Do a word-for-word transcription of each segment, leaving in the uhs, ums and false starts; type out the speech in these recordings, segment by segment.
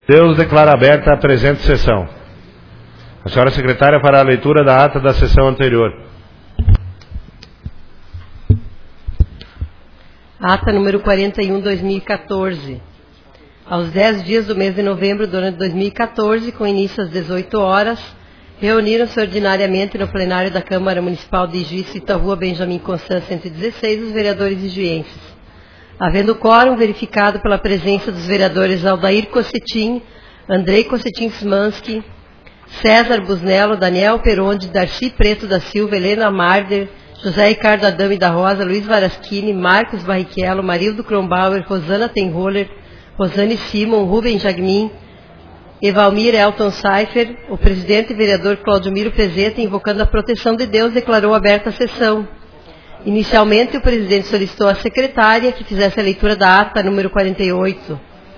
Deus declara aberta a presente sessão. A senhora secretária fará a leitura da ata da sessão anterior. Ata número quarenta e um, dois mil e quatorze. Aos dez dias do mês de novembro do ano de dois mil e quatorze, com início às dezoito horas, reuniram-se ordinariamente no plenário da Câmara Municipal de Ijuí, Cita Rua Benjamin Constant, cento e dezesseis, os vereadores ijuienses. Havendo quórum verificado pela presença dos vereadores Aldair Cossetin, Andrei Cossetin Smansky, César Busnello, Daniel Peronde, Darcy Preto da Silva, Helena Marder, José Ricardo Adame da Rosa, Luiz Varaschini, Marcos Barrichello, Marildo Kronbauer, Rosana Tenroller, Rosane Simon, Rubem Jagmin, Evalmir Elton Seifer, o presidente e vereador Cláudio Miro Pezeta, invocando a proteção de Deus, declarou aberta a sessão. Inicialmente, o presidente solicitou à secretária que fizesse a leitura da ata número quarenta e oito,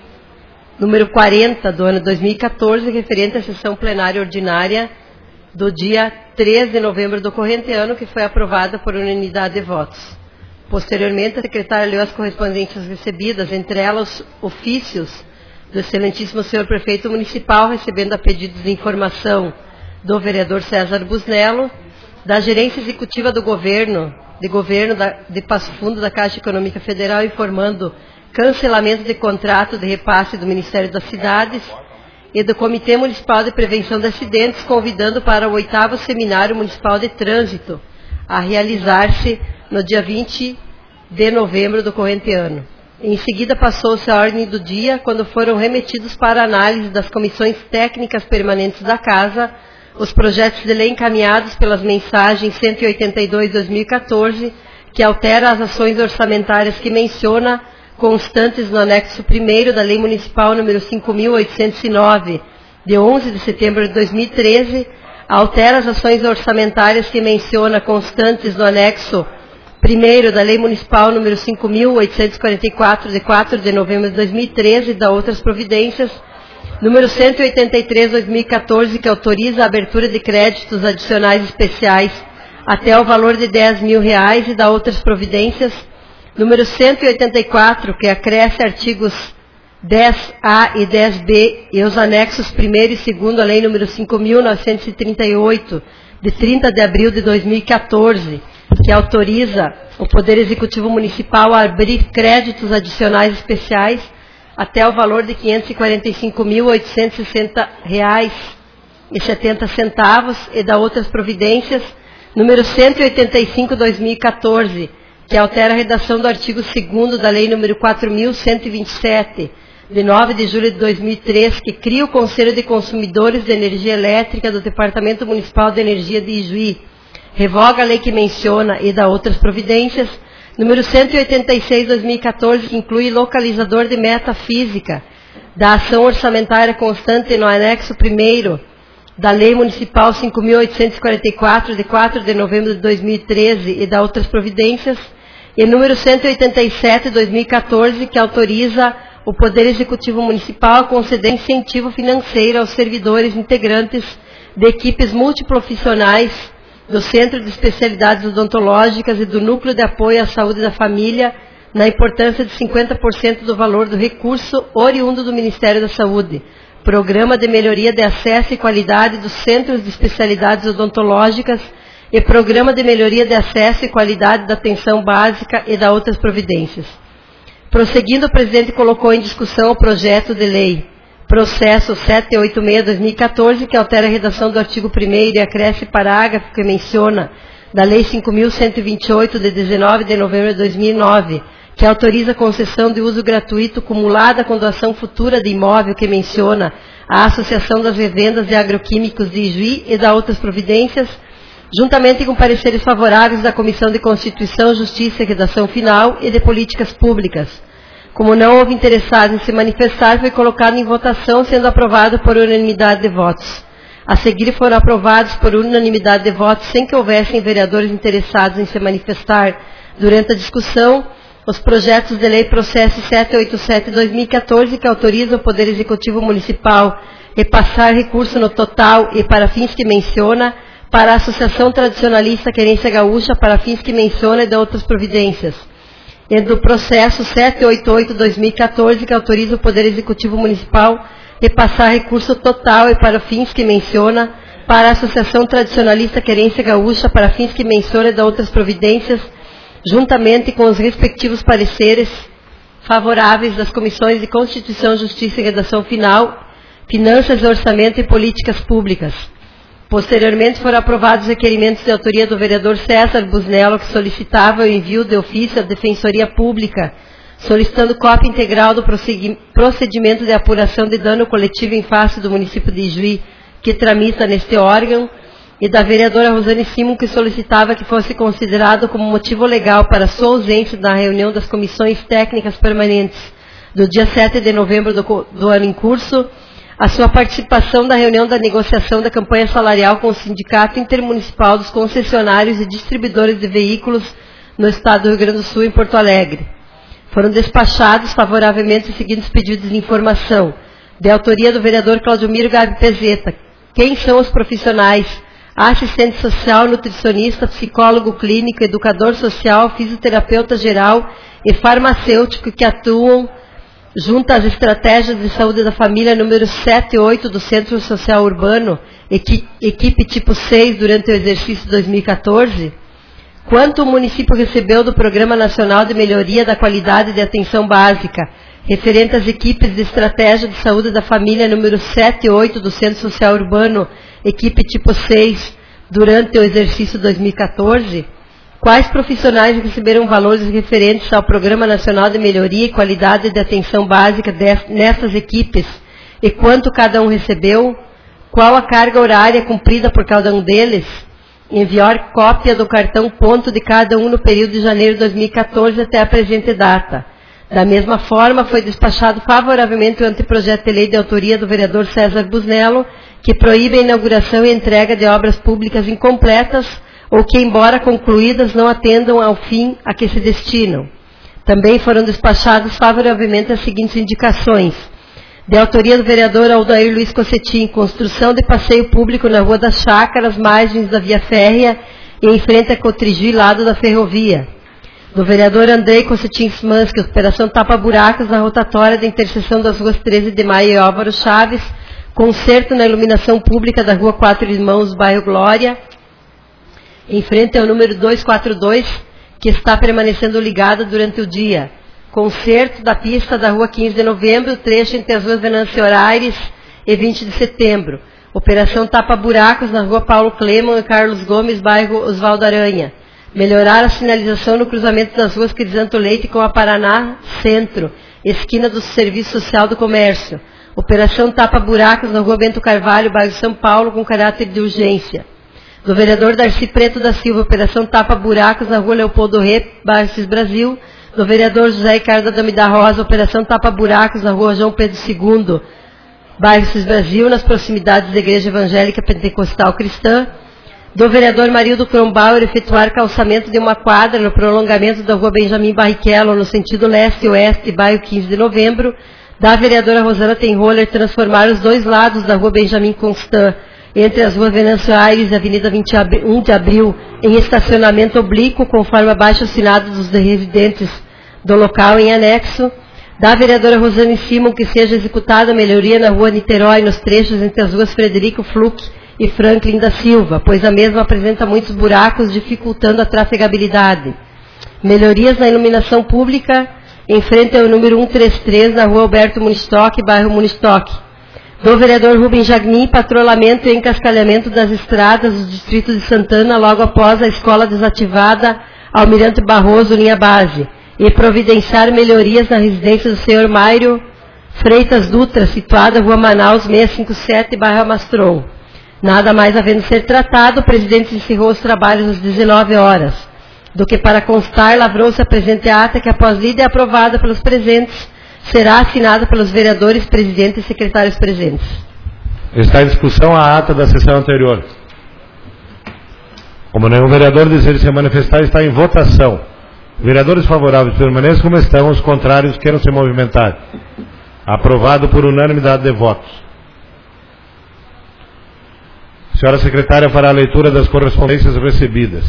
número quarenta do ano dois mil e quatorze, referente à sessão plenária ordinária do dia três de novembro do corrente ano, que foi aprovada por unanimidade de votos. Posteriormente, a secretária leu as correspondências recebidas, entre elas ofícios do excelentíssimo senhor prefeito municipal, recebendo a pedidos de informação do vereador César Busnello, da gerência executiva do governo, de governo da, de Passo Fundo da Caixa Econômica Federal, informando cancelamento de contrato de repasse do Ministério das Cidades, e do Comitê Municipal de Prevenção de Acidentes, convidando para o oitavo Seminário Municipal de Trânsito, a realizar-se no dia vinte de novembro do corrente ano. Em seguida, passou-se a ordem do dia, quando foram remetidos para análise das comissões técnicas permanentes da Casa os projetos de lei encaminhados pelas mensagens cento e oitenta e dois, dois mil e quatorze, que altera as ações orçamentárias que menciona, constantes no anexo primeiro da Lei Municipal número cinco mil oitocentos e nove, de onze de setembro de dois mil e treze, altera as ações orçamentárias que menciona, constantes no anexo primeiro da Lei Municipal número cinco mil oitocentos e quarenta e quatro, de quatro de novembro de dois mil e treze, e da outras providências, número cento e oitenta e três, dois mil e quatorze, que autoriza a abertura de créditos adicionais especiais até o valor de dez mil reais, e da outras providências, número cento e oitenta e quatro, que acresce artigos dez A e dez B e os anexos primeiro e segundo à Lei número cinco mil novecentos e trinta e oito, de trinta de abril de dois mil e quatorze, que autoriza o Poder Executivo Municipal a abrir créditos adicionais especiais até o valor de quinhentos e quarenta e cinco mil oitocentos e sessenta reais e setenta centavos, e da outras providências, número cento e oitenta e cinco, dois mil e quatorze, que altera a redação do artigo segundo da Lei número quatro mil cento e vinte e sete, de nove de julho de dois mil e três, que cria o Conselho de Consumidores de Energia Elétrica do Departamento Municipal de Energia de Ijuí, revoga a lei que menciona, e da outras providências, número cento e oitenta e seis, dois mil e quatorze, que inclui localizador de meta física da ação orçamentária constante no anexo primeiro da Lei Municipal cinco mil oitocentos e quarenta e quatro, de quatro de novembro de dois mil e treze, e da outras providências, e número cento e oitenta e sete, dois mil e quatorze, que autoriza o Poder Executivo Municipal a conceder incentivo financeiro aos servidores integrantes de equipes multiprofissionais do Centro de Especialidades Odontológicas e do Núcleo de Apoio à Saúde da Família, na importância de cinquenta por cento do valor do recurso oriundo do Ministério da Saúde, Programa de Melhoria de Acesso e Qualidade dos Centros de Especialidades Odontológicas e Programa de Melhoria de Acesso e Qualidade da Atenção Básica, e da outras providências. Prosseguindo, o presidente colocou em discussão o projeto de lei processo setecentos e oitenta e seis, dois mil e quatorze, que altera a redação do artigo primeiro e acresce parágrafo que menciona da Lei cinco mil cento e vinte e oito, de dezenove de novembro de dois mil e nove, que autoriza a concessão de uso gratuito cumulada com doação futura de imóvel, que menciona a Associação das Revendas de Agroquímicos de Ijuí, e da outras providências, juntamente com pareceres favoráveis da Comissão de Constituição, Justiça e Redação Final e de Políticas Públicas. Como não houve interessados em se manifestar, foi colocado em votação, sendo aprovado por unanimidade de votos. A seguir foram aprovados por unanimidade de votos, sem que houvessem vereadores interessados em se manifestar durante a discussão, os projetos de lei processo setecentos e oitenta e sete, dois mil e quatorze, que autoriza o Poder Executivo Municipal repassar recurso no total e para fins que menciona, para a Associação Tradicionalista Querência Gaúcha, para fins que menciona, e de outras providências. E do processo setecentos e oitenta e oito, dois mil e quatorze, que autoriza o Poder Executivo Municipal repassar recurso total e para fins que menciona, para a Associação Tradicionalista Querência Gaúcha, para fins que menciona e da outras providências, juntamente com os respectivos pareceres favoráveis das Comissões de Constituição, Justiça e Redação Final, Finanças, Orçamento e Políticas Públicas. Posteriormente foram aprovados requerimentos de autoria do vereador César Busnello, que solicitava o envio de ofício à Defensoria Pública, solicitando cópia integral do procedimento de apuração de dano coletivo em face do município de Ijuí, que tramita neste órgão, e da vereadora Rosane Simon, que solicitava que fosse considerado como motivo legal para sua ausência na reunião das comissões técnicas permanentes do dia sete de novembro do, do ano em curso, a sua participação na reunião da negociação da campanha salarial com o Sindicato Intermunicipal dos Concessionários e Distribuidores de Veículos no Estado do Rio Grande do Sul, em Porto Alegre. Foram despachados favoravelmente os seguintes pedidos de informação, de autoria do vereador Claudiomiro Gabi Pezeta. Quem são os profissionais? Assistente social, nutricionista, psicólogo clínico, educador social, fisioterapeuta geral e farmacêutico que atuam junto às estratégias de saúde da família número sete e oito do Centro Social Urbano, equi equipe tipo seis, durante o exercício dois mil e quatorze? Quanto o município recebeu do Programa Nacional de Melhoria da Qualidade de Atenção Básica, referente às equipes de estratégia de saúde da família número sete e oito do Centro Social Urbano, equipe tipo seis, durante o exercício dois mil e quatorze? Quais profissionais receberam valores referentes ao Programa Nacional de Melhoria e Qualidade de Atenção Básica nessas equipes e quanto cada um recebeu? Qual a carga horária cumprida por cada um deles? Enviar cópia do cartão ponto de cada um no período de janeiro de dois mil e quatorze até a presente data. Da mesma forma, foi despachado favoravelmente o anteprojeto de lei de autoria do vereador César Busnello, que proíbe a inauguração e entrega de obras públicas incompletas ou que, embora concluídas, não atendam ao fim a que se destinam. Também foram despachados favoravelmente as seguintes indicações. De autoria do vereador Aldair Luiz Cossetim, construção de passeio público na Rua das Chácaras, margens da Via Férrea e em frente a Cotrigi, lado da ferrovia. Do vereador Andrei Cossetim Smansky, operação tapa-buracos na rotatória da interseção das ruas treze de maio e Álvaro Chaves, conserto na iluminação pública da Rua Quatro Irmãos, bairro Glória, em frente ao número duzentos e quarenta e dois, que está permanecendo ligado durante o dia. Conserto da pista da Rua quinze de novembro, trecho entre as ruas Venâncio Aires e vinte de setembro. Operação tapa-buracos na Rua Paulo Clemon e Carlos Gomes, bairro Osvaldo Aranha. Melhorar a sinalização no cruzamento das ruas Crisanto Leite com a Paraná Centro, esquina do Serviço Social do Comércio. Operação tapa-buracos na Rua Bento Carvalho, bairro São Paulo, com caráter de urgência. Do vereador Darcy Preto da Silva, operação tapa-buracos na Rua Leopoldo Rê, bairro Cis Brasil. Do vereador José Ricardo Adame da Rosa, operação tapa-buracos na Rua João Pedro segundo, bairro Cis Brasil, nas proximidades da Igreja Evangélica Pentecostal Cristã. Do vereador Marildo Crombauer, efetuar calçamento de uma quadra no prolongamento da Rua Benjamin Barrichello, no sentido leste-oeste, bairro quinze de novembro. Da vereadora Rosana Tenroller, transformar os dois lados da Rua Benjamin Constant, entre as ruas Venâncio Aires e Avenida vinte e um de abril, em estacionamento oblíquo, conforme abaixo assinado dos residentes do local em anexo. Da vereadora Rosane Simon, que seja executada a melhoria na Rua Niterói, nos trechos entre as ruas Frederico Fluck e Franklin da Silva, pois a mesma apresenta muitos buracos, dificultando a trafegabilidade. Melhorias na iluminação pública, em frente ao número cento e trinta e três, na Rua Alberto Munistock, bairro Munistock. Do vereador Rubem Jagmin, patrulhamento e encascalhamento das estradas do distrito de Santana, logo após a escola desativada Almirante Barroso, linha base, e providenciar melhorias na residência do senhor Mário Freitas Dutra, situada Rua Manaus seiscentos e cinquenta e sete, bairro Amastron. Nada mais havendo ser tratado, o presidente encerrou os trabalhos às dezenove horas. Do que para constar, lavrou-se a presente ata que, após lida e aprovada pelos presentes, será assinada pelos vereadores, presidentes e secretários presentes. Está em discussão a ata da sessão anterior. Como nenhum vereador deseja se manifestar, está em votação. Vereadores favoráveis permaneçam como estão, os contrários queiram se movimentar. Aprovado por unanimidade de votos. Senhora secretária fará a leitura das correspondências recebidas.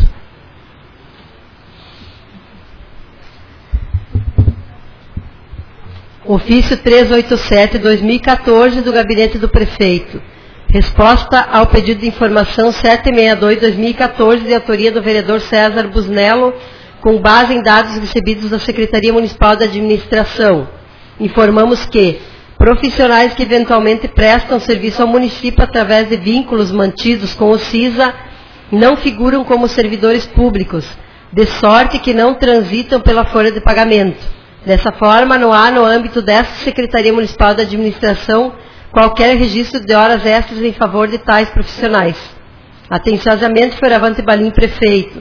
Ofício trezentos e oitenta e sete, dois mil e quatorze, do Gabinete do Prefeito. Resposta ao pedido de informação setecentos e sessenta e dois, dois mil e quatorze, de autoria do vereador César Busnello, com base em dados recebidos da Secretaria Municipal da Administração. Informamos que profissionais que eventualmente prestam serviço ao município através de vínculos mantidos com o CISA não figuram como servidores públicos, de sorte que não transitam pela folha de pagamento. Dessa forma, não há no âmbito desta Secretaria Municipal da Administração qualquer registro de horas extras em favor de tais profissionais. Atenciosamente, Fioravante Balim, Prefeito.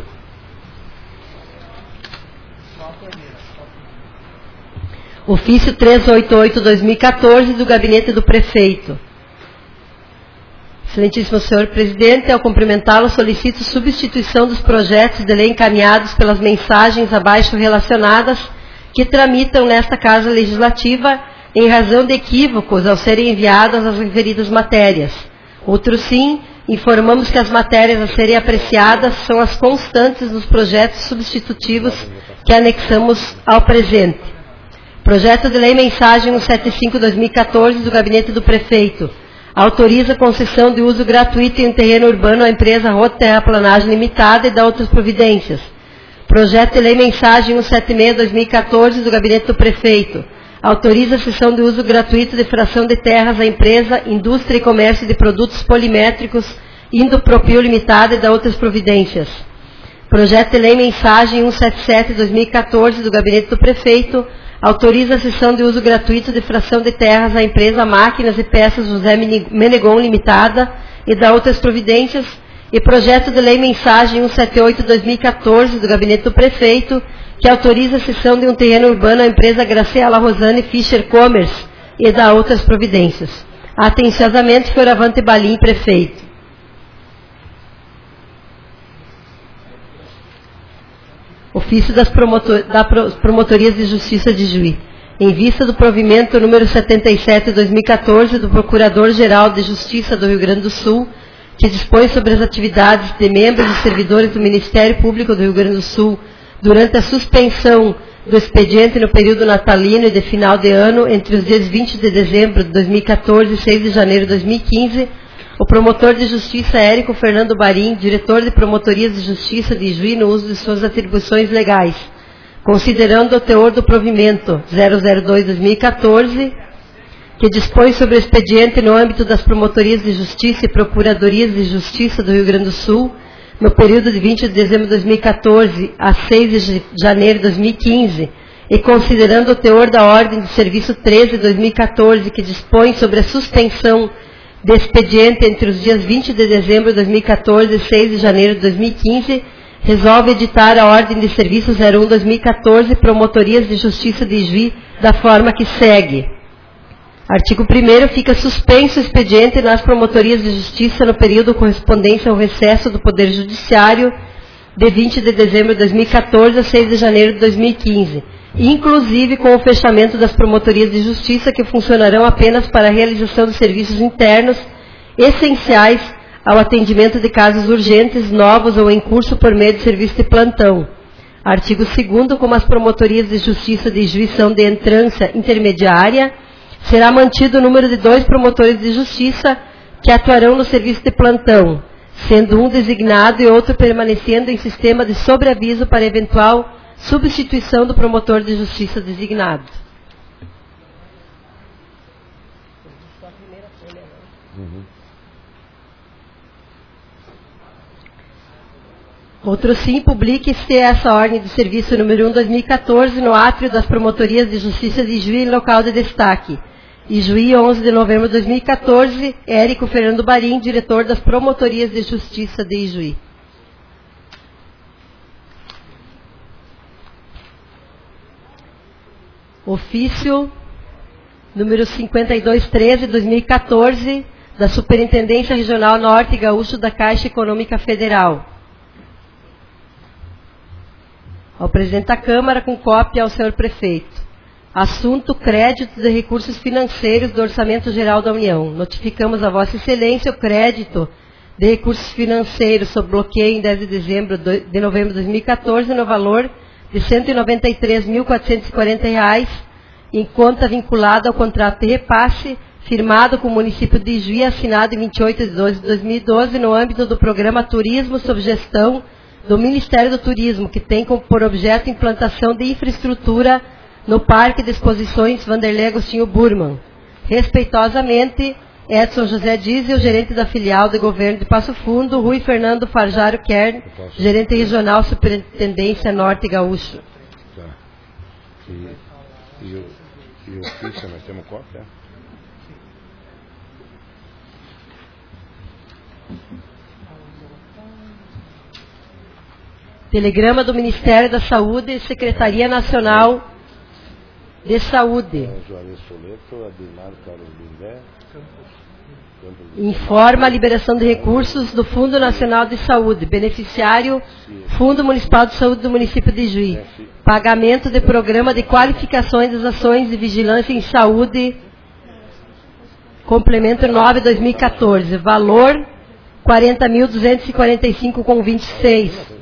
Ofício trezentos e oitenta e oito, dois mil e quatorze, do Gabinete do Prefeito. Excelentíssimo senhor Presidente, ao cumprimentá-lo, solicito substituição dos projetos de lei encaminhados pelas mensagens abaixo relacionadas que tramitam nesta Casa Legislativa em razão de equívocos ao serem enviadas as referidas matérias. Outro sim, informamos que as matérias a serem apreciadas são as constantes nos projetos substitutivos que anexamos ao presente. Projeto de Lei Mensagem cento e setenta e cinco, dois mil e quatorze, do Gabinete do Prefeito. Autoriza a concessão de uso gratuito em um terreno urbano à empresa Rota Terraplanagem Limitada e dá outras providências. Projeto de Lei Mensagem cento e setenta e seis, dois mil e quatorze, do Gabinete do Prefeito. Autoriza a cessão de uso gratuito de fração de terras à empresa Indústria e Comércio de Produtos Polimétricos Indopropio Limitada e dá outras providências. Projeto de Lei Mensagem cento e setenta e sete, dois mil e quatorze, do Gabinete do Prefeito. Autoriza a cessão de uso gratuito de fração de terras à empresa Máquinas e Peças José Menegon Limitada e dá outras providências. E projeto de lei mensagem cento e setenta e oito, dois mil e quatorze, do Gabinete do Prefeito, que autoriza a cessão de um terreno urbano à empresa Graciela Rosane Fischer Commerce e dá outras providências. Atenciosamente, Fioravante Balim, Prefeito. Ofício das promotor, da Promotorias de Justiça de Juí. Em vista do provimento número setenta e sete, dois mil e quatorze, do Procurador-Geral de Justiça do Rio Grande do Sul, que dispõe sobre as atividades de membros e servidores do Ministério Público do Rio Grande do Sul durante a suspensão do expediente no período natalino e de final de ano, entre os dias vinte de dezembro de dois mil e quatorze e seis de janeiro de dois mil e quinze, o promotor de justiça Érico Fernando Barim, diretor de Promotorias de Justiça de Juí, no uso de suas atribuições legais, considerando o teor do provimento zero zero dois, dois mil e quatorze, que dispõe sobre o expediente no âmbito das Promotorias de Justiça e Procuradorias de Justiça do Rio Grande do Sul, no período de vinte de dezembro de dois mil e quatorze a seis de janeiro de dois mil e quinze, e considerando o teor da Ordem de Serviço treze de dois mil e quatorze, que dispõe sobre a suspensão de expediente entre os dias vinte de dezembro de dois mil e quatorze e seis de janeiro de dois mil e quinze, resolve editar a Ordem de Serviço zero um, dois mil e quatorze, Promotorias de Justiça de Juí, da forma que segue. Artigo primeiro, fica suspenso o expediente nas Promotorias de Justiça no período correspondente ao recesso do Poder Judiciário de vinte de dezembro de dois mil e quatorze a seis de janeiro de dois mil e quinze, inclusive com o fechamento das Promotorias de Justiça, que funcionarão apenas para a realização de serviços internos essenciais ao atendimento de casos urgentes, novos ou em curso por meio de serviço de plantão. Artigo segundo, como as Promotorias de Justiça de Juí são de entrância intermediária, será mantido o número de dois promotores de justiça que atuarão no serviço de plantão, sendo um designado e outro permanecendo em sistema de sobreaviso para eventual substituição do promotor de justiça designado. Uhum. Outro sim, publique-se essa ordem de serviço número um, dois mil e quatorze, no átrio das Promotorias de Justiça de Juí, em local de destaque. E Juí, onze de novembro de dois mil e quatorze, Érico Fernando Barim, diretor das Promotorias de Justiça de Juí. Ofício número cinquenta e dois, treze, dois mil e quatorze, da Superintendência Regional Norte Gaúcho da Caixa Econômica Federal. Ao presidente da Câmara, com cópia ao senhor prefeito. Assunto: crédito de recursos financeiros do Orçamento Geral da União. Notificamos a Vossa Excelência o crédito de recursos financeiros sob bloqueio em dez de dezembro de novembro de dois mil e quatorze no valor de cento e noventa e três mil quatrocentos e quarenta reais em conta vinculada ao contrato de repasse, firmado com o município de Ijuí, assinado em vinte e oito de doze de dois mil e doze, no âmbito do programa Turismo sob gestão do Ministério do Turismo, que tem como por objeto a implantação de infraestrutura no Parque de Exposições Vanderlei Agostinho Burmann. Respeitosamente, Edson José Dizio, gerente da filial de governo de Passo Fundo, Rui Fernando Farjaro Kern, gerente regional Superintendência Norte Gaúcho. Tá. E, e, o, e o ficha, nós temos cópia? Telegrama do Ministério da Saúde e Secretaria Nacional de Saúde. Informa a liberação de recursos do Fundo Nacional de Saúde. Beneficiário, Fundo Municipal de Saúde do município de Ijuí. Pagamento de programa de qualificações das ações de vigilância em saúde. Complemento nove de dois mil e quatorze. Valor quarenta mil duzentos e quarenta e cinco vírgula vinte e seis.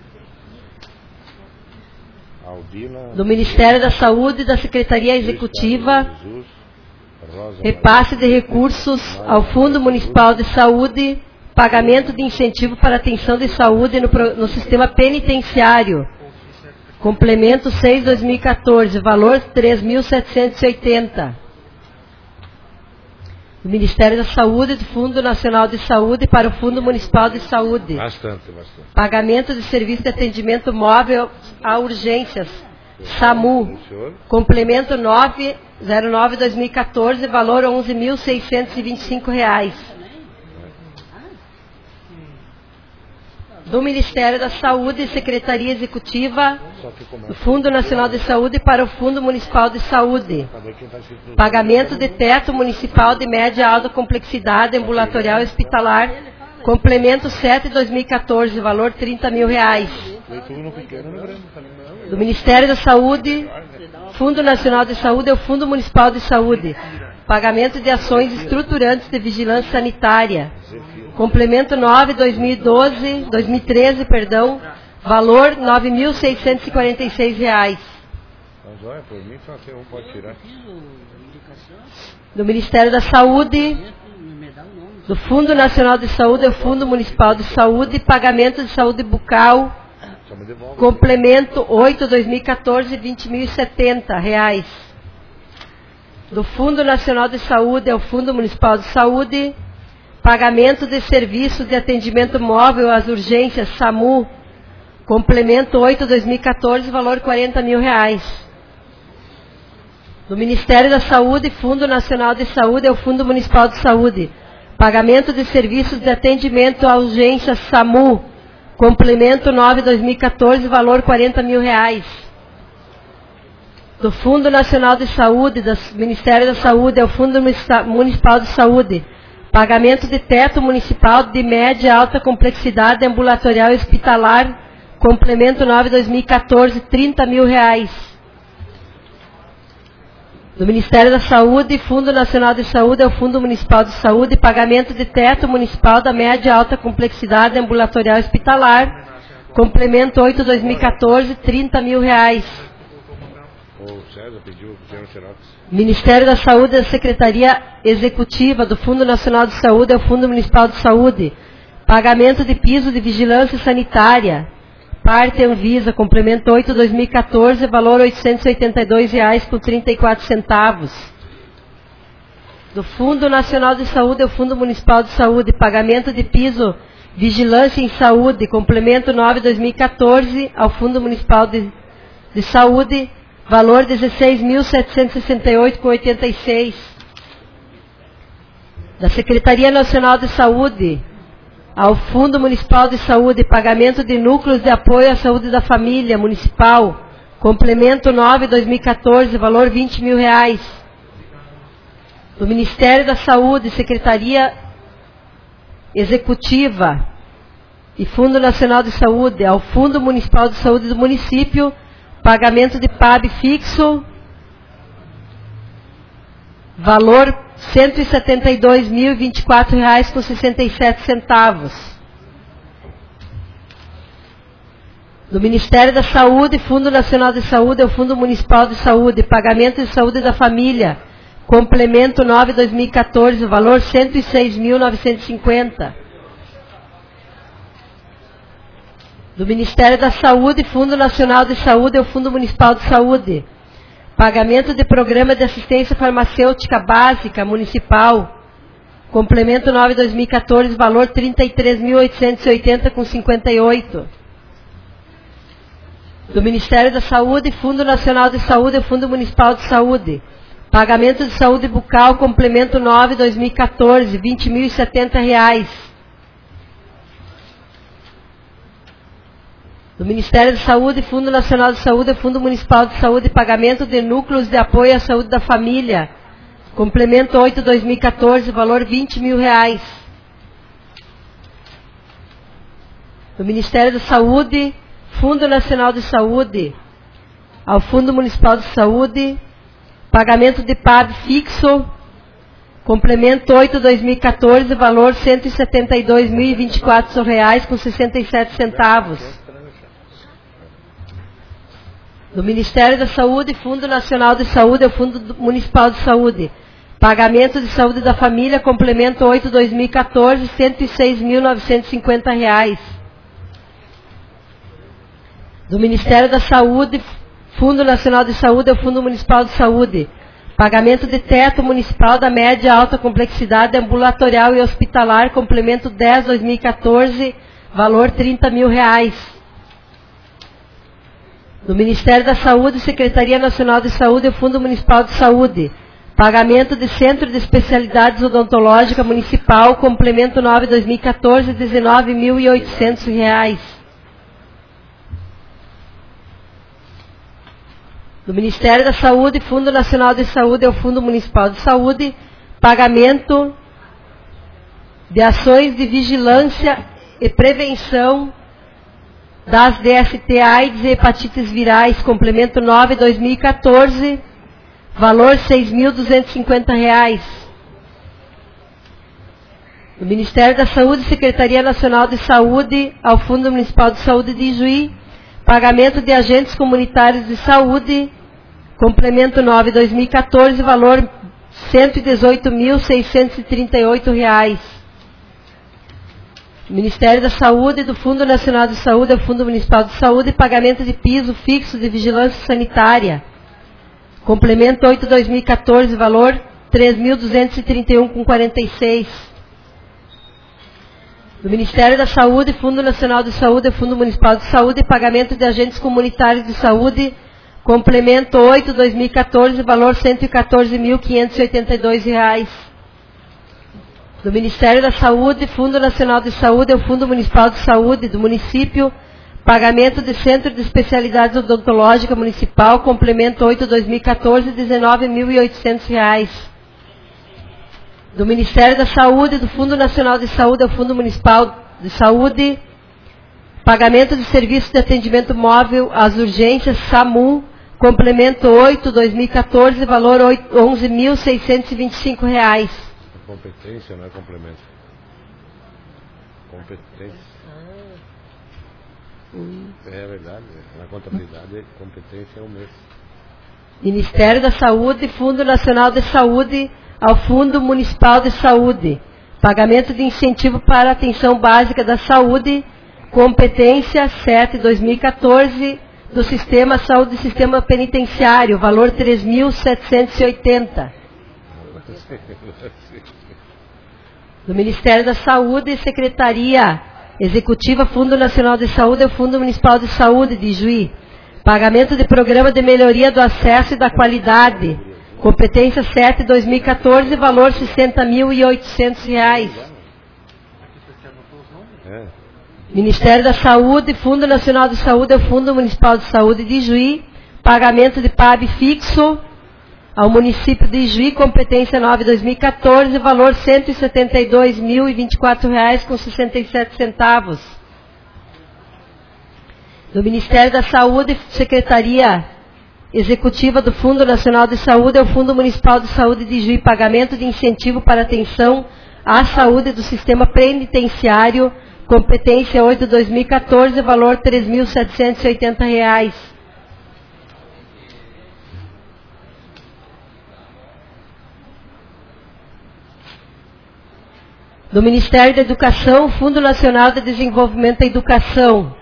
Do Ministério da Saúde e da Secretaria Executiva, repasse de recursos ao Fundo Municipal de Saúde, pagamento de incentivo para atenção de saúde no, no sistema penitenciário. Complemento seis de dois mil e quatorze, valor três mil setecentos e oitenta. Do Ministério da Saúde e do Fundo Nacional de Saúde para o Fundo Municipal de Saúde. Bastante, bastante. Pagamento de serviço de atendimento móvel a urgências. SAMU. Complemento nove zero nove de dois mil e quatorze, valor onze mil seiscentos e vinte e cinco reais. Do Ministério da Saúde e Secretaria Executiva do Fundo Nacional de Saúde para o Fundo Municipal de Saúde. Pagamento de teto municipal de média e alta complexidade ambulatorial e hospitalar. Complemento sete de dois mil e quatorze, valor trinta mil reais. Do Ministério da Saúde, Fundo Nacional de Saúde e o Fundo Municipal de Saúde. Pagamento de ações estruturantes de vigilância sanitária. Complemento nove de dois mil e doze, dois mil e treze, perdão, valor nove mil seiscentos e quarenta e seis reais. Do Ministério da Saúde, do Fundo Nacional de Saúde e o Fundo Municipal de Saúde, pagamento de saúde bucal. Complemento oito de dois mil e quatorze, vinte mil e setenta reais. Do Fundo Nacional de Saúde ao Fundo Municipal de Saúde, pagamento de serviços de atendimento móvel às urgências SAMU. Complemento oito de dois mil e quatorze, valor quarenta mil reais. Do Ministério da Saúde, Fundo Nacional de Saúde ao Fundo Municipal de Saúde, pagamento de serviços de atendimento à urgência SAMU. Complemento nove de dois mil e quatorze, valor quarenta mil reais. Do Fundo Nacional de Saúde, do Ministério da Saúde ao Fundo Municipal de Saúde, pagamento de teto municipal de média e alta complexidade ambulatorial e hospitalar. Complemento nove de dois mil e quatorze, trinta mil reais. Do Ministério da Saúde, Fundo Nacional de Saúde ao Fundo Municipal de Saúde, pagamento de teto municipal da média e alta complexidade ambulatorial e hospitalar. Complemento oito de dois mil e quatorze, trinta mil reais. Ministério da Saúde e da Secretaria Executiva do Fundo Nacional de Saúde ao Fundo Municipal de Saúde, pagamento de piso de vigilância sanitária. Parte Anvisa, complemento oito de dois mil e quatorze, valor oitocentos e oitenta e dois reais com trinta e quatro centavos. Do Fundo Nacional de Saúde ao Fundo Municipal de Saúde, pagamento de piso Vigilância em Saúde, complemento nove de dois mil e quatorze, ao Fundo Municipal de, de Saúde, valor dezesseis mil setecentos e sessenta e oito reais com oitenta e seis. Da Secretaria Nacional de Saúde ao Fundo Municipal de Saúde, pagamento de núcleos de apoio à saúde da família municipal, complemento nove de dois mil e quatorze, valor vinte mil reais. Do Ministério da Saúde, Secretaria Executiva e Fundo Nacional de Saúde ao Fundo Municipal de Saúde do município, pagamento de P A B fixo, valor cento e setenta e dois mil e vinte e quatro reais com sessenta e sete centavos. Do Ministério da Saúde, Fundo Nacional de Saúde, ao Fundo Municipal de Saúde, pagamento de saúde da família, complemento nove dois mil e quatorze, valor cento e seis mil novecentos e cinquenta. Do Ministério da Saúde, Fundo Nacional de Saúde, ao Fundo Municipal de Saúde, pagamento de programa de assistência farmacêutica básica municipal, complemento nove dois mil e quatorze, valor trinta e três mil oitocentos e oitenta com cinquenta e oito. Do Ministério da Saúde, Fundo Nacional de Saúde, Fundo Municipal de Saúde, pagamento de saúde bucal, complemento nove dois mil e quatorze, vinte mil e setenta reais. Do Ministério da Saúde, Fundo Nacional de Saúde, Fundo Municipal de Saúde, pagamento de núcleos de apoio à saúde da família, complemento oito dois mil e quatorze, valor vinte mil reais. Do Ministério da Saúde, Fundo Nacional de Saúde, ao Fundo Municipal de Saúde, pagamento de P A B fixo, complemento oito dois mil e quatorze, valor cento e setenta e dois mil e vinte e quatro reais com sessenta e sete centavos. Do Ministério da Saúde, Fundo Nacional de Saúde, ao Fundo Municipal de Saúde, pagamento de saúde da família, complemento oito dois mil e quatorze, cento e seis mil novecentos e cinquenta reais. Do Ministério da Saúde, Fundo Nacional de Saúde, ao Fundo Municipal de Saúde, pagamento de teto municipal da média e alta complexidade ambulatorial e hospitalar, complemento dez dois mil e quatorze, valor trinta mil reais. Do Ministério da Saúde, Secretaria Nacional de Saúde, ao Fundo Municipal de Saúde, pagamento de Centro de Especialidades Odontológica Municipal, complemento nove dois mil e quatorze, dezenove mil e oitocentos reais. Do Ministério da Saúde, Fundo Nacional de Saúde, ao Fundo Municipal de Saúde, pagamento de ações de vigilância e prevenção das D S T, AIDS e hepatites virais, complemento nove dois mil e quatorze, valor seis mil duzentos e cinquenta reais. Do Ministério da Saúde, Secretaria Nacional de Saúde, ao Fundo Municipal de Saúde de Ijuí, pagamento de agentes comunitários de saúde, complemento nove dois mil e quatorze, valor cento e dezoito mil seiscentos e trinta e oito reais. Ministério da Saúde, do Fundo Nacional de Saúde, ao Fundo Municipal de Saúde, pagamento de piso fixo de vigilância sanitária, complemento oito dois mil e quatorze, valor três mil duzentos e trinta e um com quarenta e seis. Do Ministério da Saúde, Fundo Nacional de Saúde, Fundo Municipal de Saúde, pagamento de agentes comunitários de saúde, complemento oito dois mil e quatorze, valor cento e quatorze mil quinhentos e oitenta e dois reais. Do Ministério da Saúde, Fundo Nacional de Saúde, Fundo Municipal de Saúde do município, pagamento de Centro de Especialidades Odontológica Municipal, complemento oito dois mil e quatorze, dezenove mil e oitocentos reais. Do Ministério da Saúde, do Fundo Nacional de Saúde, ao Fundo Municipal de Saúde, pagamento de serviço de atendimento móvel às urgências SAMU, complemento oito dois mil e quatorze, valor onze mil seiscentos e vinte e cinco reais. Competência, não é complemento. Competência. Hum. É verdade, na contabilidade, competência é o mesmo. Ministério da Saúde, Fundo Nacional de Saúde, ao Fundo Municipal de Saúde, pagamento de incentivo para a atenção básica da saúde, competência sete dois mil e quatorze, do Sistema Saúde e Sistema Penitenciário, valor três mil setecentos e oitenta. Do Ministério da Saúde, Secretaria Executiva, Fundo Nacional de Saúde, Fundo Municipal de Saúde de Ijuí, pagamento de Programa de Melhoria do Acesso e da Qualidade, competência sete dois mil e quatorze, valor sessenta mil e oitocentos reais. É. Ministério da Saúde, Fundo Nacional de Saúde, Fundo Municipal de Saúde de Ijuí, pagamento de P A B fixo ao município de Ijuí, competência nove dois mil e quatorze, valor cento e setenta e dois mil e vinte e quatro reais com sessenta e sete centavos. Do Ministério da Saúde, Secretaria Executiva do Fundo Nacional de Saúde, ao Fundo Municipal de Saúde de Ijuí, pagamento de incentivo para atenção à saúde do sistema penitenciário, Competência oito de dois mil e quatorze, valor três mil setecentos e oitenta reais. Do Ministério da Educação, Fundo Nacional de Desenvolvimento da Educação.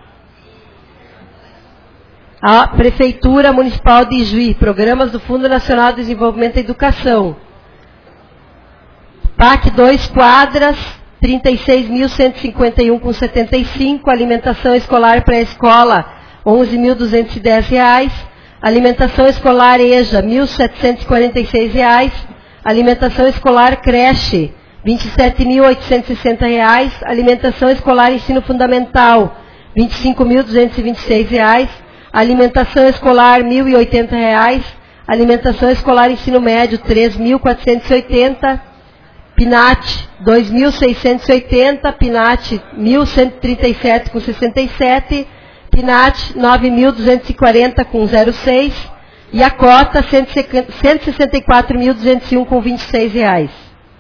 A Prefeitura Municipal de Ijuí, programas do Fundo Nacional de Desenvolvimento da Educação. P A C dois quadras, trinta e seis mil cento e cinquenta e um vírgula setenta e cinco, alimentação escolar pré-escola, onze mil duzentos e dez reais, alimentação escolar EJA, mil setecentos e quarenta e seis reais, alimentação escolar creche, vinte e sete mil oitocentos e sessenta reais, alimentação escolar ensino fundamental, vinte e cinco mil duzentos e vinte e seis reais, alimentação escolar mil e oitenta reais, alimentação escolar ensino médio três mil quatrocentos e oitenta, PNAT dois mil seiscentos e oitenta, PNAT mil cento e trinta e sete vírgula sessenta e sete, PNAT nove mil duzentos e quarenta vírgula zero seis e a cota cento e sessenta e quatro mil duzentos e um vírgula vinte e seis reais.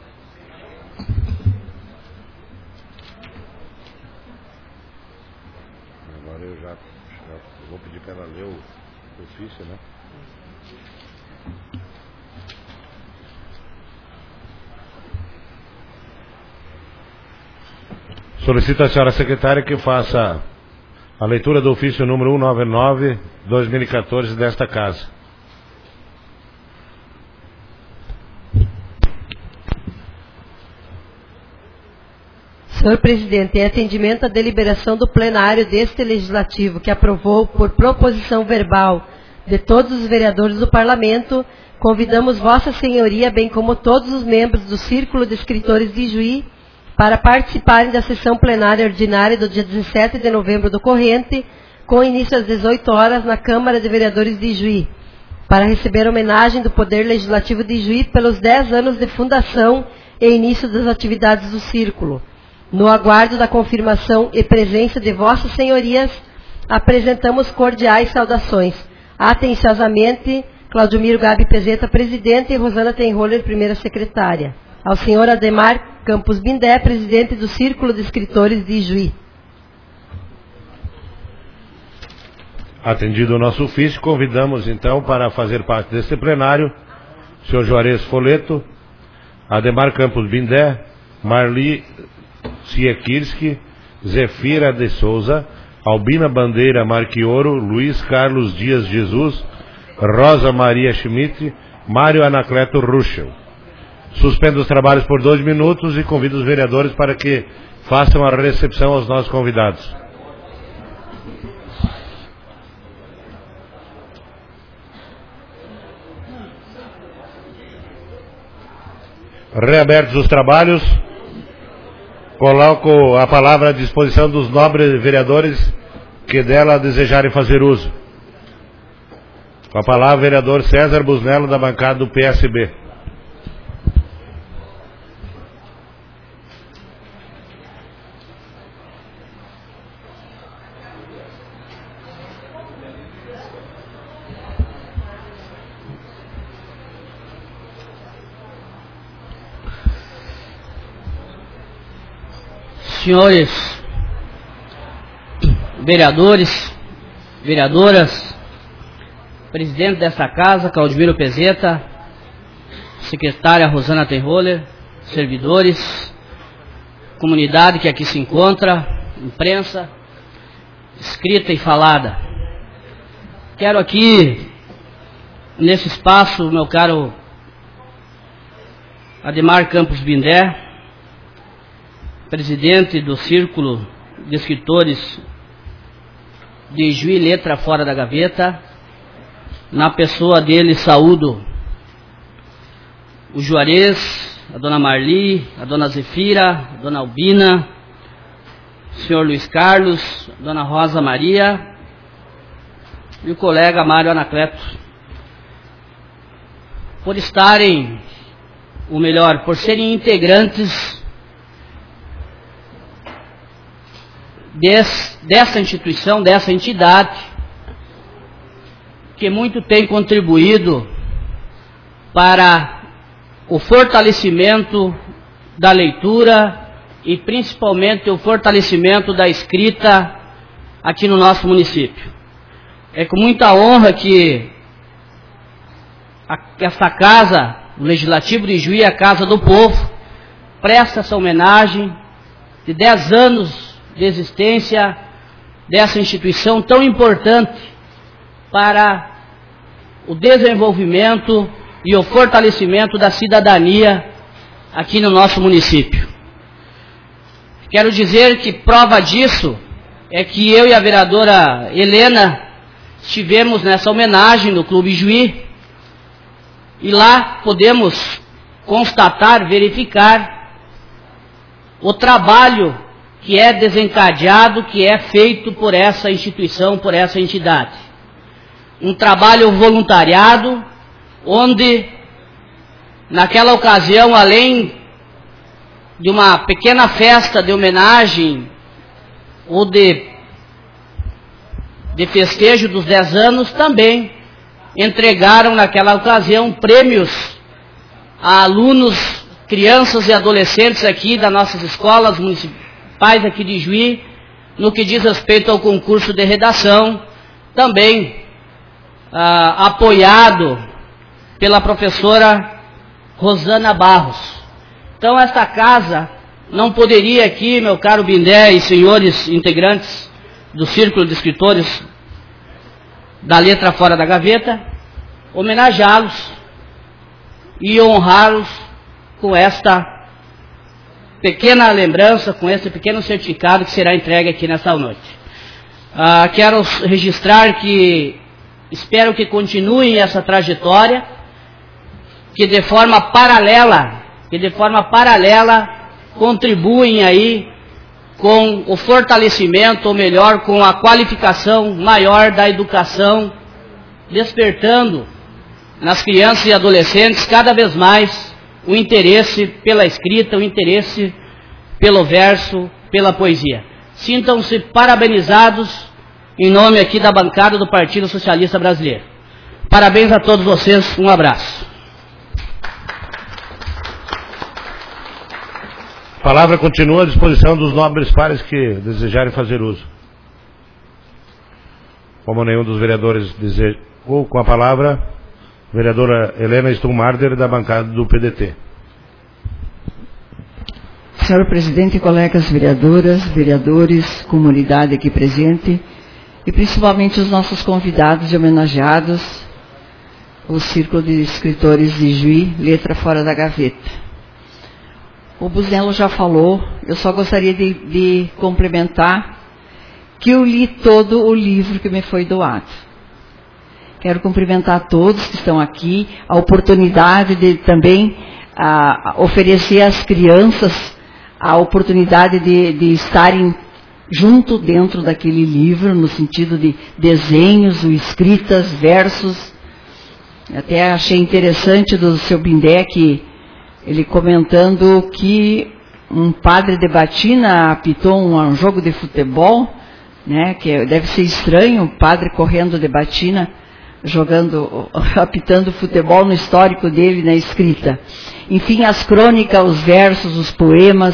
Agora eu já, já vou pedir para ela ler o ofício, né? Solicito à senhora secretária que faça a leitura do ofício número cento e noventa e nove, barra dois mil e quatorze desta casa. Senhor Presidente, em atendimento à deliberação do plenário deste Legislativo, que aprovou por proposição verbal de todos os vereadores do Parlamento, convidamos Vossa Senhoria, bem como todos os membros do Círculo de Escritores de Ijuí, para participarem da sessão plenária ordinária do dia dezessete de novembro do corrente, com início às dezoito horas na Câmara de Vereadores de Ijuí, para receber homenagem do Poder Legislativo de Ijuí pelos dez anos de fundação e início das atividades do Círculo. No aguardo da confirmação e presença de Vossas Senhorias, apresentamos cordiais saudações. Atenciosamente, Claudemiro Gabi Pezeta, presidente, e Rosana Tenroller, primeira secretária. Ao senhor Ademar Campos Bindé, presidente do Círculo de Escritores de Ijuí. Atendido o nosso ofício, convidamos então para fazer parte deste plenário o senhor Juarez Foleto, Ademar Campos Bindé, Marli Siekirski, Zefira de Souza, Albina Bandeira Marquioro, Luiz Carlos Dias Jesus, Rosa Maria Schmidt, Mário Anacleto Ruschel. Suspendo os trabalhos por dois minutos e convido os vereadores para que façam a recepção aos nossos convidados. Reabertos os trabalhos, coloco a palavra à disposição dos nobres vereadores que dela desejarem fazer uso. Com a palavra, o vereador César Busnello, da bancada do P S B. Senhores vereadores, vereadoras, presidente desta casa, Claudemiro Pezeta, secretária Rosana Tenroller, servidores, comunidade que aqui se encontra, imprensa, escrita e falada. Quero aqui, nesse espaço, meu caro Ademar Campos Bindé, presidente do Círculo de Escritores de Ijuí, Letra Fora da Gaveta, na pessoa dele saúdo o Juarez, a dona Marli, a dona Zefira, a dona Albina, o senhor Luiz Carlos, a dona Rosa Maria e o colega Mário Anacleto, por estarem, ou melhor, por serem integrantes Des, dessa instituição, dessa entidade, que muito tem contribuído para o fortalecimento da leitura e principalmente o fortalecimento da escrita aqui no nosso município. É com muita honra que a, esta casa, o Legislativo de Juí, a Casa do Povo, presta essa homenagem de dez anos de existência dessa instituição tão importante para o desenvolvimento e o fortalecimento da cidadania aqui no nosso município. Quero dizer que prova disso é que eu e a vereadora Helena estivemos nessa homenagem no Clube Juí e lá podemos constatar, verificar o trabalho que é desencadeado, que é feito por essa instituição, por essa entidade. Um trabalho voluntariado, onde, naquela ocasião, além de uma pequena festa de homenagem ou de, de festejo dos dez anos, também entregaram naquela ocasião prêmios a alunos, crianças e adolescentes aqui das nossas escolas municipais aqui de Juí, no que diz respeito ao concurso de redação, também ah, apoiado pela professora Rosana Barros. Então esta casa não poderia aqui, meu caro Bindé e senhores integrantes do Círculo de Escritores da Letra Fora da Gaveta, homenageá-los e honrá-los com esta pequena lembrança, com esse pequeno certificado que será entregue aqui nesta noite. Ah, quero registrar que espero que continuem essa trajetória, que de forma paralela, que de forma paralela contribuem aí com o fortalecimento, ou melhor, com a qualificação maior da educação, despertando nas crianças e adolescentes cada vez mais o interesse pela escrita, o interesse pelo verso, pela poesia. Sintam-se parabenizados em nome aqui da bancada do Partido Socialista Brasileiro. Parabéns a todos vocês, um abraço. A palavra continua à disposição dos nobres pares que desejarem fazer uso. Como nenhum dos vereadores deseja, ou com a palavra, vereadora Helena Stumarder, da bancada do P D T. Senhor presidente, colegas vereadoras, vereadores, comunidade aqui presente, e principalmente os nossos convidados e homenageados, o Círculo de Escritores de Juí, Letra Fora da Gaveta. O Buznello já falou, eu só gostaria de, de complementar que eu li todo o livro que me foi doado. Quero cumprimentar a todos que estão aqui, a oportunidade de também a, a oferecer às crianças a oportunidade de, de estarem junto dentro daquele livro, no sentido de desenhos, escritas, versos. Até achei interessante do seu Bindé que ele comentando que um padre de batina apitou um, um jogo de futebol, né, que deve ser estranho, um padre correndo de batina, jogando, apitando futebol no histórico dele, na escrita. Enfim, as crônicas, os versos, os poemas,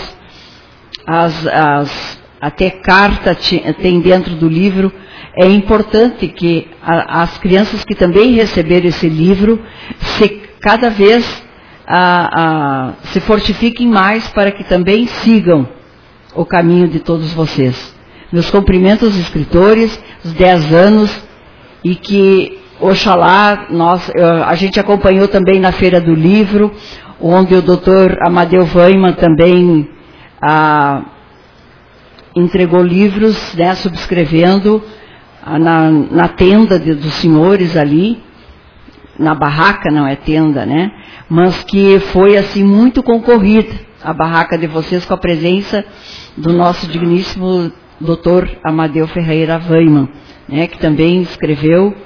as, as, até carta tem dentro do livro. É importante que a, as crianças que também receberam esse livro, se cada vez A, a, se fortifiquem mais para que também sigam o caminho de todos vocês. Meus cumprimentos aos escritores, os dez anos, e que, oxalá, nós, a gente acompanhou também na Feira do Livro, onde o doutor Amadeu Weiman também a, entregou livros, né, subscrevendo a, na, na tenda de, dos senhores ali, na barraca, não é tenda, né? Mas que foi assim muito concorrida a barraca de vocês com a presença do nosso digníssimo doutor Amadeu Ferreira Weiman, né? Que também escreveu,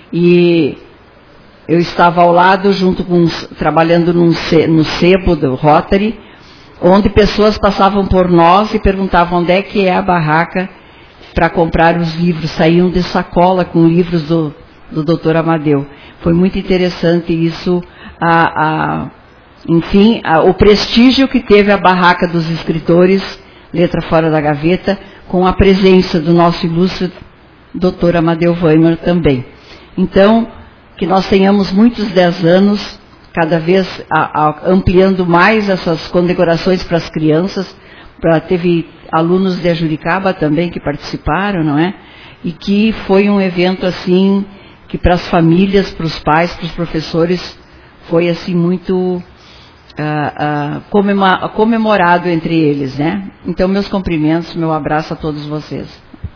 e eu estava ao lado junto com trabalhando num, no sebo do Rotary, onde pessoas passavam por nós e perguntavam onde é que é a barraca para comprar os livros, saíam de sacola com livros do do doutor Amadeu. Foi muito interessante isso, a, a, enfim, a, o prestígio que teve a Barraca dos Escritores, Letra Fora da Gaveta, com a presença do nosso ilustre doutor Amadeu Weimar também. Então, que nós tenhamos muitos dez anos, cada vez a, a, ampliando mais essas condecorações para as crianças. Pra, teve alunos de Juricaba também que participaram, não é? E que foi um evento assim, que para as famílias, para os pais, para os professores, foi assim muito uh, uh, comemora, comemorado entre eles, né? Então, meus cumprimentos, meu abraço a todos vocês.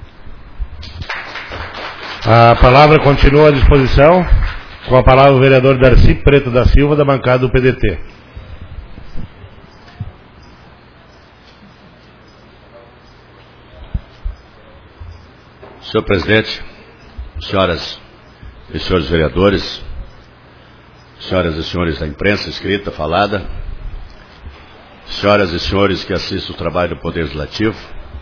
A palavra continua à disposição, com a palavra o vereador Darcy Preto da Silva, da bancada do P D T. Senhor presidente, senhoras e senhores vereadores, senhoras e senhores da imprensa escrita, falada, senhoras e senhores que assistem o trabalho do Poder Legislativo,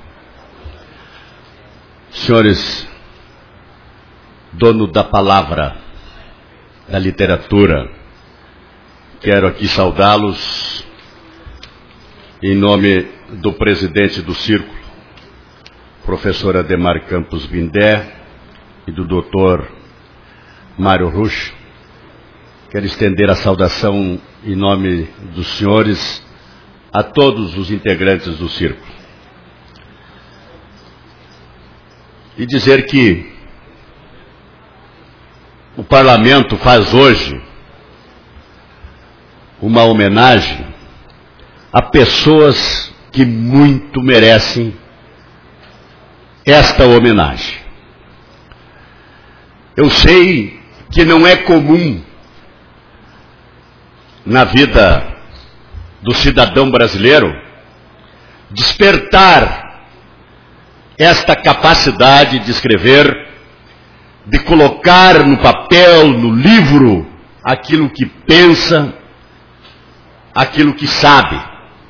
senhores dono da palavra, da literatura, quero aqui saudá-los em nome do presidente do Círculo, professor Ademar Campos Bindé, e do doutor Mário Rusch. Quero estender a saudação em nome dos senhores a todos os integrantes do Círculo. E dizer que o Parlamento faz hoje uma homenagem a pessoas que muito merecem esta homenagem. Eu sei que não é comum na vida do cidadão brasileiro despertar esta capacidade de escrever, de colocar no papel, no livro, aquilo que pensa, aquilo que sabe.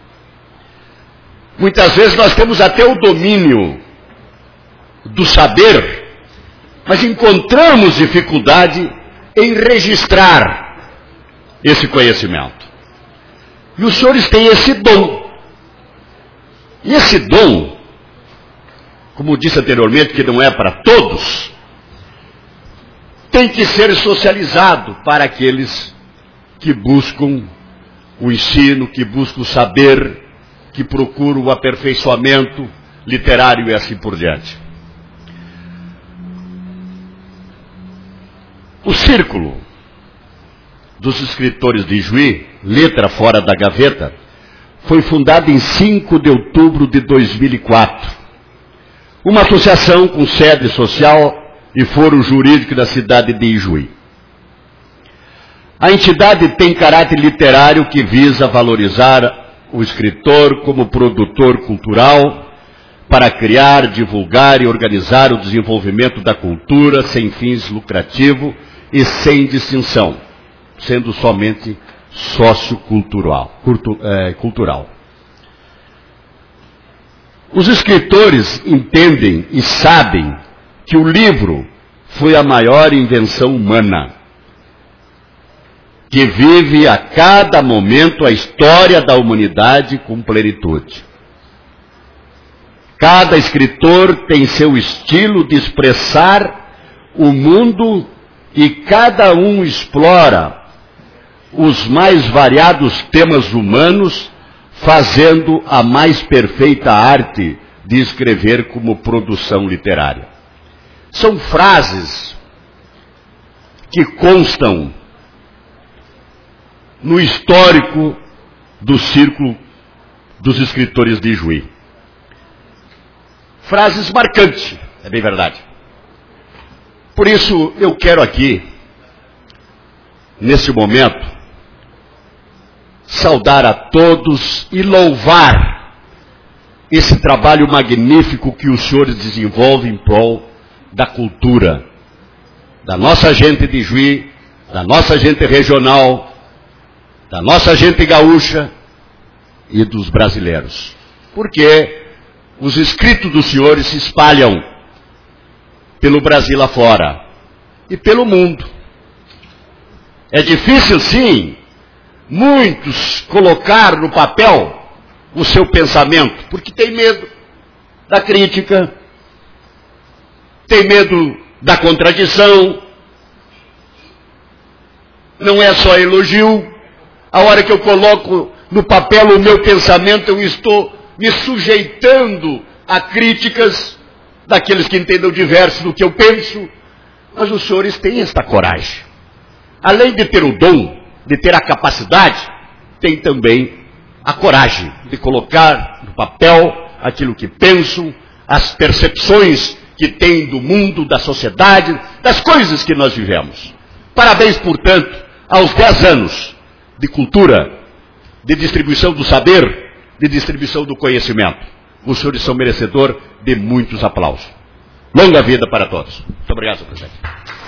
Muitas vezes nós temos até o domínio do saber, mas encontramos dificuldade em registrar esse conhecimento. E os senhores têm esse dom. E esse dom, como disse anteriormente, que não é para todos, tem que ser socializado para aqueles que buscam o ensino, que buscam o saber, que procuram o aperfeiçoamento literário e assim por diante. O Círculo dos Escritores de Ijuí, Letra Fora da Gaveta, foi fundado em cinco de outubro de dois mil e quatro. Uma associação com sede social e foro jurídico da cidade de Ijuí. A entidade tem caráter literário que visa valorizar o escritor como produtor cultural para criar, divulgar e organizar o desenvolvimento da cultura sem fins lucrativos e sem distinção, sendo somente sociocultural. Cultu, é, cultural. Os escritores entendem e sabem que o livro foi a maior invenção humana, que vive a cada momento a história da humanidade com plenitude. Cada escritor tem seu estilo de expressar o mundo e cada um explora os mais variados temas humanos, fazendo a mais perfeita arte de escrever como produção literária. São frases que constam no histórico do Círculo dos Escritores de Ijuí. Frases marcantes, é bem verdade. Por isso, eu quero aqui, nesse momento, saudar a todos e louvar esse trabalho magnífico que os senhores desenvolvem em prol da cultura, da nossa gente de Ijuí, da nossa gente regional, da nossa gente gaúcha e dos brasileiros. Porque os escritos dos senhores se espalham pelo Brasil afora e pelo mundo. É difícil, sim, muitos colocar no papel o seu pensamento, porque tem medo da crítica, tem medo da contradição, não é só elogio. A hora que eu coloco no papel o meu pensamento, eu estou me sujeitando a críticas daqueles que entendam diverso do que eu penso. Mas os senhores têm esta coragem. Além de ter o dom, de ter a capacidade, tem também a coragem de colocar no papel aquilo que pensam, as percepções que têm do mundo, da sociedade, das coisas que nós vivemos. Parabéns, portanto, aos dez anos de cultura, de distribuição do saber, de distribuição do conhecimento. Os senhores são merecedores de muitos aplausos. Longa vida para todos. Muito obrigado, senhor presidente.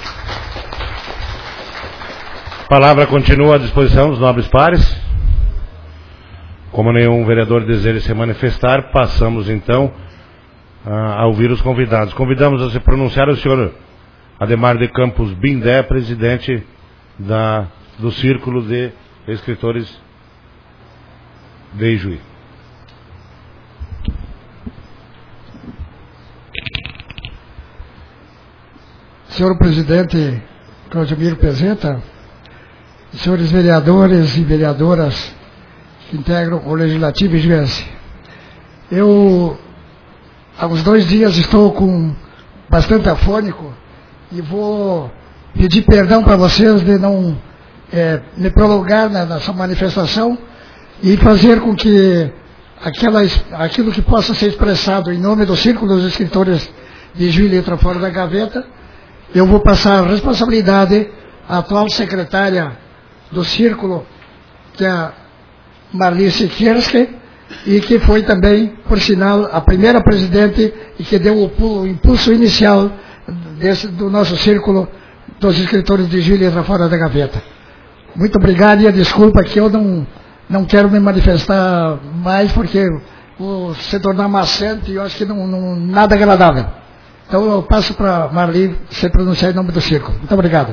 A palavra continua à disposição dos nobres pares. Como nenhum vereador deseja se manifestar, passamos então a ouvir os convidados. Convidamos a se pronunciar o senhor Ademar de Campos Bindé, presidente da, do Círculo de Escritores de Ijuí. Senhor presidente Claudemiro Pezeta, senhores vereadores e vereadoras que integram o Legislativo ijuense, eu há uns dois dias estou com bastante afônico e vou pedir perdão para vocês de não é, me prolongar na, na sua manifestação e fazer com que aquela, aquilo que possa ser expressado em nome do Círculo dos Escritores de Ijuí Letra Fora da Gaveta, eu vou passar a responsabilidade à atual secretária do Círculo, que é a Marli Sikierski, e que foi também, por sinal, a primeira presidente e que deu o, o impulso inicial desse, do nosso Círculo dos Escritores de Ijuí Letra Fora da Gaveta. Muito obrigado e a desculpa que eu não, não quero me manifestar mais, porque vou se tornar maçante e eu acho que não, não nada agradável. Então eu passo para a Marli se pronunciar em nome do Círculo. Muito obrigado.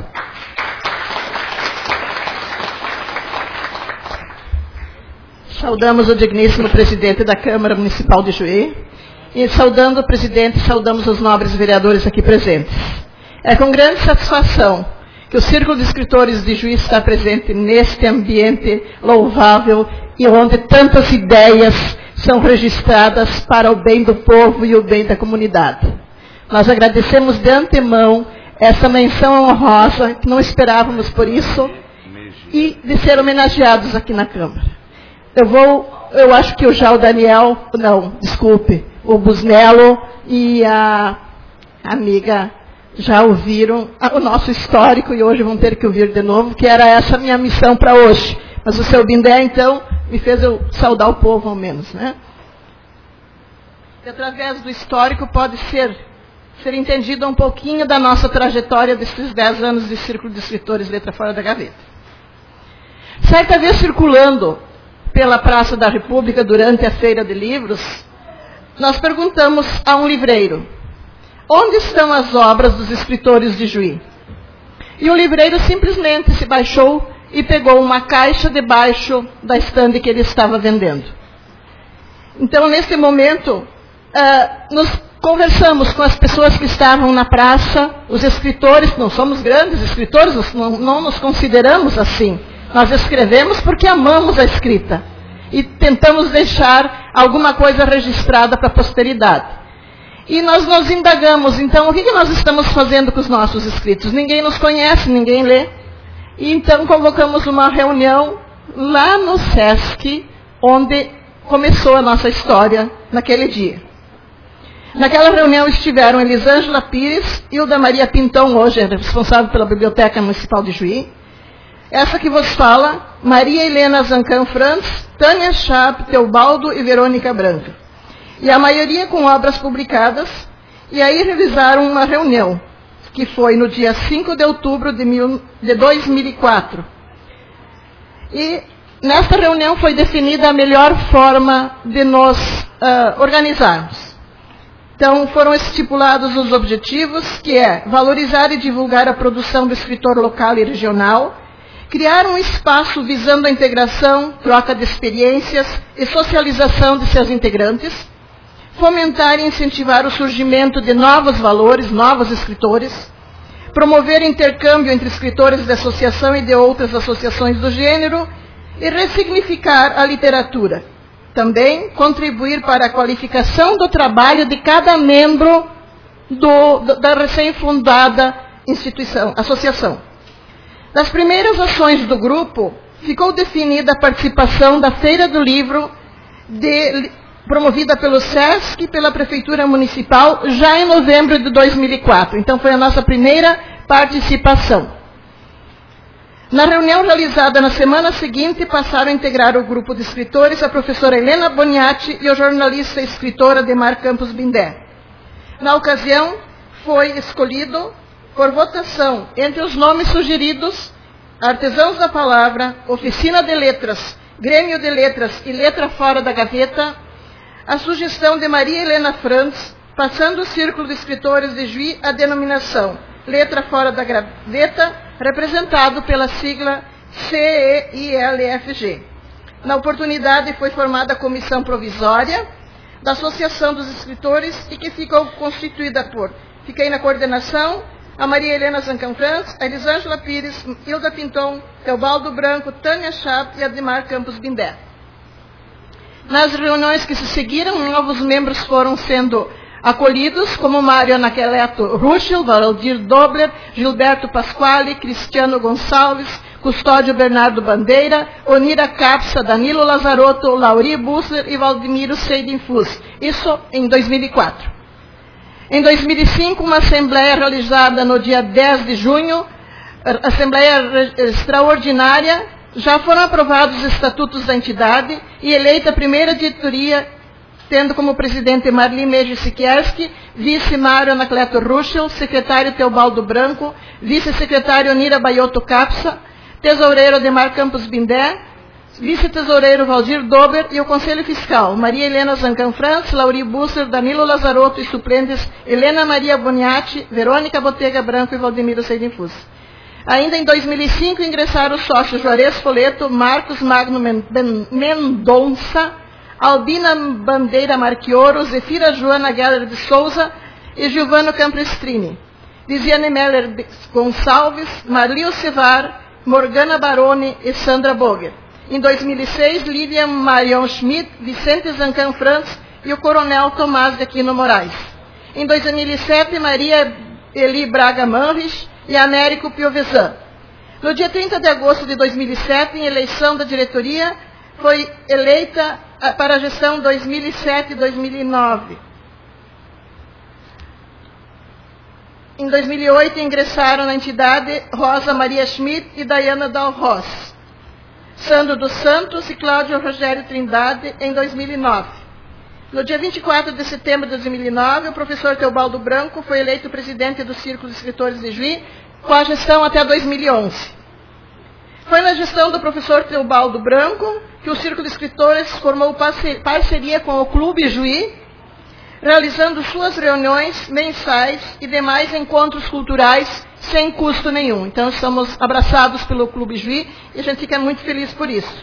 Saudamos o digníssimo presidente da Câmara Municipal de Ijuí e, saudando o presidente, saudamos os nobres vereadores aqui presentes. É com grande satisfação que o Círculo de Escritores de Ijuí está presente neste ambiente louvável e onde tantas ideias são registradas para o bem do povo e o bem da comunidade. Nós agradecemos de antemão essa menção honrosa, que não esperávamos por isso, e de ser homenageados aqui na Câmara. Eu vou, eu acho que já o Daniel, não, desculpe, o Busnello e a amiga já ouviram o nosso histórico e hoje vão ter que ouvir de novo, que era essa a minha missão para hoje. Mas o seu Bindé, então, me fez eu saudar o povo, ao menos, né? E através do histórico pode ser, ser entendido um pouquinho da nossa trajetória desses dez anos de Círculo de Escritores Letra Fora da Gaveta. Certa vez, circulando pela Praça da República durante a Feira de Livros, nós perguntamos a um livreiro: onde estão as obras dos escritores de Ijuí? E o livreiro simplesmente se baixou e pegou uma caixa debaixo da estande que ele estava vendendo. Então, nesse momento, uh, nos conversamos com as pessoas que estavam na praça, os escritores. Não somos grandes escritores, não, não nos consideramos assim. Nós escrevemos porque amamos a escrita e tentamos deixar alguma coisa registrada para a posteridade. E nós nos indagamos, então, o que nós estamos fazendo com os nossos escritos? Ninguém nos conhece, ninguém lê. E então convocamos uma reunião lá no Sesc, onde começou a nossa história naquele dia. Naquela reunião estiveram Elisângela Pires, Hilda Maria Pintão, hoje é responsável pela Biblioteca Municipal de Ijuí. Essa que vos fala, Maria Helena Zancan Franz, Tânia Chap, Teobaldo e Verônica Branca. E a maioria com obras publicadas, e aí realizaram uma reunião, que foi no dia cinco de outubro de, mil, de dois mil e quatro. E nesta reunião foi definida a melhor forma de nos uh, organizarmos. Então foram estipulados os objetivos, que é valorizar e divulgar a produção do escritor local e regional, criar um espaço visando a integração, troca de experiências e socialização de seus integrantes, fomentar e incentivar o surgimento de novos valores, novos escritores, promover intercâmbio entre escritores de associação e de outras associações do gênero e ressignificar a literatura. Também contribuir para a qualificação do trabalho de cada membro do, da recém-fundada instituição, associação. Das primeiras ações do grupo, ficou definida a participação da Feira do Livro, de, promovida pelo SESC e pela Prefeitura Municipal, já em novembro de dois mil e quatro. Então, foi a nossa primeira participação. Na reunião realizada na semana seguinte, passaram a integrar o grupo de escritores a professora Helena Boniati e o jornalista e escritor Ademar Campos Bindé. Na ocasião, foi escolhido, por votação, entre os nomes sugeridos, Artesãos da Palavra, Oficina de Letras, Grêmio de Letras e Letra Fora da Gaveta, a sugestão de Maria Helena Frantz, passando o Círculo de Escritores de Juí a denominação Letra Fora da Gaveta, representado pela sigla C E I L F G. Na oportunidade, foi formada a comissão provisória da Associação dos Escritores e que ficou constituída por, fiquei na coordenação, a Maria Helena Zancanfrans, a Elisângela Pires, Hilda Pinton, Teobaldo Branco, Tânia Chap e Ademar Campos Bindé. Nas reuniões que se seguiram, novos membros foram sendo acolhidos, como Mário Anaqueleto Ruschel, Valdir Dobler, Gilberto Pasquale, Cristiano Gonçalves, Custódio Bernardo Bandeira, Onira Capsa, Danilo Lazarotto, Lauri Busser e Valdemiro Seidinfus. Isso em dois mil e quatro. Em dois mil e cinco, uma assembleia realizada no dia dez de junho, assembleia extraordinária, já foram aprovados os estatutos da entidade e eleita a primeira diretoria, tendo como presidente Marli Meji Sikierski, vice Mário Anacleto Ruschel, secretário Teobaldo Branco, vice-secretário Onira Baioto Capsa, tesoureiro Ademar Campos Bindé, vice-tesoureiro Valdir Dober e o Conselho Fiscal, Maria Helena Zancanfrans, Lauri Busser, Danilo Lazarotto e suplentes Helena Maria Boniati, Verônica Botega Branco e Valdemiro Seidinfus. Ainda em dois mil e cinco ingressaram os sócios Juarez Foleto, Marcos Magno Mendonça, Albina Bandeira Marchioro, Zefira Joana Geller de Souza e Giovano Campestrini. Lisiane Meller Gonçalves, Marlio Cevar, Morgana Baroni e Sandra Boger. Em dois mil e seis, Lívia Marion Schmidt, Vicente Zancanfrans e o Coronel Tomás de Aquino Moraes. Em dois mil e sete, Maria Eli Braga Manrich e Américo Piovesan. No dia trinta de agosto de dois mil e sete, em eleição da diretoria, foi eleita para a gestão dois mil e sete a dois mil e nove. Em dois mil e oito, ingressaram na entidade Rosa Maria Schmidt e Diana Dalros, Sandro dos Santos e Cláudio Rogério Trindade, em dois mil e nove. No dia vinte e quatro de setembro de dois mil e nove, o professor Teobaldo Branco foi eleito presidente do Círculo de Escritores de Juí, com a gestão até dois mil e onze. Foi na gestão do professor Teobaldo Branco que o Círculo de Escritores formou parceria com o Clube Juí, realizando suas reuniões mensais e demais encontros culturais sem custo nenhum. Então, estamos abraçados pelo Clube Juí e a gente fica muito feliz por isso.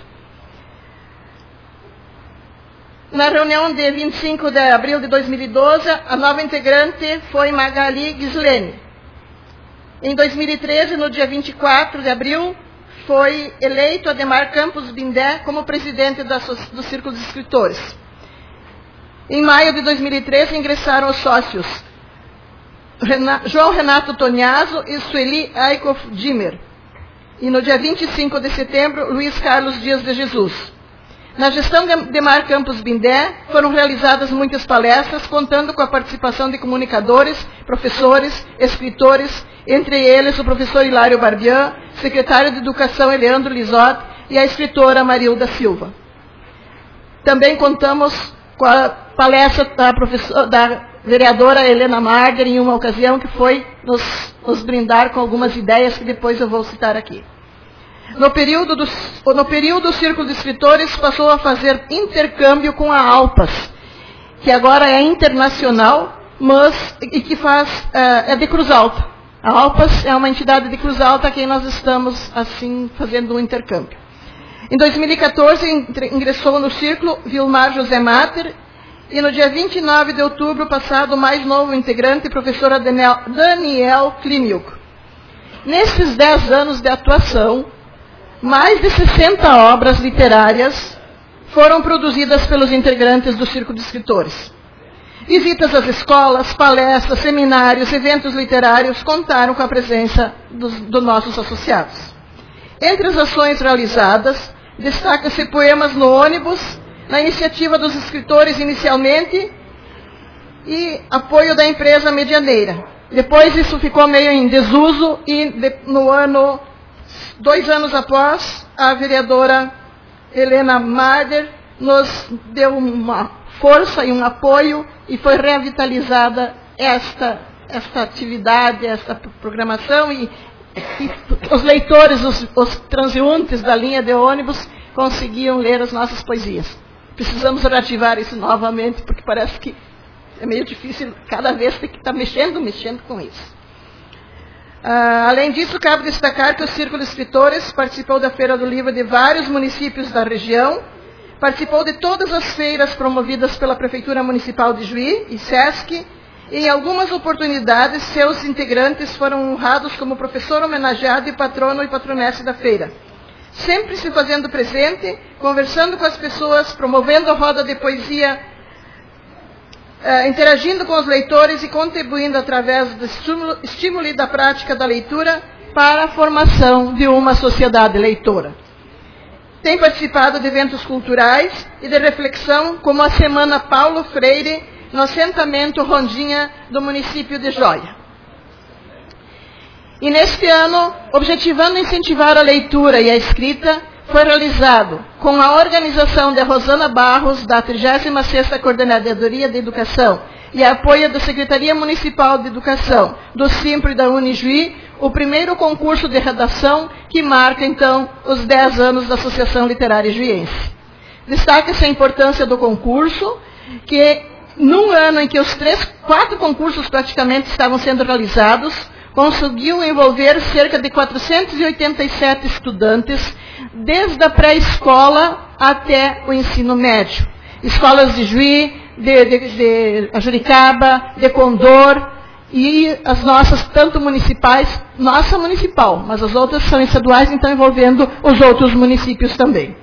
Na reunião de vinte e cinco de abril de dois mil e doze, a nova integrante foi Magali Gislene. Em dois mil e treze, no dia vinte e quatro de abril, foi eleito Ademar Campos Bindé como presidente da, do Círculo de Escritores. Em maio de dois mil e treze, ingressaram os sócios Renato, João Renato Tonhaso e Sueli Aikoff Dimmer. E no dia vinte e cinco de setembro, Luiz Carlos Dias de Jesus. Na gestão de Ademar Campos Bindé, foram realizadas muitas palestras, contando com a participação de comunicadores, professores, escritores, entre eles o professor Hilário Barbian, secretário de Educação Eleandro Lisot e a escritora Marilda Silva. Também contamos com a palestra da, professora, da vereadora Helena Marder, em uma ocasião, que foi nos, nos brindar com algumas ideias que depois eu vou citar aqui. No período, do, no período, o Círculo de Escritores passou a fazer intercâmbio com a Alpas, que agora é internacional, mas e que faz, é, é de Cruz Alta. A Alpas é uma entidade de Cruz Alta a quem nós estamos, assim, fazendo um intercâmbio. Em dois mil e quatorze, ingressou no Círculo Vilmar José Mater, e no dia vinte e nove de outubro passado, o mais novo integrante, professora Daniel Klimiuk. Nesses dez anos de atuação, mais de sessenta obras literárias foram produzidas pelos integrantes do Círculo de Escritores. Visitas às escolas, palestras, seminários, eventos literários contaram com a presença dos, dos nossos associados. Entre as ações realizadas, destaca-se poemas no ônibus, na iniciativa dos escritores inicialmente, e apoio da empresa medianeira. Depois isso ficou meio em desuso, e de, no ano, dois anos após, a vereadora Helena Marder nos deu uma força e um apoio, e foi revitalizada esta, esta atividade, esta programação, e, e os leitores, os, os transeuntes da linha de ônibus, conseguiam ler as nossas poesias. Precisamos reativar isso novamente, porque parece que é meio difícil, cada vez tem que estar mexendo, mexendo com isso. Ah, além disso, cabe destacar que o Círculo de Escritores participou da Feira do Livro de vários municípios da região, participou de todas as feiras promovidas pela Prefeitura Municipal de Juí e SESC, e em algumas oportunidades seus integrantes foram honrados como professor homenageado e patrono e patronesse da feira. Sempre se fazendo presente, conversando com as pessoas, promovendo a roda de poesia, eh, interagindo com os leitores e contribuindo através do estímulo, estímulo e da prática da leitura para a formação de uma sociedade leitora. Tem participado de eventos culturais e de reflexão, como a Semana Paulo Freire, no assentamento Rondinha do município de Joia. E neste ano, objetivando incentivar a leitura e a escrita, foi realizado, com a organização de Rosana Barros, da trigésima sexta Coordenadoria de Educação, e apoio da Secretaria Municipal de Educação, do SIMPRE da Unijuí, o primeiro concurso de redação que marca, então, os dez anos da Associação Literária Juiense. Destaca-se a importância do concurso, que num ano em que os três, quatro concursos praticamente estavam sendo realizados, conseguiu envolver cerca de quatrocentos e oitenta e sete estudantes, desde a pré-escola até o ensino médio. Escolas de Juí, de, de, de Juricaba, de Condor, e as nossas, tanto municipais, nossa municipal, mas as outras são estaduais, então envolvendo os outros municípios também.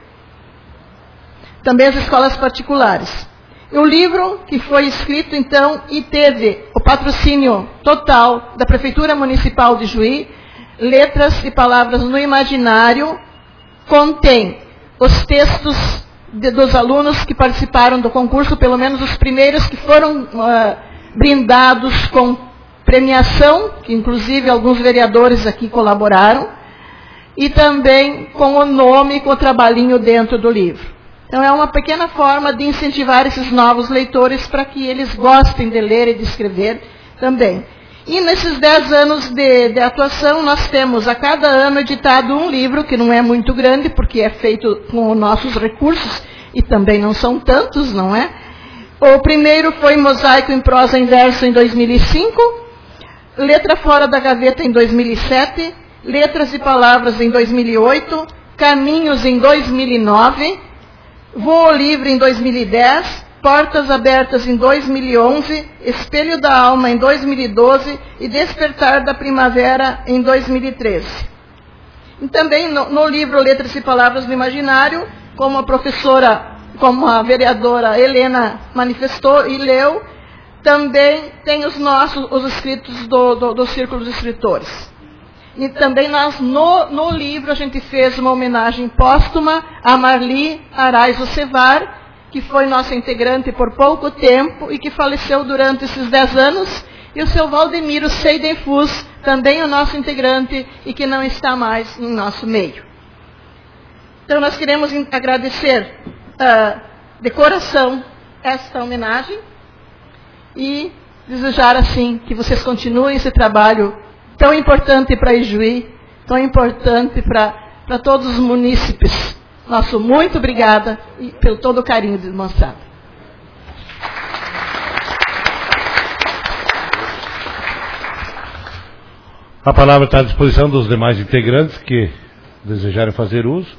Também as escolas particulares. O livro que foi escrito, então, e teve o patrocínio total da Prefeitura Municipal de Juí, Letras e Palavras no Imaginário, contém os textos de, dos alunos que participaram do concurso, pelo menos os primeiros que foram uh, brindados com premiação, que inclusive alguns vereadores aqui colaboraram, e também com o nome e com o trabalhinho dentro do livro. Então, é uma pequena forma de incentivar esses novos leitores para que eles gostem de ler e de escrever também. E nesses dez anos de, de atuação, nós temos a cada ano editado um livro, que não é muito grande, porque é feito com os nossos recursos, e também não são tantos, não é? O primeiro foi Mosaico em Prosa em Verso em dois mil e cinco, Letra Fora da Gaveta em dois mil e sete, Letras e Palavras em dois mil e oito, Caminhos em dois mil e nove, Voo Livre em dois mil e dez, Portas Abertas em dois mil e onze, Espelho da Alma em dois mil e doze e Despertar da Primavera em dois mil e treze. E também no, no livro Letras e Palavras no Imaginário, como a professora, como a vereadora Helena manifestou e leu, também tem os nossos, os escritos do, do, do Círculo de Escritores. E também nós, no, no livro, a gente fez uma homenagem póstuma a Marli Araiz Ocevar, que foi nossa integrante por pouco tempo e que faleceu durante esses dez anos, e o seu Valdemiro Seidenfus, também o nosso integrante e que não está mais em nosso meio. Então, nós queremos agradecer uh, de coração esta homenagem e desejar, assim, que vocês continuem esse trabalho tão importante para Ijuí, tão importante para todos os munícipes. Nosso muito obrigada e pelo todo o carinho demonstrado. A palavra está à disposição dos demais integrantes que desejarem fazer uso.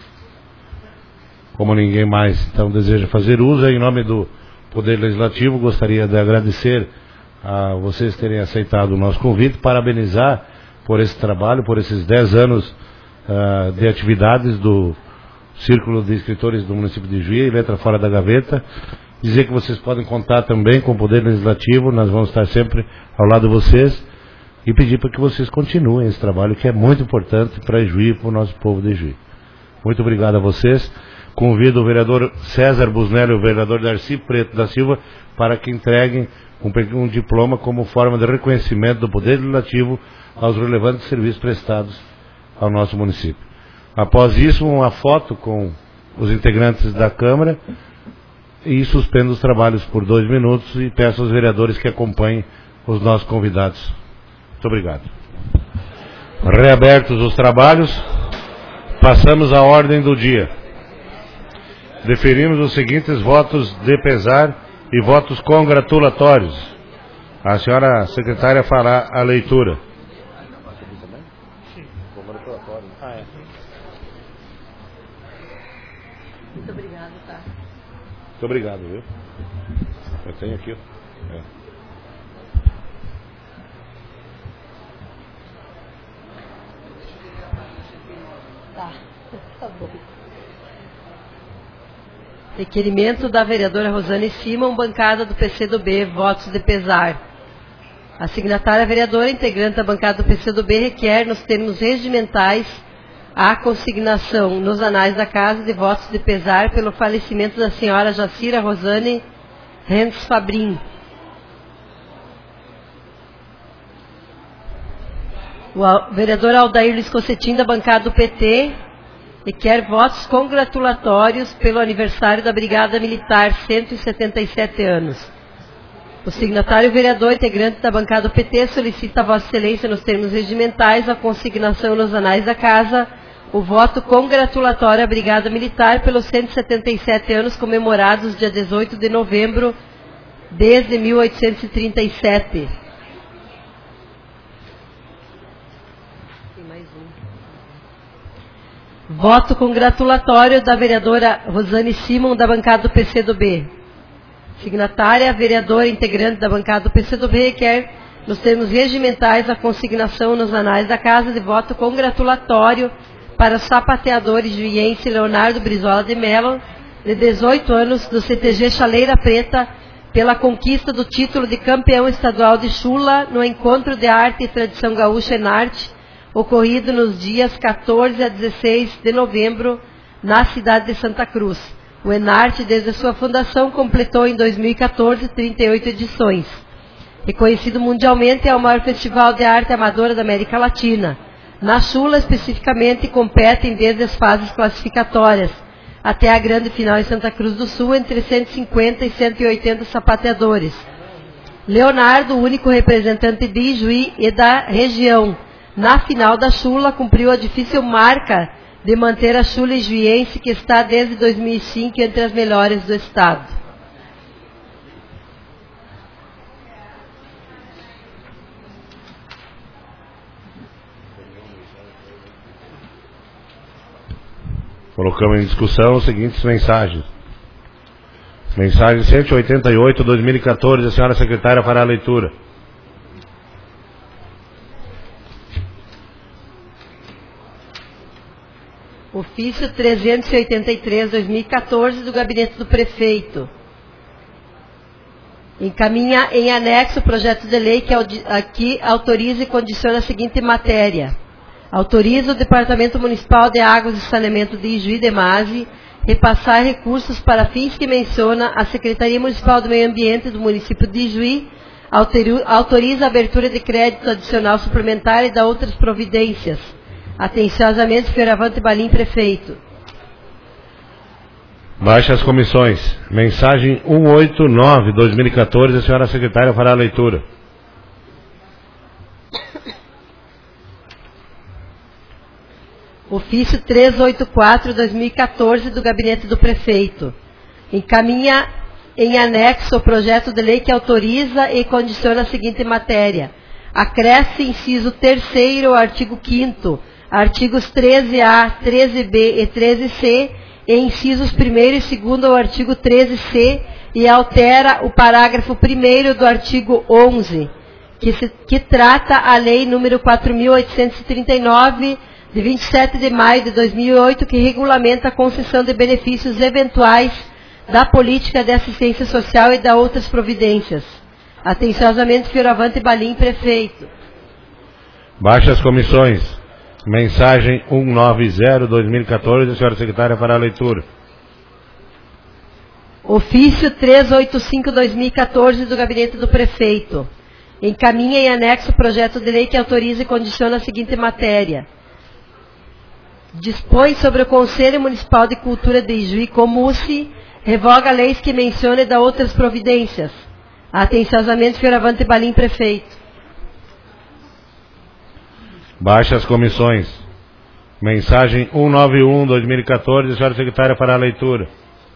Como ninguém mais então deseja fazer uso, em nome do Poder Legislativo, gostaria de agradecer a vocês terem aceitado o nosso convite, parabenizar por esse trabalho, por esses dez anos uh, de atividades do Círculo de Escritores do município de Juí, Letra Fora da Gaveta. Dizer que vocês podem contar também com o Poder Legislativo, nós vamos estar sempre ao lado de vocês, e pedir para que vocês continuem esse trabalho que é muito importante para Juí e para o nosso povo de Juí. Muito obrigado a vocês. Convido o vereador César Busnelli e o vereador Darcy Preto da Silva para que entreguem um, um diploma como forma de reconhecimento do Poder Legislativo aos relevantes serviços prestados ao nosso município. Após isso, uma foto com os integrantes da Câmara e suspendo os trabalhos por dois minutos e peço aos vereadores que acompanhem os nossos convidados. Muito obrigado. Reabertos os trabalhos, passamos à ordem do dia. Deferimos os seguintes votos de pesar e votos congratulatórios. A senhora secretária fará a leitura. Muito obrigado, tá? Muito obrigado, viu? Eu tenho aqui. É. Tá, tá bom. Requerimento da vereadora Rosane Simon, bancada do P C do B, votos de pesar. A signatária vereadora, integrante da bancada do P C do B, requer, nos termos regimentais, a consignação nos anais da casa de votos de pesar pelo falecimento da senhora Jacira Rosane Renz Fabrin. O vereador Aldair Luiz Cossetim, da bancada do P T, requer votos congratulatórios pelo aniversário da Brigada Militar, cento e setenta e sete anos. O signatário vereador, integrante da bancada do P T, solicita a Vossa Excelência, nos termos regimentais, a consignação nos anais da casa, o voto congratulatório à Brigada Militar pelos cento e setenta e sete anos comemorados dia dezoito de novembro, desde mil oitocentos e trinta e sete. Voto congratulatório da vereadora Rosane Simon, da bancada do P C do B. Signatária, vereadora integrante da bancada do P C do B, requer, nos termos regimentais, a consignação nos anais da casa de voto congratulatório para o sapateador juiense Leonardo Brizola de Mello, de dezoito anos, do C T G Chaleira Preta, pela conquista do título de campeão estadual de chula no Encontro de Arte e Tradição Gaúcha Enarte, ocorrido nos dias quatorze a dezesseis de novembro, na cidade de Santa Cruz. O Enarte, desde a sua fundação, completou em dois mil e quatorze trinta e oito edições. Reconhecido mundialmente, é o maior festival de arte amadora da América Latina. Na chula, especificamente, competem desde as fases classificatórias até a grande final em Santa Cruz do Sul, entre cento e cinquenta e cento e oitenta sapateadores. Leonardo, o único representante de Ijuí e da região, na final da chula, cumpriu a difícil marca de manter a chula ijuiense, que está desde dois mil e cinco entre as melhores do estado. Colocamos em discussão as seguintes mensagens. Mensagem cento e oitenta e oito, dois mil e quatorze, a senhora secretária fará a leitura. Ofício trezentos e oitenta e três, dois mil e quatorze, do Gabinete do Prefeito. Encaminha em anexo o projeto de lei que aqui autoriza e condiciona a seguinte matéria. Autoriza o Departamento Municipal de Águas e Saneamento de Ijuí de Mase repassar recursos para fins que menciona a Secretaria Municipal do Meio Ambiente do município de Ijuí, autoriza a abertura de crédito adicional suplementar e dá outras providências. Atenciosamente, Fioravante Balim, Prefeito. Baixa as comissões. Mensagem cento e oitenta e nove, dois mil e quatorze, a senhora secretária fará a leitura. Ofício trezentos e oitenta e quatro, dois mil e quatorze, do Gabinete do Prefeito. Encaminha em anexo o projeto de lei que autoriza e condiciona a seguinte matéria. Acresce inciso terceiro ao artigo quinto, artigos treze A, treze B e treze C, e incisos primeiro e segundo ao artigo treze C, e altera o parágrafo primeiro do artigo onze, que, se, que trata a Lei número quatro mil oitocentos e trinta e nove, de vinte e sete de maio de dois mil e oito, que regulamenta a concessão de benefícios eventuais da política de assistência social e da outras providências. Atenciosamente, Fioravante Balim, prefeito. Baixas comissões. Mensagem cento e noventa, dois mil e quatorze, a senhora secretária fará a leitura. Ofício trezentos e oitenta e cinco, dois mil e quatorze, do Gabinete do Prefeito. Encaminha em anexo o projeto de lei que autoriza e condiciona a seguinte matéria. Dispõe sobre o Conselho Municipal de Cultura de Ijuí Comusse, revoga leis que menciona e dá outras providências. Atenciosamente, Fioravante Balim, prefeito. Baixas comissões. Mensagem cento e noventa e um, dois mil e quatorze, a senhora secretária fará a leitura.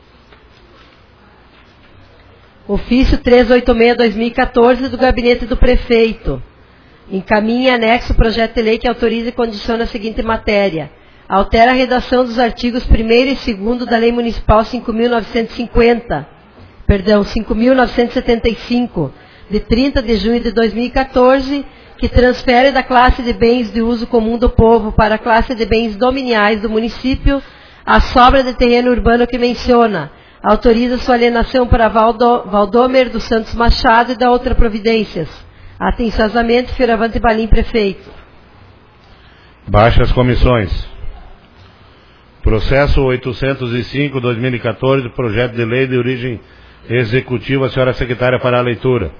Ofício trezentos e oitenta e seis, dois mil e quatorze, do Gabinete do Prefeito. Encaminha em anexo o projeto de lei que autoriza e condiciona a seguinte matéria. Altera a redação dos artigos primeiro e segundo da Lei Municipal cinco mil novecentos e cinquenta, perdão, cinco mil novecentos e setenta e cinco, de trinta de junho de dois mil e quatorze, que transfere da classe de bens de uso comum do povo para a classe de bens dominiais do município a sobra de terreno urbano que menciona. Autoriza sua alienação para Valdo, Valdomer dos Santos Machado e da outra providências. Atenciosamente, Fioravante Balim, prefeito. Baixas comissões. Processo oitocentos e cinco, dois mil e quatorze, projeto de lei de origem executiva, a senhora secretária fará a leitura.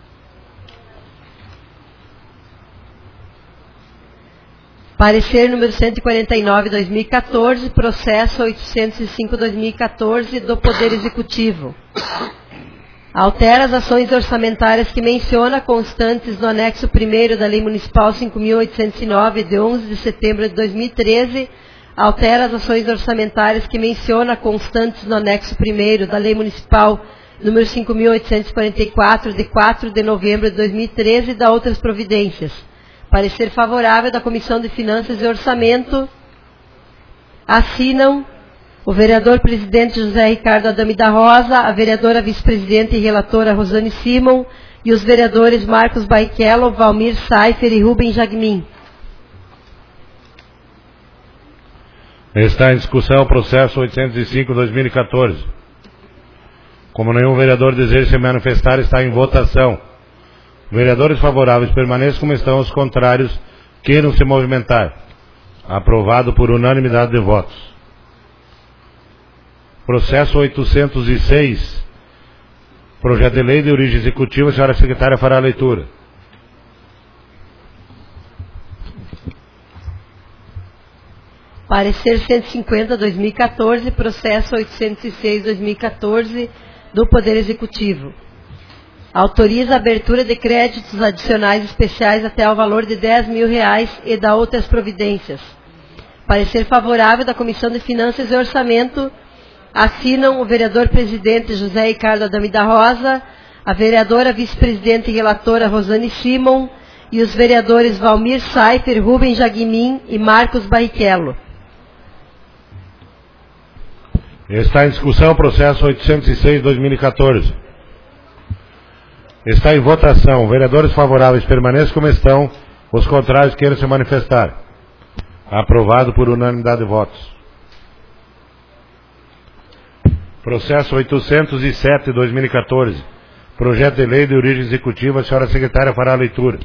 Parecer número cento e quarenta e nove, dois mil e quatorze, processo oitocentos e cinco, dois mil e quatorze, do Poder Executivo. Altera as ações orçamentárias que menciona, constantes no anexo primeiro da Lei Municipal cinco mil oitocentos e nove, de onze de setembro de dois mil e treze. Altera as ações orçamentárias que menciona, constantes no anexo primeiro da Lei Municipal número cinco mil oitocentos e quarenta e quatro, de quatro de novembro de dois mil e treze, e da outras providências. Parecer favorável da Comissão de Finanças e Orçamento. Assinam o vereador presidente José Ricardo Adame da Rosa, a vereadora vice-presidente e relatora Rosane Simon e os vereadores Marcos Barrichello, Valmir Saifer e Rubem Jagmin. Está em discussão o processo oitocentos e cinco, dois mil e quatorze. Como nenhum vereador deseja se manifestar, está em votação. Vereadores favoráveis permaneçam como estão, os contrários queiram se movimentar. Aprovado por unanimidade de votos. Processo oitocentos e seis, projeto de lei de origem executiva, a senhora secretária fará a leitura. Parecer cento e cinquenta, dois mil e quatorze, processo oitocentos e seis, dois mil e quatorze, do Poder Executivo. Autoriza a abertura de créditos adicionais especiais até o valor de dez mil reais e da outras providências. Parecer favorável da Comissão de Finanças e Orçamento. Assinam o vereador presidente José Ricardo Adame da Rosa, a vereadora vice-presidente e relatora Rosane Simon e os vereadores Valmir Saifer, Rubem Jagmin e Marcos Barrichello. Está em discussão o processo oitocentos e seis, dois mil e quatorze. Está em votação. Vereadores favoráveis permaneçam como estão, os contrários queiram se manifestar. Aprovado por unanimidade de votos. Processo oitocentos e sete, dois mil e quatorze. Projeto de lei de origem executiva, a senhora secretária fará a leitura.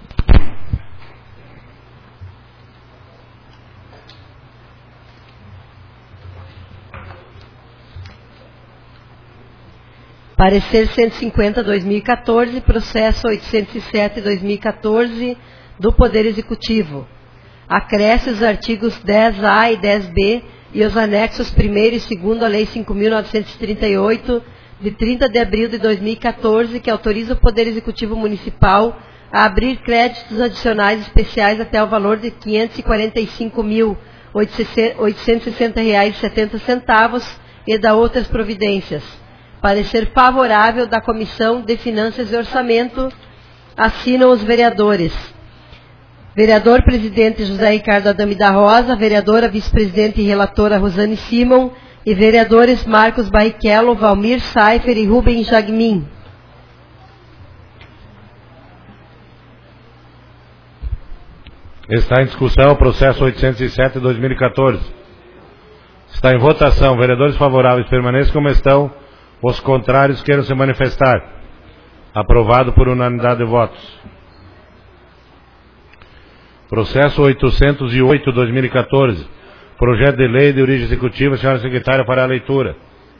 Parecer cento e cinquenta, dois mil e quatorze, processo oitocentos e sete, dois mil e quatorze, do Poder Executivo. Acresce os artigos dez A e dez B e os anexos primeiro e segundo à Lei cinco mil novecentos e trinta e oito, de trinta de abril de dois mil e quatorze, que autoriza o Poder Executivo Municipal a abrir créditos adicionais especiais até o valor de quinhentos e quarenta e cinco mil, oitocentos e sessenta reais e setenta centavos e da outras providências. Parecer favorável da Comissão de Finanças e Orçamento. Assinam os vereadores: vereador presidente José Ricardo Adame da Rosa, vereadora vice-presidente e relatora Rosane Simon e vereadores Marcos Barrichello, Valmir Saifer e Rubem Jagmin. Está em discussão o processo oitocentos e sete de dois mil e quatorze. Está em votação. Vereadores favoráveis permaneçam como estão. Os contrários queiram se manifestar. Aprovado por unanimidade de votos. Processo oitocentos e oito de dois mil e quatorze. Projeto de lei de origem executiva. Senhora secretária, para a leitura.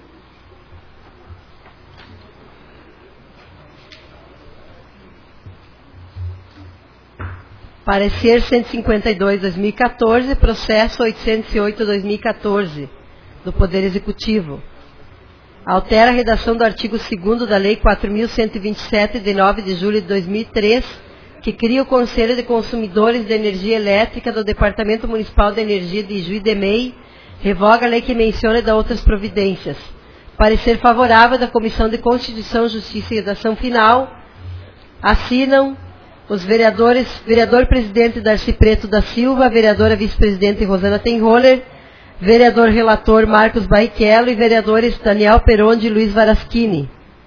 Parecer cento e cinquenta e dois de dois mil e quatorze, processo oitocentos e oito de dois mil e quatorze, do Poder Executivo. Altera a redação do artigo segundo da Lei quatro mil cento e vinte e sete, de nove de julho de dois mil e três, que cria o Conselho de Consumidores de Energia Elétrica do Departamento Municipal de Energia de Juí de Mei, revoga a lei que menciona e dá outras providências. Parecer favorável da Comissão de Constituição, Justiça e Redação Final. Assinam os vereadores, vereador presidente Darcy Preto da Silva, vereadora vice-presidente Rosana Tenholler, vereador relator Marcos Barrichello e vereadores Daniel Perondi e Luiz Varaschini.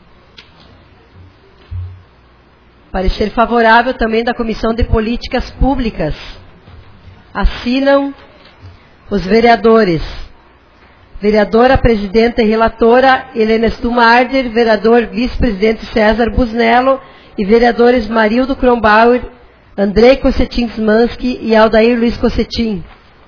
Parecer favorável também da Comissão de Políticas Públicas. Assinam os vereadores: vereadora presidenta e relatora Helena Stumarder, vereador vice-presidente César Busnello e vereadores Marildo Kronbauer, Andrei Cossetin Smansky e Aldair Luiz Cossetin.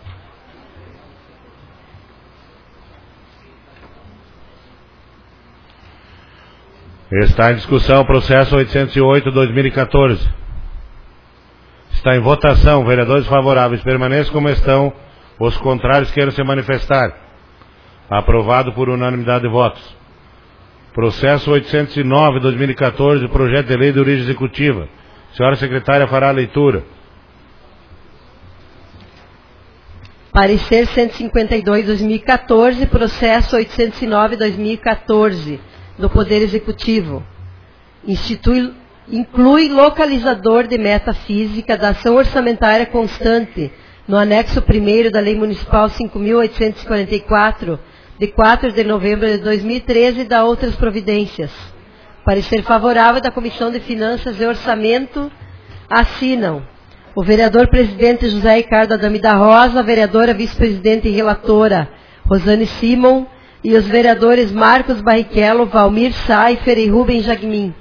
Está em discussão o processo oitocentos e oito de dois mil e quatorze. Está em votação. Vereadores favoráveis permaneçam como estão. Os contrários queiram se manifestar. Aprovado por unanimidade de votos. Processo oitocentos e nove de dois mil e quatorze, projeto de lei de origem executiva. Senhora secretária, fará a leitura. Parecer cento e cinquenta e dois de dois mil e quatorze, processo oitocentos e nove de dois mil e quatorze, do Poder Executivo. Institui, inclui localizador de meta física da ação orçamentária constante no anexo primeiro da Lei Municipal cinco mil oitocentos e quarenta e quatro, de quatro de novembro de dois mil e treze, e dá outras providências. Parecer favorável da Comissão de Finanças e Orçamento. Assinam o vereador presidente José Ricardo Adame da Rosa, a vereadora vice-presidente e relatora Rosane Simon e os vereadores Marcos Barrichello, Valmir Saifer e Rubem Jagmin.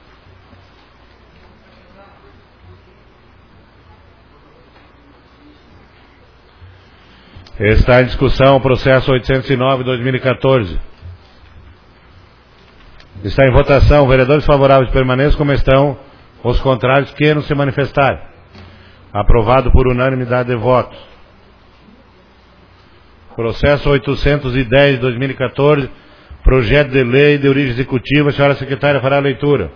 Está em discussão o processo oitocentos e nove de dois mil e quatorze. Está em votação. Vereadores favoráveis permaneçam como estão. Os contrários queiram se manifestar. Aprovado por unanimidade de votos. Processo oitocentos e dez de dois mil e quatorze. Projeto de lei de origem executiva. A senhora secretária fará a leitura.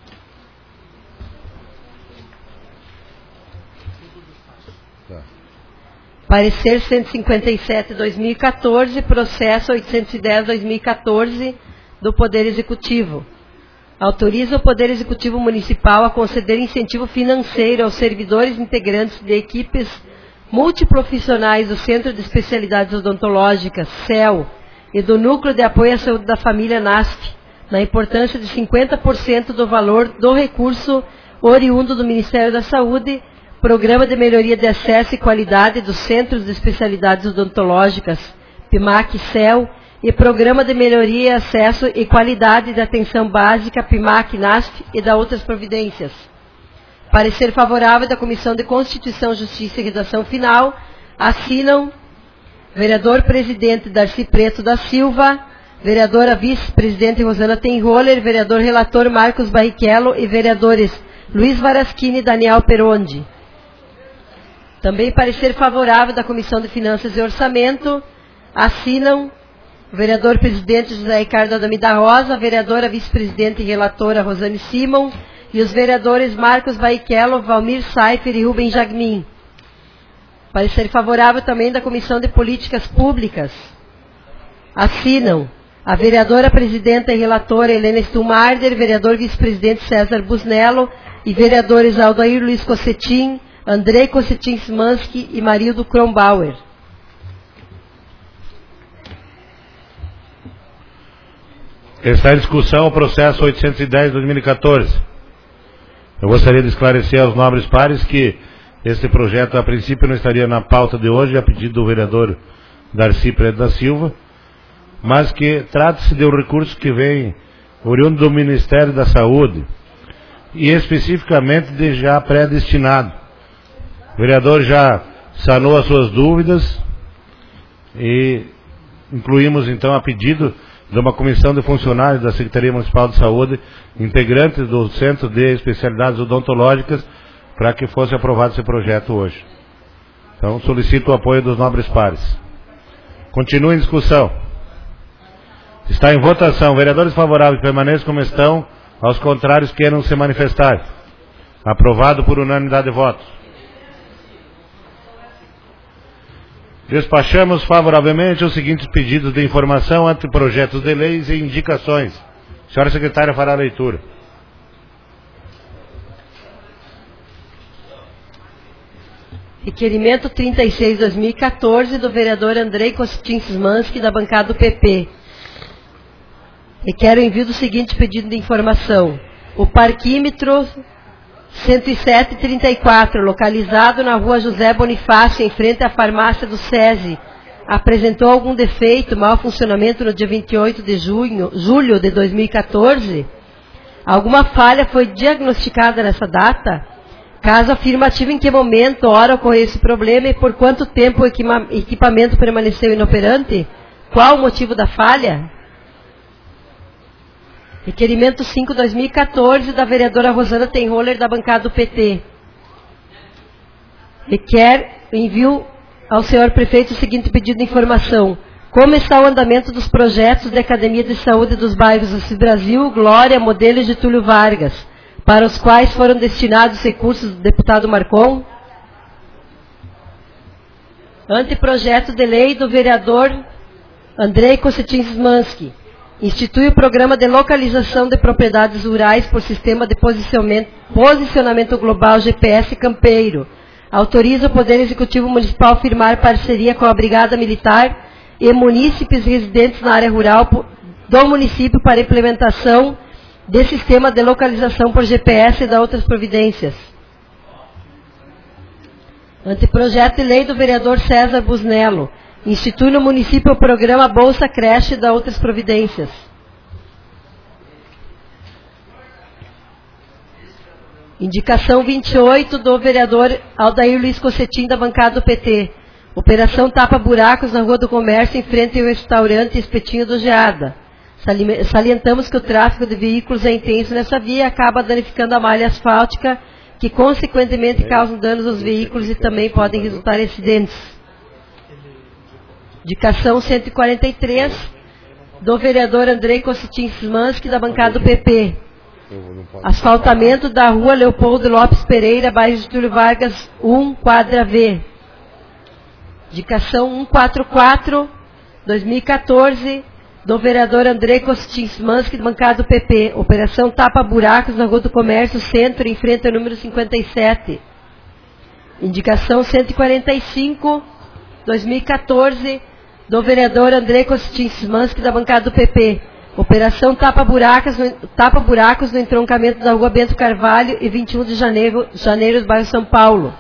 Parecer cento e cinquenta e sete de dois mil e quatorze, processo oitocentos e dez de dois mil e quatorze, do Poder Executivo. Autoriza o Poder Executivo Municipal a conceder incentivo financeiro aos servidores integrantes de equipes multiprofissionais do Centro de Especialidades Odontológicas, C E L, e do Núcleo de Apoio à Saúde da Família, N A S F, na importância de cinquenta por cento do valor do recurso oriundo do Ministério da Saúde, Programa de Melhoria de Acesso e Qualidade dos Centros de Especialidades Odontológicas, P M A C C E L, e Programa de Melhoria, Acesso e Qualidade da Atenção Básica, P M A C N A S F, e da outras providências. Parecer favorável da Comissão de Constituição, Justiça e Redação Final. Assinam vereador presidente Darcy Preto da Silva, vereadora vice-presidente Rosana Tenholler, vereador relator Marcos Barrichello e vereadores Luiz Varaschini e Daniel Perondi. Também parecer favorável da Comissão de Finanças e Orçamento. Assinam o vereador presidente José Ricardo Adame da Rosa, a vereadora vice-presidente e relatora Rosane Simon e os vereadores Marcos Barrichello, Valmir Saifer e Rubem Jagmin. Parecer favorável também da Comissão de Políticas Públicas. Assinam a vereadora presidenta e relatora Helena Stumarder, vereador vice-presidente César Busnello e vereadores Aldair Luiz Cossetin, Andrei Cossetin Smansky e Marildo Kronbauer. Está em discussão o processo oitocentos e dez de dois mil e quatorze. Eu gostaria de esclarecer aos nobres pares que este projeto, a princípio, não estaria na pauta de hoje, a pedido do vereador Darcy Pereira da Silva, mas que trata-se de um recurso que vem oriundo do Ministério da Saúde e especificamente de já pré-destinado. O vereador já sanou as suas dúvidas e incluímos então a pedido de uma comissão de funcionários da Secretaria Municipal de Saúde, integrantes do Centro de Especialidades Odontológicas, para que fosse aprovado esse projeto hoje. Então solicito o apoio dos nobres pares. Continua em discussão. Está em votação. Vereadores favoráveis permaneçam como estão. Aos contrários queiram se manifestar. Aprovado por unanimidade de votos. Despachamos favoravelmente os seguintes pedidos de informação ante projetos de leis e indicações. A senhora secretária fará a leitura. Requerimento trinta e seis de dois mil e quatorze do vereador Andrei Cossetin Smansky, da bancada do P P. Requer o envio do seguinte pedido de informação. O parquímetro cento e sete trinta e quatro, localizado na rua José Bonifácio, em frente à farmácia do SESI, apresentou algum defeito, mau funcionamento no dia vinte e oito de junho, julho de dois mil e quatorze? Alguma falha foi diagnosticada nessa data? Caso afirmativo, em que momento, hora ocorreu esse problema e por quanto tempo o equipamento permaneceu inoperante? Qual o motivo da falha? Requerimento cinco de dois mil e quatorze, da vereadora Rosana Tenholler, da bancada do P T. Requer envio ao senhor prefeito o seguinte pedido de informação. Como está o andamento dos projetos de Academia de Saúde dos bairros Assis Brasil, Glória, Modelo e Getúlio Vargas, para os quais foram destinados recursos do deputado Marcon? Anteprojeto de lei do vereador Andrei Cossetin Smansky. Institui o programa de localização de propriedades rurais por sistema de posicionamento, posicionamento global G P S Campeiro. Autoriza o Poder Executivo Municipal a firmar parceria com a Brigada Militar e munícipes residentes na área rural do município para implementação de sistema de localização por G P S e da outras providências. Anteprojeto de lei do vereador César Busnello. Institui no município o programa Bolsa Creche e da outras providências. Indicação vinte e oito do vereador Aldair Luiz Cossetin, da bancada do P T. Operação Tapa Buracos na Rua do Comércio, em frente ao restaurante Espetinho do Geada. Salientamos que o tráfego de veículos é intenso nessa via e acaba danificando a malha asfáltica, que consequentemente causam danos aos veículos e também podem resultar em acidentes. Indicação cento e quarenta e três do vereador Andrei Cossetin Smansky, da bancada do P P. Asfaltamento da rua Leopoldo Lopes Pereira, bairro Getúlio Vargas um, quadra V. Indicação cento e quarenta e quatro, dois mil e quatorze, do vereador Andrei Cossetin Smansky, da bancada do P P. Operação Tapa Buracos na Rua do Comércio Centro, em frente ao número cinquenta e sete. Indicação cento e quarenta e cinco, dois mil e quatorze, do vereador Andrei Cossetin Smansky, da bancada do P P. Operação Tapa Buracos, no, Tapa Buracos no entroncamento da Rua Bento Carvalho e vinte e um de janeiro, janeiro do bairro São Paulo.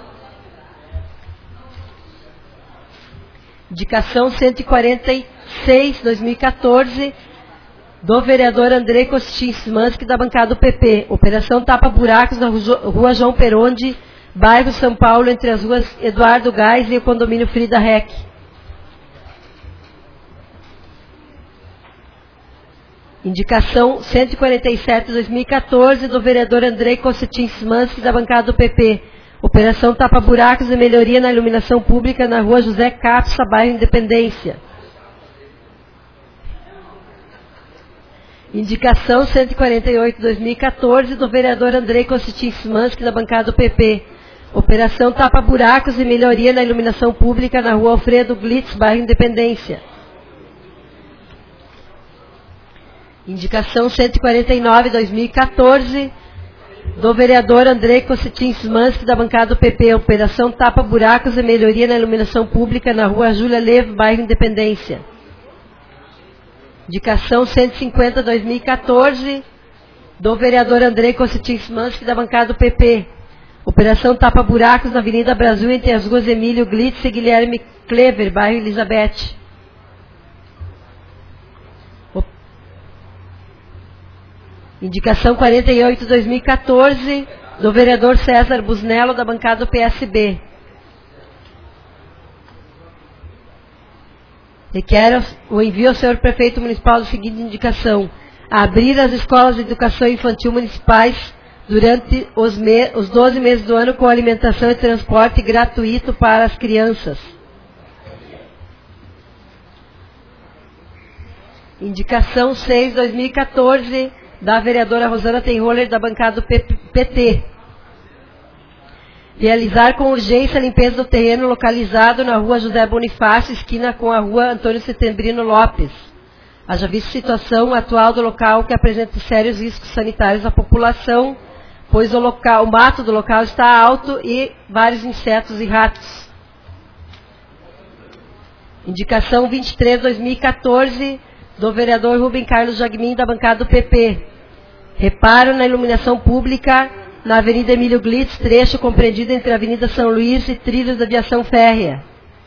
Indicação cento e quarenta e seis, dois mil e quatorze, do vereador Andrei Cossetin Smansky, da bancada do P P. Operação Tapa Buracos na Rua João Peronde, bairro São Paulo, entre as ruas Eduardo Gás e o condomínio Frida Rec. Indicação cento e quarenta e sete, dois mil e quatorze, do vereador Andrei Cossetin Smansky, da bancada do P P. Operação Tapa Buracos e melhoria na iluminação pública na Rua José Capsa, bairro Independência. Indicação cento e quarenta e oito, dois mil e quatorze, do vereador Andrei Cossetin Smansky, da bancada do P P. Operação Tapa Buracos e melhoria na iluminação pública na Rua Alfredo Glitz, bairro Independência. Indicação cento e quarenta e nove, dois mil e quatorze, do vereador Andrei Cossetin Smansky, da bancada do P P, operação tapa buracos e melhoria na iluminação pública na rua Júlia Levo, bairro Independência. Indicação cento e cinquenta, dois mil e quatorze, do vereador Andrei Cossetin Smansky, da bancada do P P, operação tapa buracos na Avenida Brasil, entre as ruas Emílio Glitz e Guilherme Kleber, bairro Elizabeth. Indicação quarenta e oito, dois mil e quatorze, do vereador César Busnello, da bancada do P S B. Requer o envio ao senhor prefeito municipal da seguinte indicação: abrir as escolas de educação infantil municipais durante os, me os doze meses do ano com alimentação e transporte gratuito para as crianças. Indicação seis, dois mil e quatorze, da vereadora Rosana Tenroller, da bancada do P T. Realizar com urgência a limpeza do terreno localizado na rua José Bonifácio, esquina com a rua Antônio Setembrino Lopes. Haja visto situação atual do local que apresenta sérios riscos sanitários à população, pois o, local, o mato do local está alto e vários insetos e ratos. Indicação vinte e três, dois mil e quatorze, do vereador Rubem Carlos Jagmin, da bancada do P P. Reparo na iluminação pública na Avenida Emílio Glitz, trecho compreendido entre a Avenida São Luís e trilhos da aviação férrea.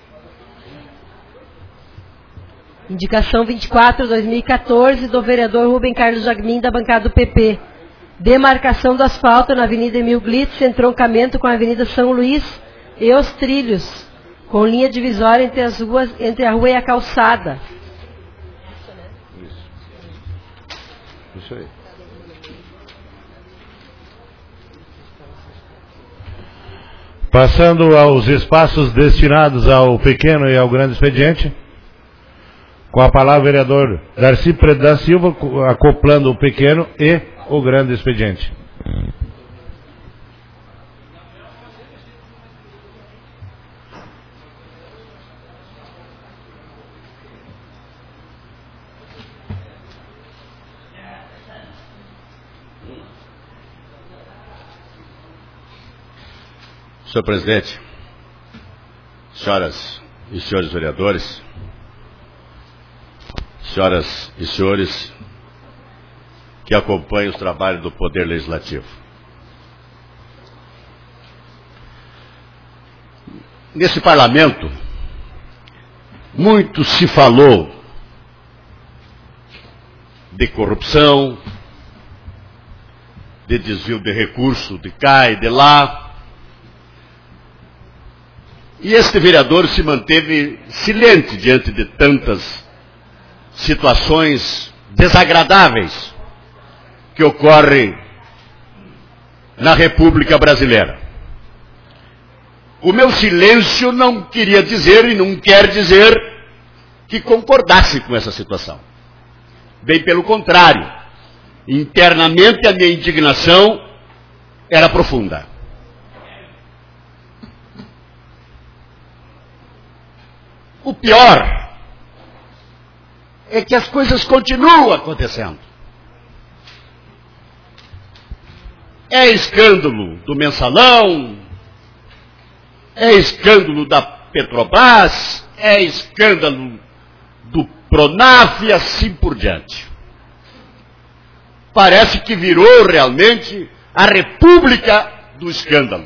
Indicação vinte e quatro, dois mil e quatorze, do vereador Rubem Carlos Jagmin, da bancada do P P. Demarcação do asfalto na Avenida Emílio Glitz, entroncamento com a Avenida São Luís e os trilhos, com linha divisória entre as ruas, entre a rua e a calçada. Isso aí. Passando aos espaços destinados ao pequeno e ao grande expediente, com a palavra o vereador Darcy da Silva, acoplando o pequeno e o grande expediente. Senhor presidente, senhoras e senhores vereadores, senhoras e senhores que acompanham os trabalhos do Poder Legislativo. Nesse parlamento, muito se falou de corrupção, de desvio de recurso de cá e de lá. E este vereador se manteve silente diante de tantas situações desagradáveis que ocorrem na República Brasileira. O meu silêncio não queria dizer e não quer dizer que concordasse com essa situação. Bem pelo contrário, internamente a minha indignação era profunda. O pior é que as coisas continuam acontecendo. É escândalo do Mensalão, é escândalo da Petrobras, é escândalo do Pronaf e assim por diante. Parece que virou realmente a República do Escândalo.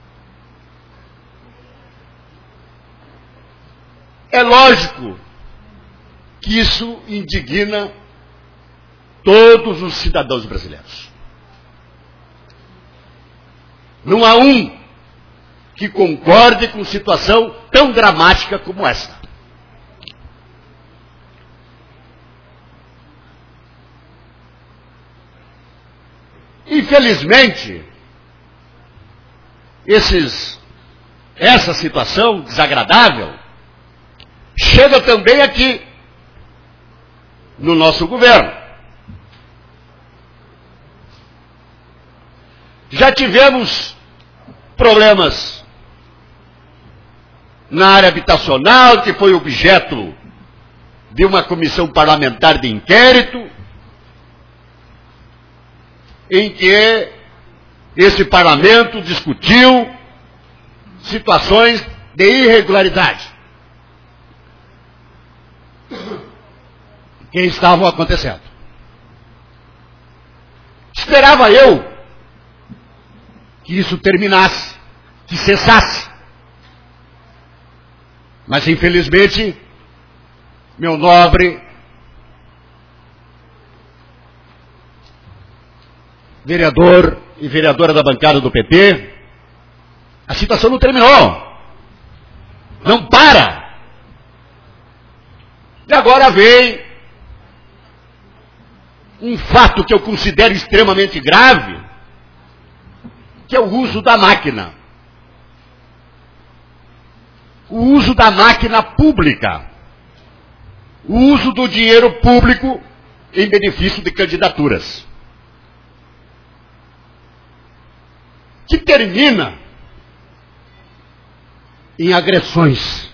É lógico que isso indigna todos os cidadãos brasileiros. Não há um que concorde com situação tão dramática como esta. Infelizmente, esses, essa situação desagradável chega também aqui, no nosso governo. Já tivemos problemas na área habitacional, que foi objeto de uma comissão parlamentar de inquérito, em que esse parlamento discutiu situações de irregularidade que estavam acontecendo. Esperava eu que isso terminasse, que cessasse. Mas, infelizmente, meu nobre vereador e vereadora da bancada do P T, a situação não terminou. Não para. E agora vem um fato que eu considero extremamente grave, que é o uso da máquina. O uso da máquina pública. O uso do dinheiro público em benefício de candidaturas. Que termina em agressões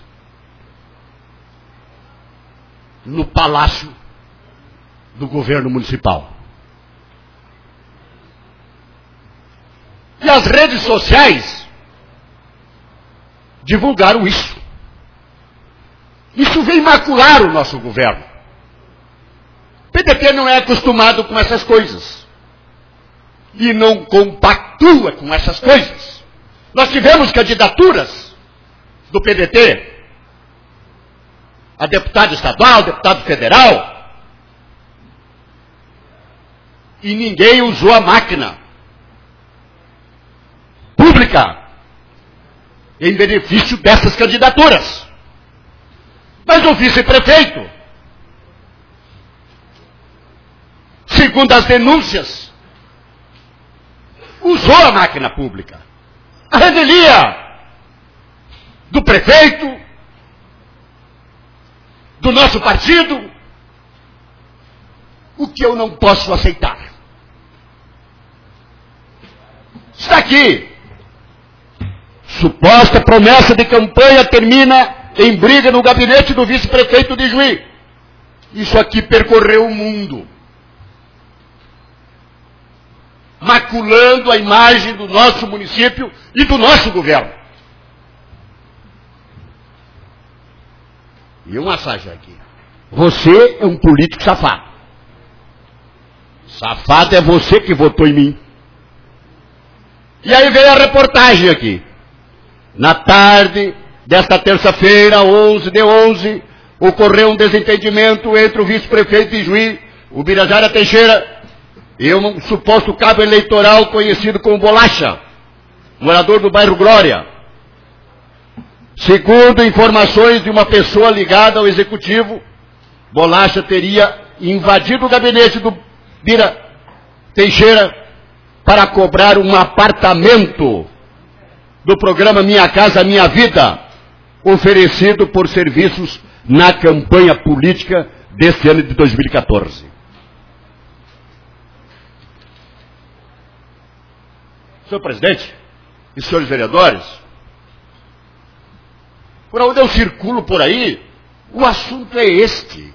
no palácio do governo municipal. E as redes sociais divulgaram isso. Isso vem macular o nosso governo. O P D T não é acostumado com essas coisas. E não compactua com essas coisas. Nós tivemos candidaturas do P D T a deputado estadual, deputado federal, e ninguém usou a máquina pública em benefício dessas candidaturas. Mas o vice-prefeito, segundo as denúncias, usou a máquina pública. A revelia do prefeito, do nosso partido, o que eu não posso aceitar. Está aqui. Suposta promessa de campanha termina em briga no gabinete do vice-prefeito de Juí. Isso aqui percorreu o mundo, maculando a imagem do nosso município e do nosso governo. E uma mensagem aqui. Você é um político safado. Safado é você que votou em mim. E aí veio a reportagem aqui. Na tarde desta terça-feira, onze de onze, ocorreu um desentendimento entre o vice-prefeito de Juí, o Birajara Teixeira, e um suposto cabo eleitoral conhecido como Bolacha, morador do bairro Glória. Segundo informações de uma pessoa ligada ao executivo, Bolacha teria invadido o gabinete do Bira Teixeira para cobrar um apartamento do programa Minha Casa Minha Vida, oferecido por serviços na campanha política deste ano de dois mil e quatorze. Senhor presidente e senhores vereadores, por onde eu circulo por aí, o assunto é este.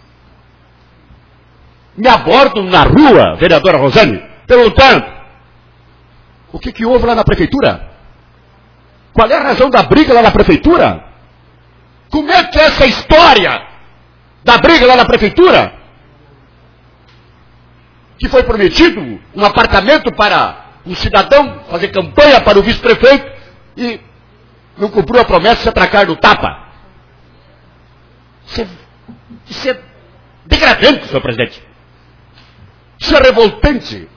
Me abordam na rua, vereadora Rosane, perguntando o que, que houve lá na prefeitura? Qual é a razão da briga lá na prefeitura? Como é que é essa história da briga lá na prefeitura? Que foi prometido um apartamento para um cidadão fazer campanha para o vice-prefeito e não cumpriu a promessa de se atracar no tapa. Isso é, isso é degradante, senhor presidente. Isso é revoltante.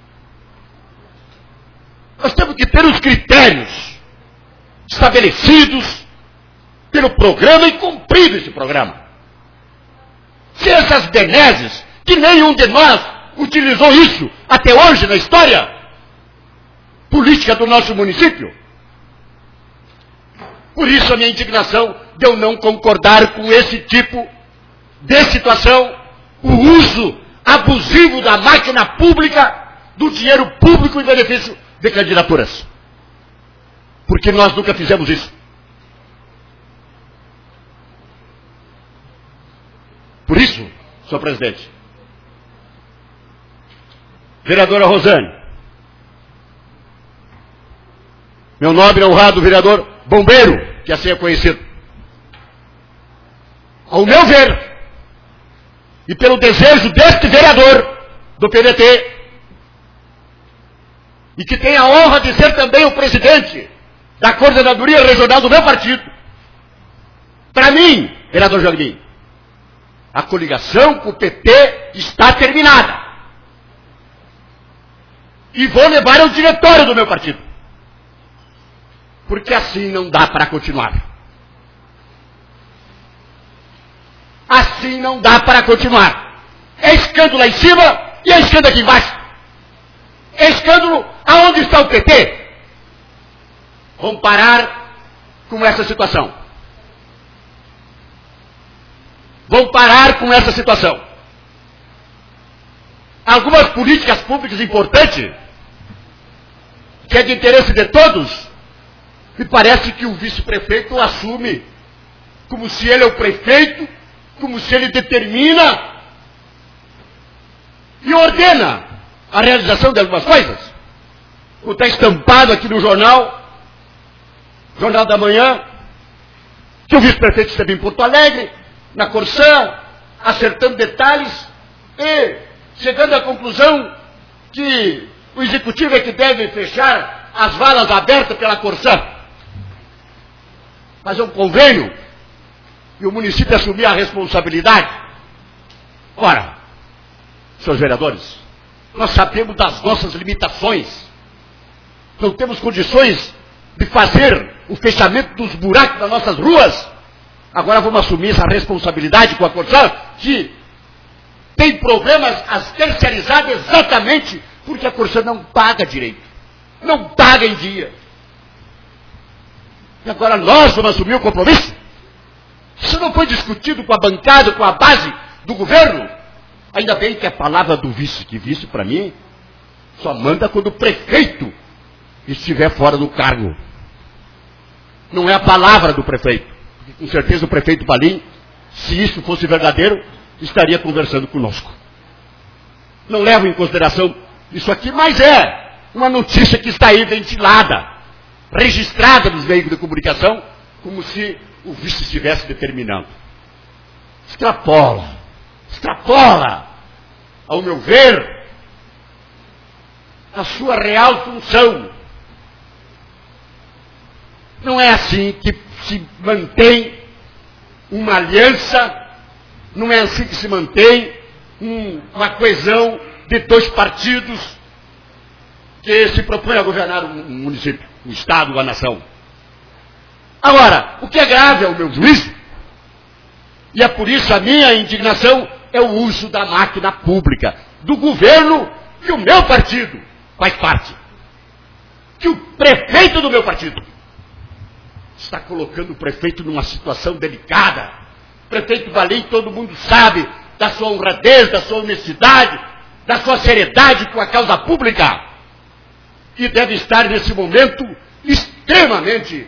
Nós temos que ter os critérios estabelecidos pelo programa e cumprir esse programa. Se essas benesses, que nenhum de nós utilizou isso até hoje na história política do nosso município. Por isso a minha indignação de eu não concordar com esse tipo de situação, o uso abusivo da máquina pública, do dinheiro público em benefício de candidaturas. Porque nós nunca fizemos isso. Por isso, senhor presidente, vereadora Rosane, meu nobre e honrado vereador Bombeiro, que assim é conhecido. Ao meu ver, e pelo desejo deste vereador do P D T, e que tem a honra de ser também o presidente da coordenadoria regional do meu partido, para mim, vereador Jardim, a coligação com o P T está terminada. E vou levar ao diretório do meu partido. Porque assim não dá para continuar. Assim não dá para continuar. É escândalo lá em cima e é escândalo aqui embaixo. É escândalo aonde está o P T. Vamos parar com essa situação. Vamos parar com essa situação. Algumas políticas públicas importantes, que é de interesse de todos, me parece que o vice-prefeito assume como se ele é o prefeito, como se ele determina e ordena a realização de algumas coisas. Como está estampado aqui no jornal, Jornal da Manhã, que o vice-prefeito esteve em Porto Alegre, na Corsã, acertando detalhes e chegando à conclusão que o executivo é que deve fechar as valas abertas pela Corsã. Fazer um convênio e o município assumir a responsabilidade. Ora, senhores vereadores, nós sabemos das nossas limitações. Não temos condições de fazer o fechamento dos buracos das nossas ruas. Agora vamos assumir essa responsabilidade com a Corsã, que tem problemas a terceirizar exatamente porque a Corsã não paga direito. Não paga em dia. E agora nós vamos assumir o compromisso? Isso não foi discutido com a bancada, com a base do governo? Ainda bem que a palavra do vice, que vice para mim, só manda quando o prefeito estiver fora do cargo. Não é a palavra do prefeito. Com certeza o prefeito Balim, se isso fosse verdadeiro, estaria conversando conosco. Não levo em consideração isso aqui, mas é uma notícia que está aí ventilada, registrada nos veículos de comunicação, como se o vice estivesse determinando. Extrapola, extrapola, ao meu ver, a sua real função. Não é assim que se mantém uma aliança, não é assim que se mantém um, uma coesão de dois partidos que se propõem a governar um município, um estado, uma nação. Agora, o que é grave é o meu juízo, e é por isso a minha indignação é o uso da máquina pública, do governo que o meu partido faz parte, que o prefeito do meu partido está colocando o prefeito numa situação delicada. O prefeito Balim, todo mundo sabe da sua honradez, da sua honestidade, da sua seriedade com a causa pública. E deve estar nesse momento extremamente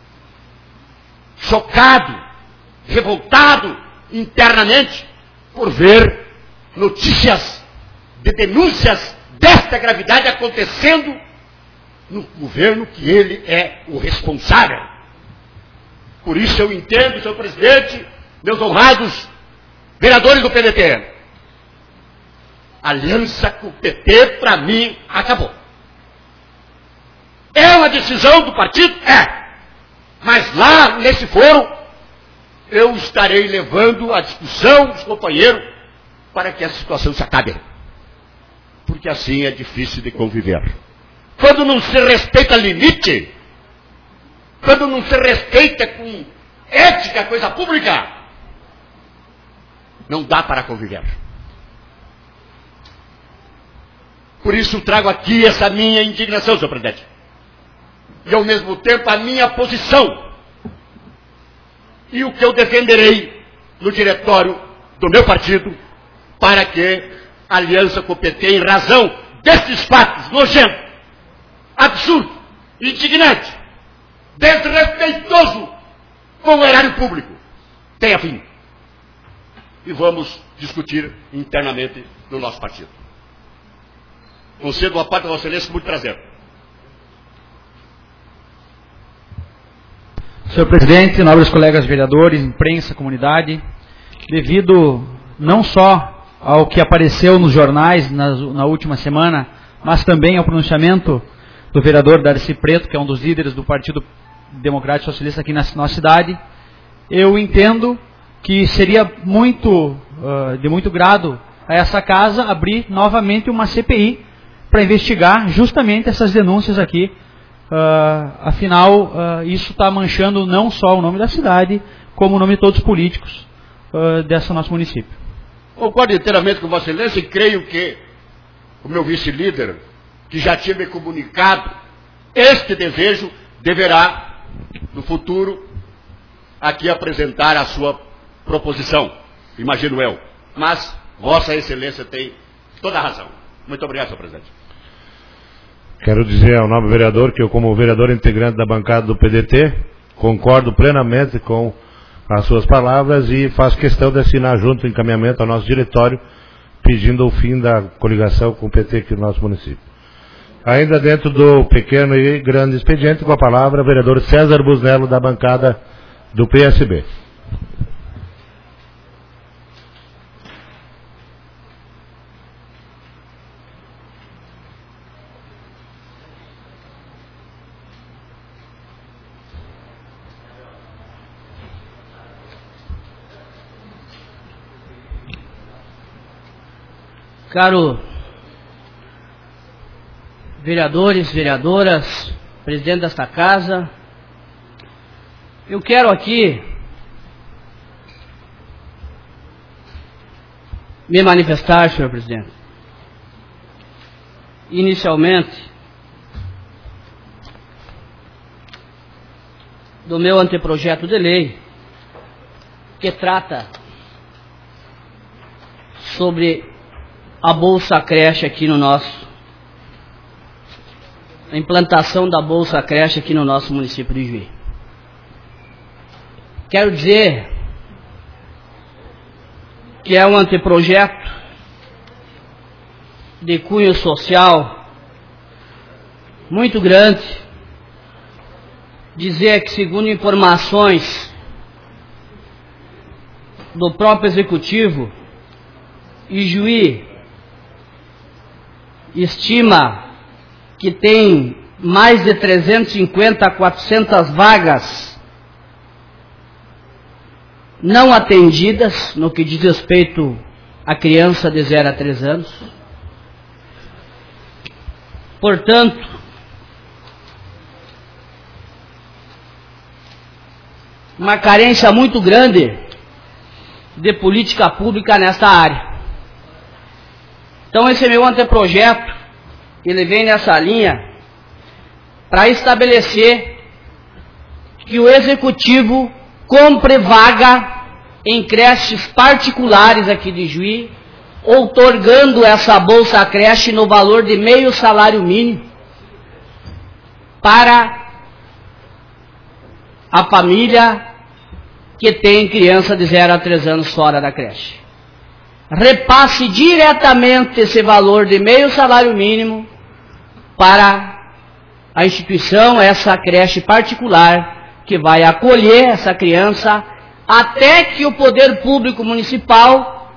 chocado, revoltado internamente por ver notícias de denúncias desta gravidade acontecendo no governo que ele é o responsável. Por isso eu entendo, senhor presidente, meus honrados vereadores do P D T. A aliança com o P T, para mim, acabou. É uma decisão do partido? É. Mas lá, nesse fórum, eu estarei levando a discussão dos companheiros para que essa situação se acabe. Porque assim é difícil de conviver. Quando não se respeita limite, quando não se respeita com ética, coisa pública, não dá para conviver. Por isso trago aqui essa minha indignação, senhor presidente. E ao mesmo tempo a minha posição. E o que eu defenderei no diretório do meu partido para que a aliança com o P T, em razão desses fatos nojentos, absurdo, indignante, desrespeitoso com o erário público, tenha fim. E vamos discutir internamente no nosso partido. Concedo a parte da Vossa Excelência com muito prazer. Senhor presidente, nobres colegas vereadores, imprensa, comunidade, devido não só ao que apareceu nos jornais na, na última semana, mas também ao pronunciamento do vereador Darcy Preto, que é um dos líderes do Partido Democrático Socialista aqui na nossa cidade, eu entendo que seria muito, uh, de muito grado a essa casa abrir novamente uma C P I para investigar justamente essas denúncias aqui. Uh, afinal, uh, isso está manchando não só o nome da cidade, como o nome de todos os políticos uh, desse nosso município. Concordo inteiramente com Vossa Excelência e creio que o meu vice-líder, que já tinha me comunicado este desejo, deverá, no futuro, aqui apresentar a sua proposição, imagino eu. Mas Vossa Excelência tem toda a razão. Muito obrigado, senhor presidente. Quero dizer ao nobre vereador que eu, como vereador integrante da bancada do P D T, concordo plenamente com as suas palavras e faço questão de assinar junto o encaminhamento ao nosso diretório, pedindo o fim da coligação com o P T aqui no nosso município. Ainda dentro do pequeno e grande expediente, com a palavra, o vereador César Busnello, da bancada do P S B. Caro vereadores, vereadoras, presidente desta casa, eu quero aqui me manifestar, senhor presidente, inicialmente do meu anteprojeto de lei, que trata sobre a Bolsa Creche aqui no nosso, a implantação da Bolsa Creche aqui no nosso município de Juí. Quero dizer que é um anteprojeto de cunho social muito grande. Dizer que, segundo informações do próprio Executivo, Ijuí estima que tem mais de trezentas e cinquenta a quatrocentas vagas não atendidas no que diz respeito à criança de zero a três anos. Portanto, uma carência muito grande de política pública nesta área. Então esse é meu anteprojeto, ele vem nessa linha para estabelecer que o Executivo compre vaga em creches particulares aqui de Juí, outorgando essa Bolsa Creche no valor de meio salário mínimo para a família que tem criança de zero a três anos fora da creche. Repasse diretamente esse valor de meio salário mínimo para a instituição, essa creche particular, que vai acolher essa criança até que o poder público municipal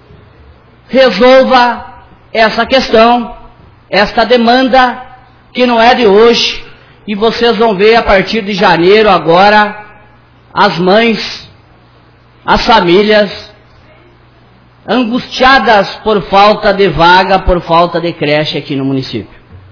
resolva essa questão, esta demanda, que não é de hoje, e vocês vão ver a partir de janeiro agora, as mães, as famílias, angustiadas por falta de vaga, por falta de creche aqui no município.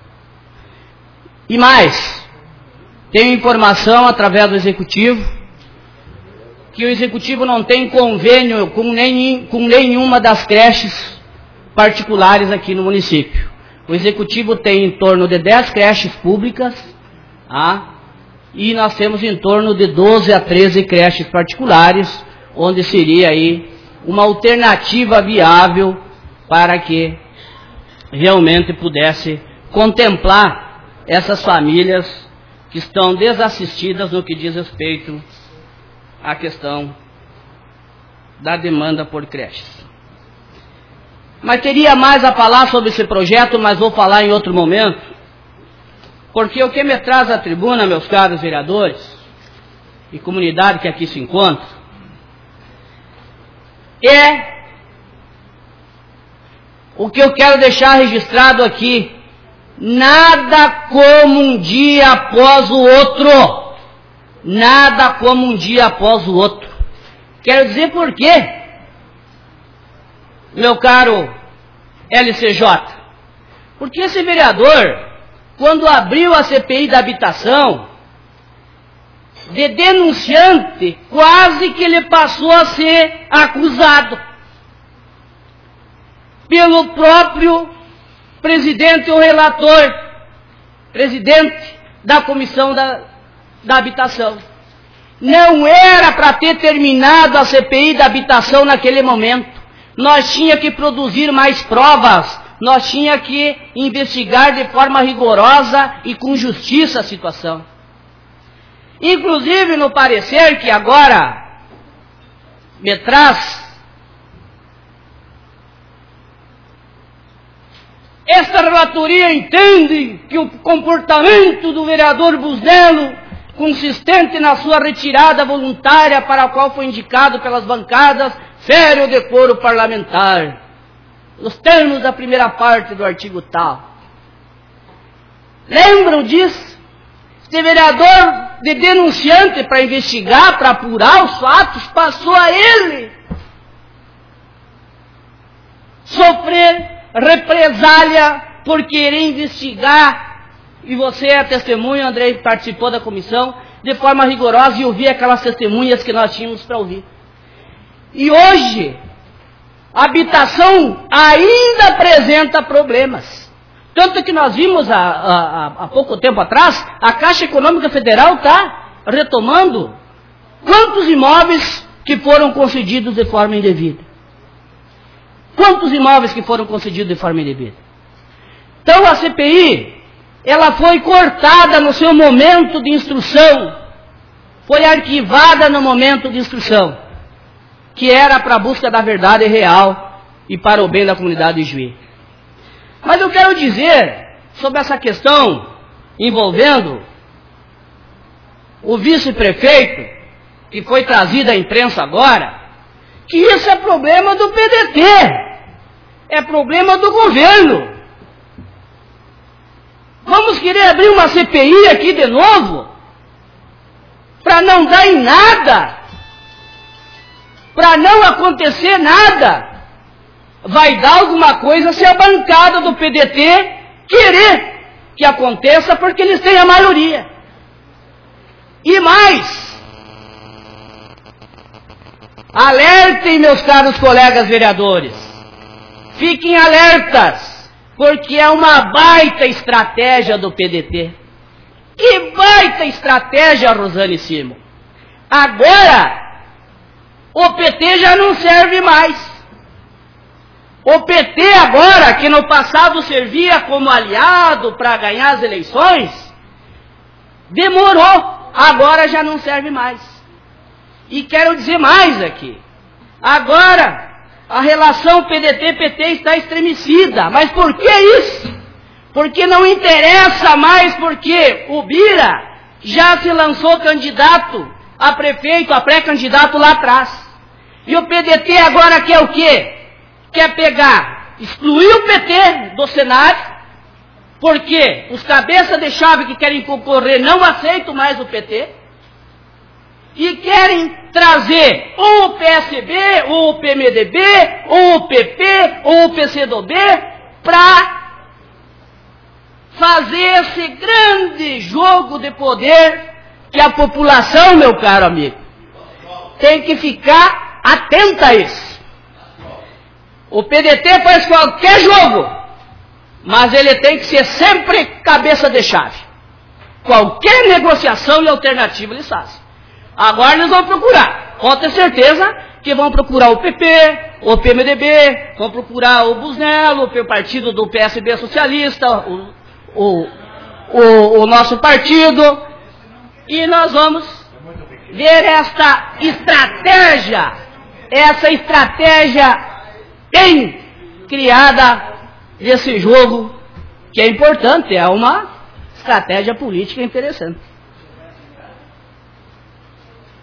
E mais, tenho informação através do Executivo, que o Executivo não tem convênio com, nem, com nenhuma das creches particulares aqui no município. O Executivo tem em torno de dez creches públicas, ah, e nós temos em torno de doze a treze creches particulares, onde seria aí uma alternativa viável para que realmente pudesse contemplar essas famílias que estão desassistidas no que diz respeito à questão da demanda por creches. Mas teria mais a falar sobre esse projeto, mas vou falar em outro momento, porque o que me traz à tribuna, meus caros vereadores, e comunidade que aqui se encontra, é o que eu quero deixar registrado aqui. Nada como um dia após o outro. Nada como um dia após o outro. Quero dizer por quê, meu caro L C J. Porque esse vereador, quando abriu a C P I da habitação, de denunciante, quase que ele passou a ser acusado pelo próprio presidente ou relator, presidente da comissão da, da habitação. Não era para ter terminado a C P I da habitação naquele momento. Nós tínhamos que produzir mais provas, nós tínhamos que investigar de forma rigorosa e com justiça a situação. Inclusive no parecer que agora me traz, esta relatoria entende que o comportamento do vereador Busnello, consistente na sua retirada voluntária para a qual foi indicado pelas bancadas, fere o decoro parlamentar, nos termos da primeira parte do artigo tal. Lembram disso? Este vereador de denunciante para investigar, para apurar os fatos, passou a ele sofrer represália por querer investigar, e você é testemunha, Andrei participou da comissão, de forma rigorosa e ouvir aquelas testemunhas que nós tínhamos para ouvir. E hoje, a habitação ainda apresenta problemas. Tanto que nós vimos há, há, há pouco tempo atrás, a Caixa Econômica Federal está retomando quantos imóveis que foram concedidos de forma indevida. Quantos imóveis que foram concedidos de forma indevida. Então a C P I, ela foi cortada no seu momento de instrução, foi arquivada no momento de instrução, que era para a busca da verdade real e para o bem da comunidade de Juí. Mas eu quero dizer sobre essa questão envolvendo o vice-prefeito, que foi trazido à imprensa agora, que isso é problema do P D T, é problema do governo. Vamos querer abrir uma C P I aqui de novo, para não dar em nada, para não acontecer nada. Vai dar alguma coisa se a bancada do P D T querer que aconteça, porque eles têm a maioria. E mais, alertem, meus caros colegas vereadores, fiquem alertas, porque é uma baita estratégia do P D T. Que baita estratégia, Rosane Simo. Agora, o P T já não serve mais. O P T agora, que no passado servia como aliado para ganhar as eleições, demorou, agora já não serve mais. E quero dizer mais aqui, agora a relação P D T-P T está estremecida. Mas por que isso? Porque não interessa mais, porque o Bira já se lançou candidato a prefeito, a pré-candidato lá atrás. E o P D T agora quer o quê? Quer pegar, excluir o P T do cenário, porque os cabeças de chave que querem concorrer não aceitam mais o P T, e querem trazer ou o P S B, ou o P M D B, ou o P P, ou o P C do B, para fazer esse grande jogo de poder que a população, meu caro amigo, tem que ficar atenta a isso. O P D T faz qualquer jogo, mas ele tem que ser sempre cabeça de chave. Qualquer negociação e alternativa eles fazem. Agora eles vão procurar, pode ter certeza que vão procurar o P P, o P M D B, vão procurar o Busnello, o partido do P S B socialista, o, o, o, o nosso partido, e nós vamos ver esta estratégia, essa estratégia bem criada desse jogo, que é importante, é uma estratégia política interessante.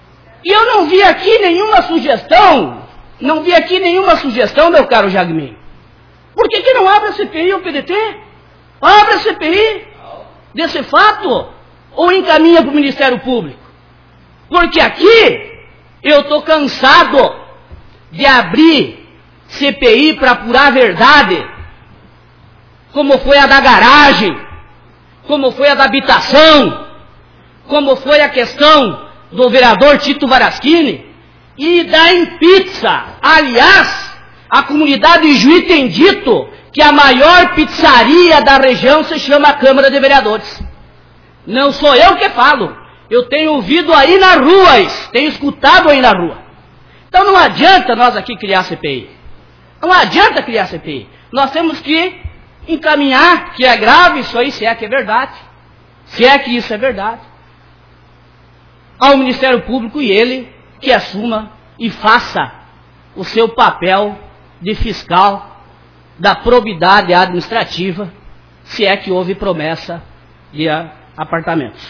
E eu não vi aqui nenhuma sugestão, não vi aqui nenhuma sugestão, meu caro Jagmin. Por que que não abre a C P I ao P D T? Abre a C P I desse fato ou encaminha para o Ministério Público? Porque aqui eu estou cansado de abrir C P I para apurar a verdade, como foi a da garagem, como foi a da habitação, como foi a questão do vereador Tito Varaschini, e da em pizza. Aliás, a comunidade de Juí tem dito que a maior pizzaria da região se chama Câmara de Vereadores. Não sou eu que falo, eu tenho ouvido aí na rua, tenho escutado aí na rua. Então não adianta nós aqui criar C P I. Não adianta criar C P I. Nós temos que encaminhar que é grave isso aí, se é que é verdade, se é que isso é verdade, ao Ministério Público, e ele que assuma e faça o seu papel de fiscal da probidade administrativa, se é que houve promessa de apartamentos.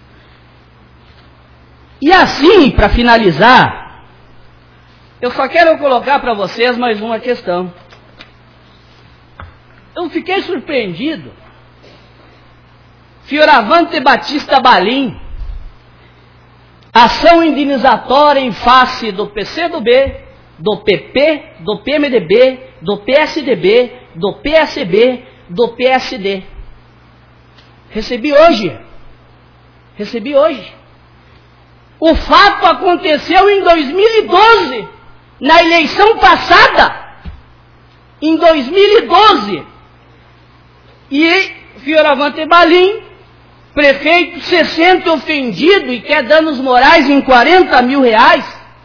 E assim, para finalizar, eu só quero colocar para vocês mais uma questão. Eu fiquei surpreendido. Fioravante Batista Balim, ação indenizatória em face do P C do B, do P P, do P M D B, do P S D B, do P S B, do P S D. Recebi hoje. Recebi hoje. O fato aconteceu em dois mil e doze, na eleição passada. Em dois mil e doze. E Fioravante Balim, prefeito, se sente ofendido e quer danos morais em quarenta mil reais,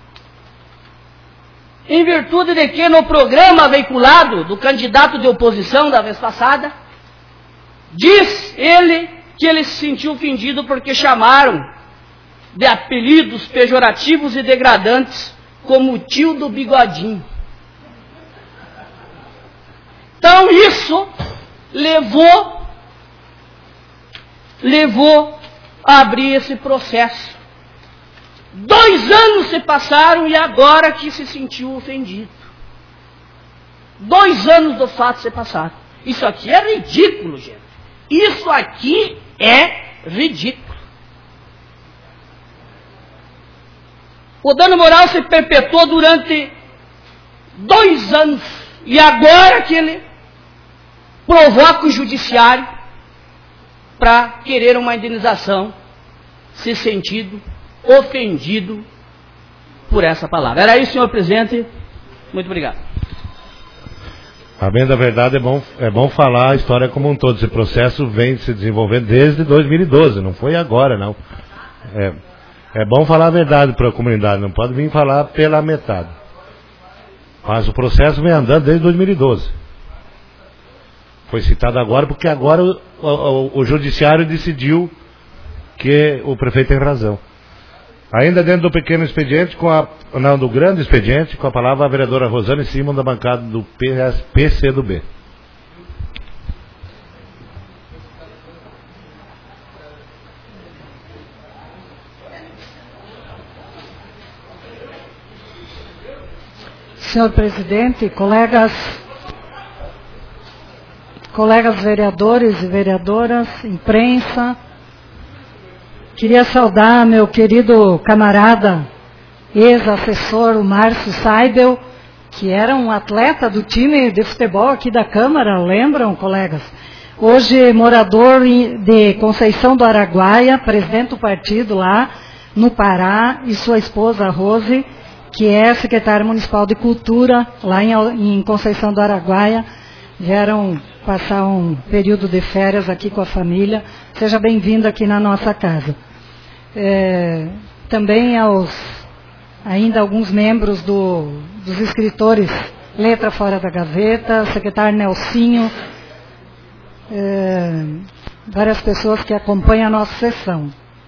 em virtude de que no programa veiculado do candidato de oposição da vez passada, diz ele que ele se sentiu ofendido porque chamaram de apelidos pejorativos e degradantes como o tio do bigodinho. Então isso levou levou a abrir esse processo. Dois anos se passaram e agora que se sentiu ofendido. Dois anos do fato se passaram. Isso aqui é ridículo, gente. Isso aqui é ridículo. O dano moral se perpetuou durante dois anos. E agora que ele provoca o judiciário para querer uma indenização, se sentido ofendido por essa palavra. Era isso, senhor presidente. Muito obrigado. A bem da verdade, é bom, é bom falar a história como um todo. Esse processo vem se desenvolvendo desde dois mil e doze, não foi agora, não. É, é bom falar a verdade para a comunidade, não pode vir falar pela metade. Mas o processo vem andando desde dois mil e doze. Foi citado agora porque agora o, o, o judiciário decidiu que o prefeito tem razão. Ainda dentro do pequeno expediente, com a, não, do grande expediente, com a palavra a vereadora Rosane Simon, da bancada do P C do B. Senhor presidente, colegas, colegas vereadores e vereadoras, imprensa, queria saudar meu querido camarada, ex-assessor, o Márcio Seibel, que era um atleta do time de futebol aqui da Câmara, lembram, colegas? Hoje morador de Conceição do Araguaia, presidente do partido lá no Pará, e sua esposa Rose, que é secretária municipal de cultura lá em, em Conceição do Araguaia, vieram passar um período de férias aqui com a família. Seja bem-vindo aqui na nossa casa. É, também aos ainda alguns membros do, dos escritores Letra Fora da Gaveta, secretário Nelsinho, é, várias pessoas que acompanham a nossa sessão.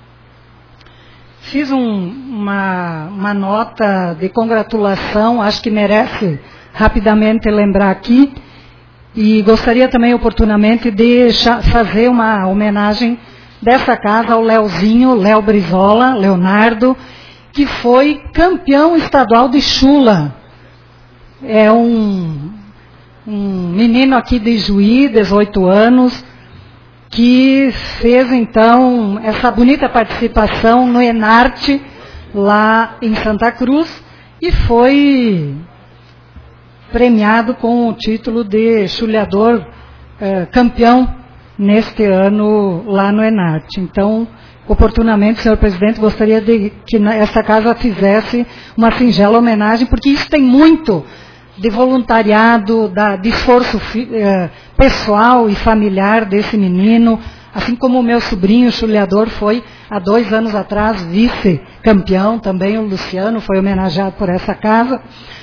Fiz um, uma, uma nota de congratulação, acho que merece rapidamente lembrar aqui, e gostaria também oportunamente de fazer uma homenagem dessa casa ao Leozinho, Léo Brizola, Leonardo, que foi campeão estadual de chula. É um, um menino aqui de Juí, dezoito anos, que fez então essa bonita participação no Enarte, lá em Santa Cruz, e foi premiado com o título de chuleador eh, campeão neste ano lá no Enarte. Então, oportunamente, senhor presidente, gostaria de que esta casa fizesse uma singela homenagem, porque isso tem muito de voluntariado, da, de esforço eh, pessoal e familiar desse menino, assim como o meu sobrinho chuleador foi, há dois anos atrás, vice-campeão, também o Luciano foi homenageado por essa casa.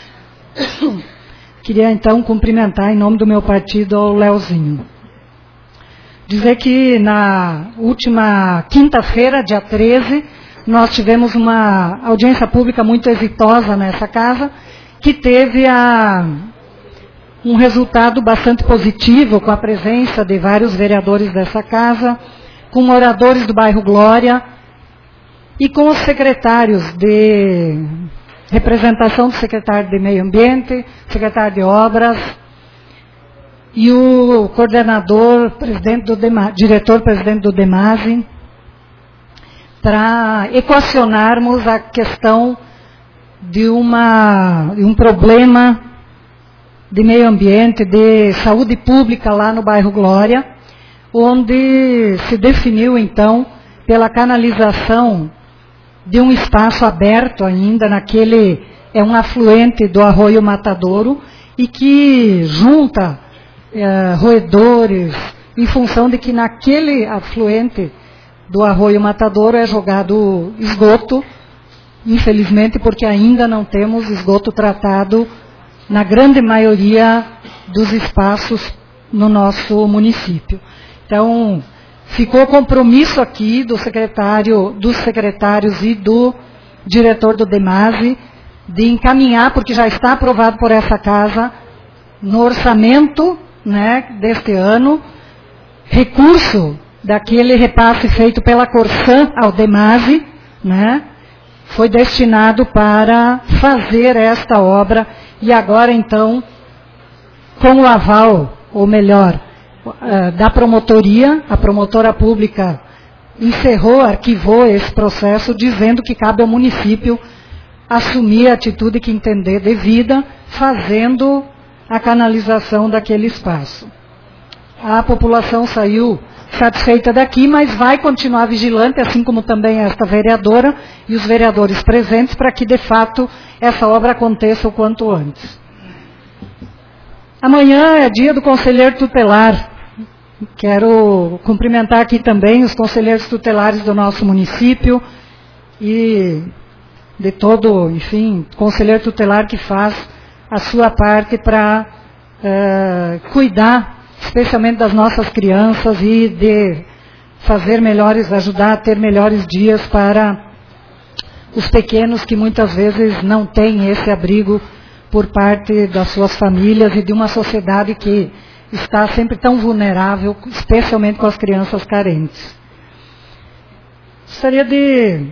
Queria então cumprimentar em nome do meu partido o Leozinho. Dizer que na última quinta-feira, dia treze, nós tivemos uma audiência pública muito exitosa nessa casa, que teve a, um resultado bastante positivo, com a presença de vários vereadores dessa casa, com moradores do bairro Glória e com os secretários de representação do secretário de Meio Ambiente, secretário de Obras e o coordenador, presidente do Dema, diretor-presidente do Demase, para equacionarmos a questão de, uma, de um problema de meio ambiente, de saúde pública lá no bairro Glória, onde se definiu então pela canalização de um espaço aberto ainda naquele, é um afluente do Arroio Matadouro, e que junta eh, roedores, em função de que naquele afluente do Arroio Matadouro é jogado esgoto, infelizmente, porque ainda não temos esgoto tratado na grande maioria dos espaços no nosso município. Então, ficou compromisso aqui do secretário, dos secretários e do diretor do Demase de encaminhar, porque já está aprovado por essa casa, no orçamento, né, deste ano, recurso daquele repasse feito pela Corsan ao Demase, né, foi destinado para fazer esta obra, e agora então, com o aval, ou melhor, da promotoria, a promotora pública encerrou, arquivou esse processo, dizendo que cabe ao município assumir a atitude que entender devida, fazendo a canalização daquele espaço. A população saiu satisfeita daqui, mas vai continuar vigilante, assim como também esta vereadora e os vereadores presentes, para que de fato essa obra aconteça o quanto antes. Amanhã é dia do conselheiro tutelar. Quero cumprimentar aqui também os conselheiros tutelares do nosso município e de todo, enfim, conselheiro tutelar que faz a sua parte para uh, cuidar especialmente das nossas crianças e de fazer melhores, ajudar a ter melhores dias para os pequenos que muitas vezes não têm esse abrigo por parte das suas famílias e de uma sociedade que está sempre tão vulnerável, especialmente com as crianças carentes. Gostaria de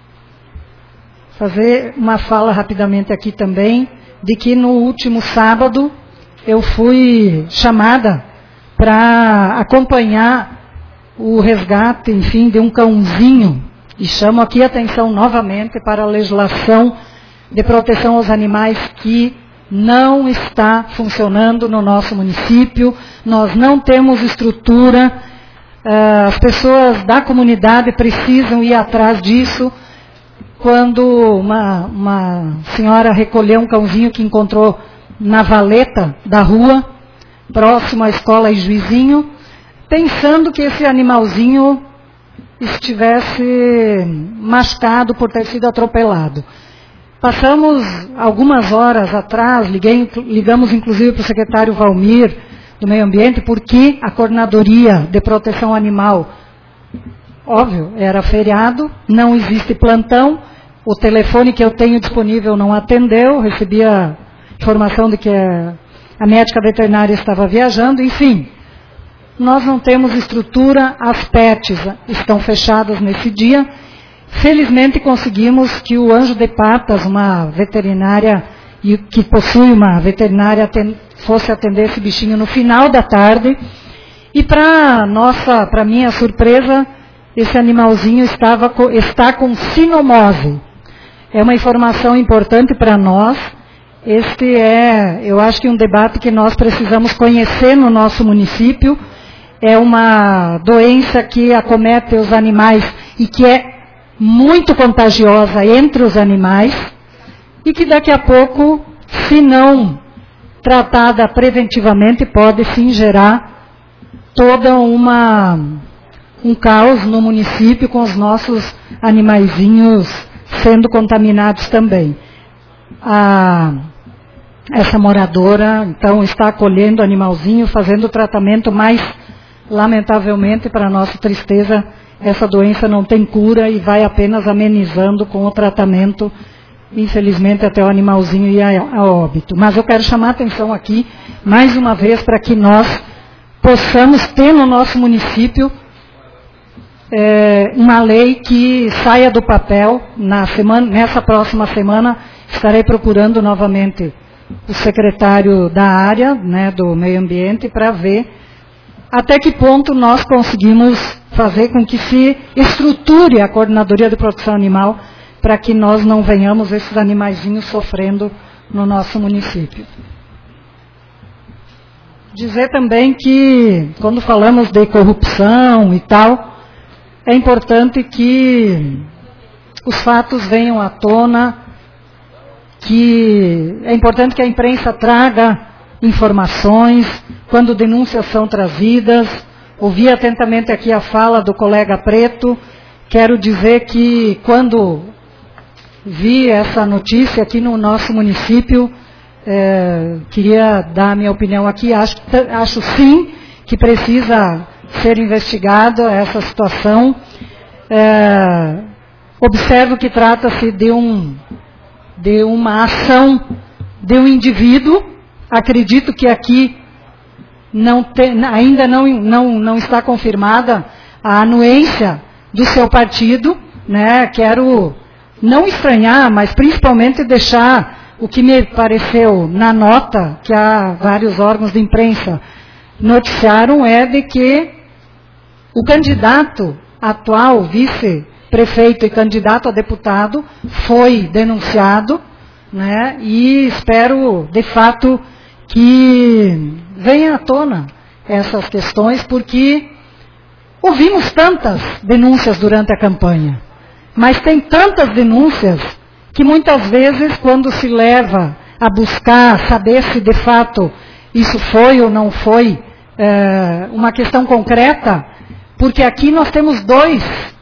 fazer uma fala rapidamente aqui também, de que no último sábado eu fui chamada para acompanhar o resgate, enfim, de um cãozinho, e chamo aqui a atenção novamente para a legislação de proteção aos animais que não está funcionando no nosso município. Nós não temos estrutura, as pessoas da comunidade precisam ir atrás disso. Quando uma, uma senhora recolheu um cãozinho que encontrou na valeta da rua, próximo à escola e Juizinho, pensando que esse animalzinho estivesse machucado por ter sido atropelado. Passamos algumas horas atrás, liguei, ligamos inclusive para o secretário Valmir do Meio Ambiente, porque a Coordenadoria de Proteção Animal, óbvio, era feriado, não existe plantão, o telefone que eu tenho disponível não atendeu, recebi a informação de que a, a médica veterinária estava viajando, enfim. Nós não temos estrutura, as P E Ts estão fechadas nesse dia, felizmente conseguimos que o Anjo de Patas, uma veterinária e que possui uma veterinária, fosse atender esse bichinho no final da tarde. E para nossa, para minha surpresa, esse animalzinho estava, está com sinomose. É uma informação importante para nós. Este é, eu acho que um debate que nós precisamos conhecer no nosso município. É uma doença que acomete os animais e que é muito contagiosa entre os animais e que daqui a pouco, se não tratada preventivamente, pode sim gerar toda uma um caos no município com os nossos animaizinhos sendo contaminados também. A, essa moradora, então, está acolhendo o animalzinho, fazendo o tratamento, mas, lamentavelmente, para nossa tristeza, essa doença não tem cura e vai apenas amenizando com o tratamento, infelizmente, até o animalzinho ir a, a óbito. Mas eu quero chamar a atenção aqui, mais uma vez, para que nós possamos ter no nosso município é, uma lei que saia do papel. Na semana, nessa próxima semana, estarei procurando novamente o secretário da área, né, do meio ambiente, para ver até que ponto nós conseguimos fazer com que se estruture a Coordenadoria de Proteção Animal para que nós não venhamos esses animaizinhos sofrendo no nosso município. Dizer também que, quando falamos de corrupção e tal, é importante que os fatos venham à tona, que é importante que a imprensa traga informações, quando denúncias são trazidas. Ouvi atentamente aqui a fala do colega Preto. Quero dizer que, quando vi essa notícia aqui no nosso município, É, queria dar a minha opinião aqui. Acho, acho sim que precisa ser investigada essa situação. É, observo que trata-se de, um, de uma ação de um indivíduo. Acredito que aqui não tem, ainda não, não, não está confirmada a anuência do seu partido, né? Quero não estranhar, mas principalmente deixar o que me pareceu na nota que há vários órgãos de imprensa noticiaram é de que o candidato atual, vice-prefeito e candidato a deputado, foi denunciado, né, e espero, de fato, que venha à tona essas questões, porque ouvimos tantas denúncias durante a campanha, mas tem tantas denúncias que muitas vezes, quando se leva a buscar saber se de fato isso foi ou não foi é, uma questão concreta, porque aqui nós temos dois,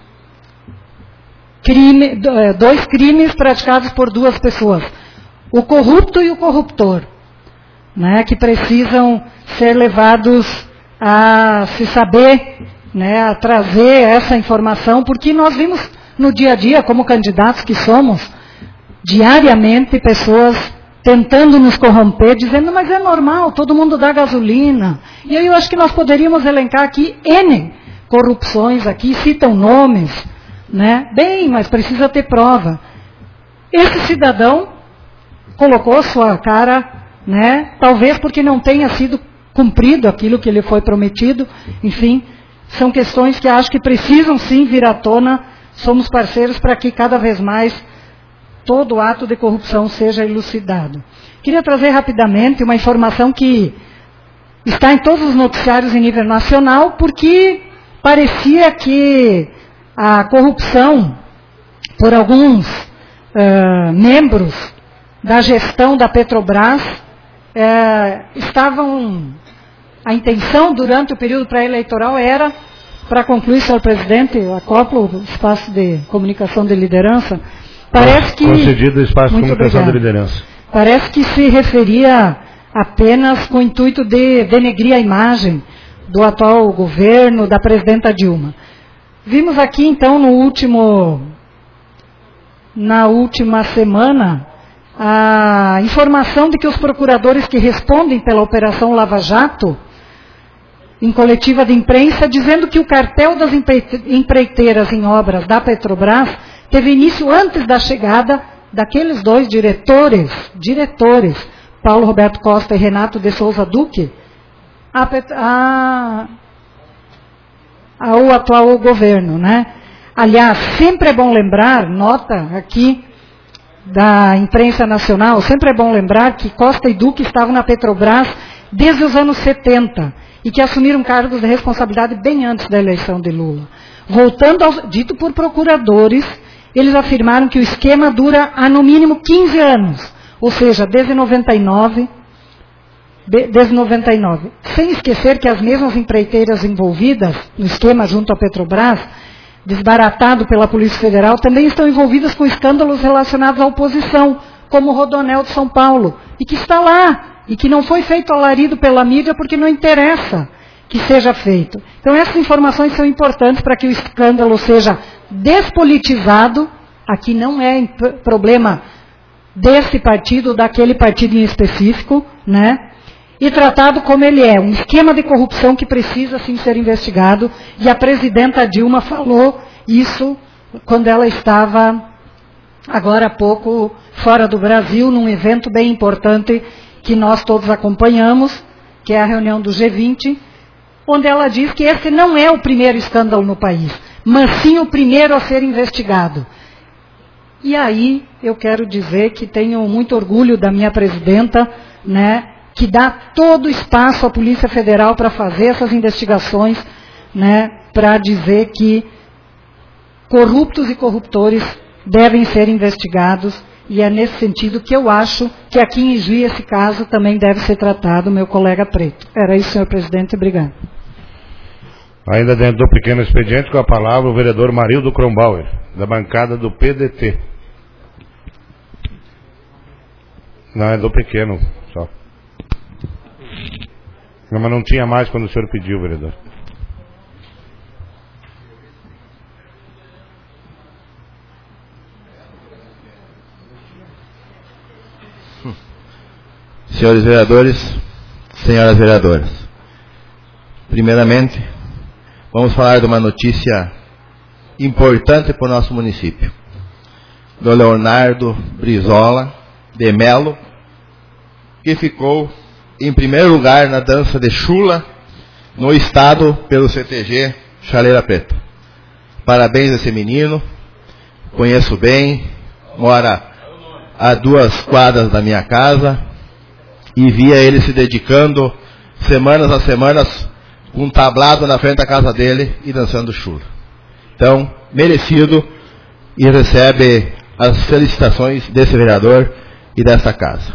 crime, dois crimes praticados por duas pessoas, o corrupto e o corruptor, né, que precisam ser levados a se saber, né, a trazer essa informação, porque nós vimos no dia a dia, como candidatos que somos, diariamente pessoas tentando nos corromper, dizendo, mas é normal, todo mundo dá gasolina. E aí eu acho que nós poderíamos elencar aqui N corrupções aqui, citam nomes, né? Bem, mas precisa ter prova. Esse cidadão colocou sua cara, né? Talvez porque não tenha sido cumprido aquilo que lhe foi prometido. Enfim, são questões que acho que precisam sim vir à tona. Somos parceiros para que cada vez mais todo ato de corrupção seja elucidado. Queria trazer rapidamente uma informação que está em todos os noticiários em nível nacional, porque parecia que a corrupção por alguns uh, membros da gestão da Petrobras uh, estavam... A intenção durante o período pré-eleitoral era, para concluir, senhor presidente, eu acoplo o espaço de comunicação de liderança. Parece que, concedido o espaço de comunicação obrigado. de liderança. Parece que se referia apenas com o intuito de denegrir a imagem do atual governo, da presidenta Dilma. Vimos aqui, então, no último, na última semana, a informação de que os procuradores que respondem pela Operação Lava Jato, em coletiva de imprensa, dizendo que o cartel das empreiteiras em obras da Petrobras teve início antes da chegada daqueles dois diretores, diretores, Paulo Roberto Costa e Renato de Souza Duque, a, a, ao atual governo, né? Aliás, sempre é bom lembrar, nota aqui da imprensa nacional, sempre é bom lembrar que Costa e Duque estavam na Petrobras desde os anos setenta e que assumiram cargos de responsabilidade bem antes da eleição de Lula. Voltando ao dito por procuradores, eles afirmaram que o esquema dura há no mínimo quinze anos, ou seja, desde noventa e nove, desde noventa e nove. Sem esquecer que as mesmas empreiteiras envolvidas no esquema junto à Petrobras, desbaratado pela Polícia Federal, também estão envolvidas com escândalos relacionados à oposição, como o Rodonel de São Paulo, e que está lá, e que não foi feito alarido pela mídia porque não interessa que seja feito. Então essas informações são importantes para que o escândalo seja despolitizado. Aqui não é problema desse partido ou daquele partido em específico, né? E tratado como ele é, um esquema de corrupção que precisa sim ser investigado, e a presidenta Dilma falou isso quando ela estava agora há pouco fora do Brasil, num evento bem importante que nós todos acompanhamos, que é a reunião do G vinte, onde ela diz que esse não é o primeiro escândalo no país, mas sim o primeiro a ser investigado. E aí eu quero dizer que tenho muito orgulho da minha presidenta, né, que dá todo o espaço à Polícia Federal para fazer essas investigações, né, para dizer que corruptos e corruptores devem ser investigados, e é nesse sentido que eu acho que aqui em Juí esse caso também deve ser tratado, meu colega Preto. Era isso, senhor presidente, obrigado. Ainda dentro do pequeno expediente, com a palavra o vereador Marildo Kronbauer, da bancada do P D T. Não, é do pequeno, só. Não, mas não tinha mais quando o senhor pediu, vereador. Senhores vereadores, senhoras vereadoras, primeiramente, vamos falar de uma notícia importante para o nosso município. Do Leonardo Brizola de Melo, que ficou em primeiro lugar na dança de chula no estado pelo C T G Chaleira Preta. Parabéns a esse menino, conheço bem, mora a duas quadras da minha casa, e via ele se dedicando semanas a semanas com um tablado na frente da casa dele e dançando chula. Então, merecido, e recebe as felicitações desse vereador e desta casa.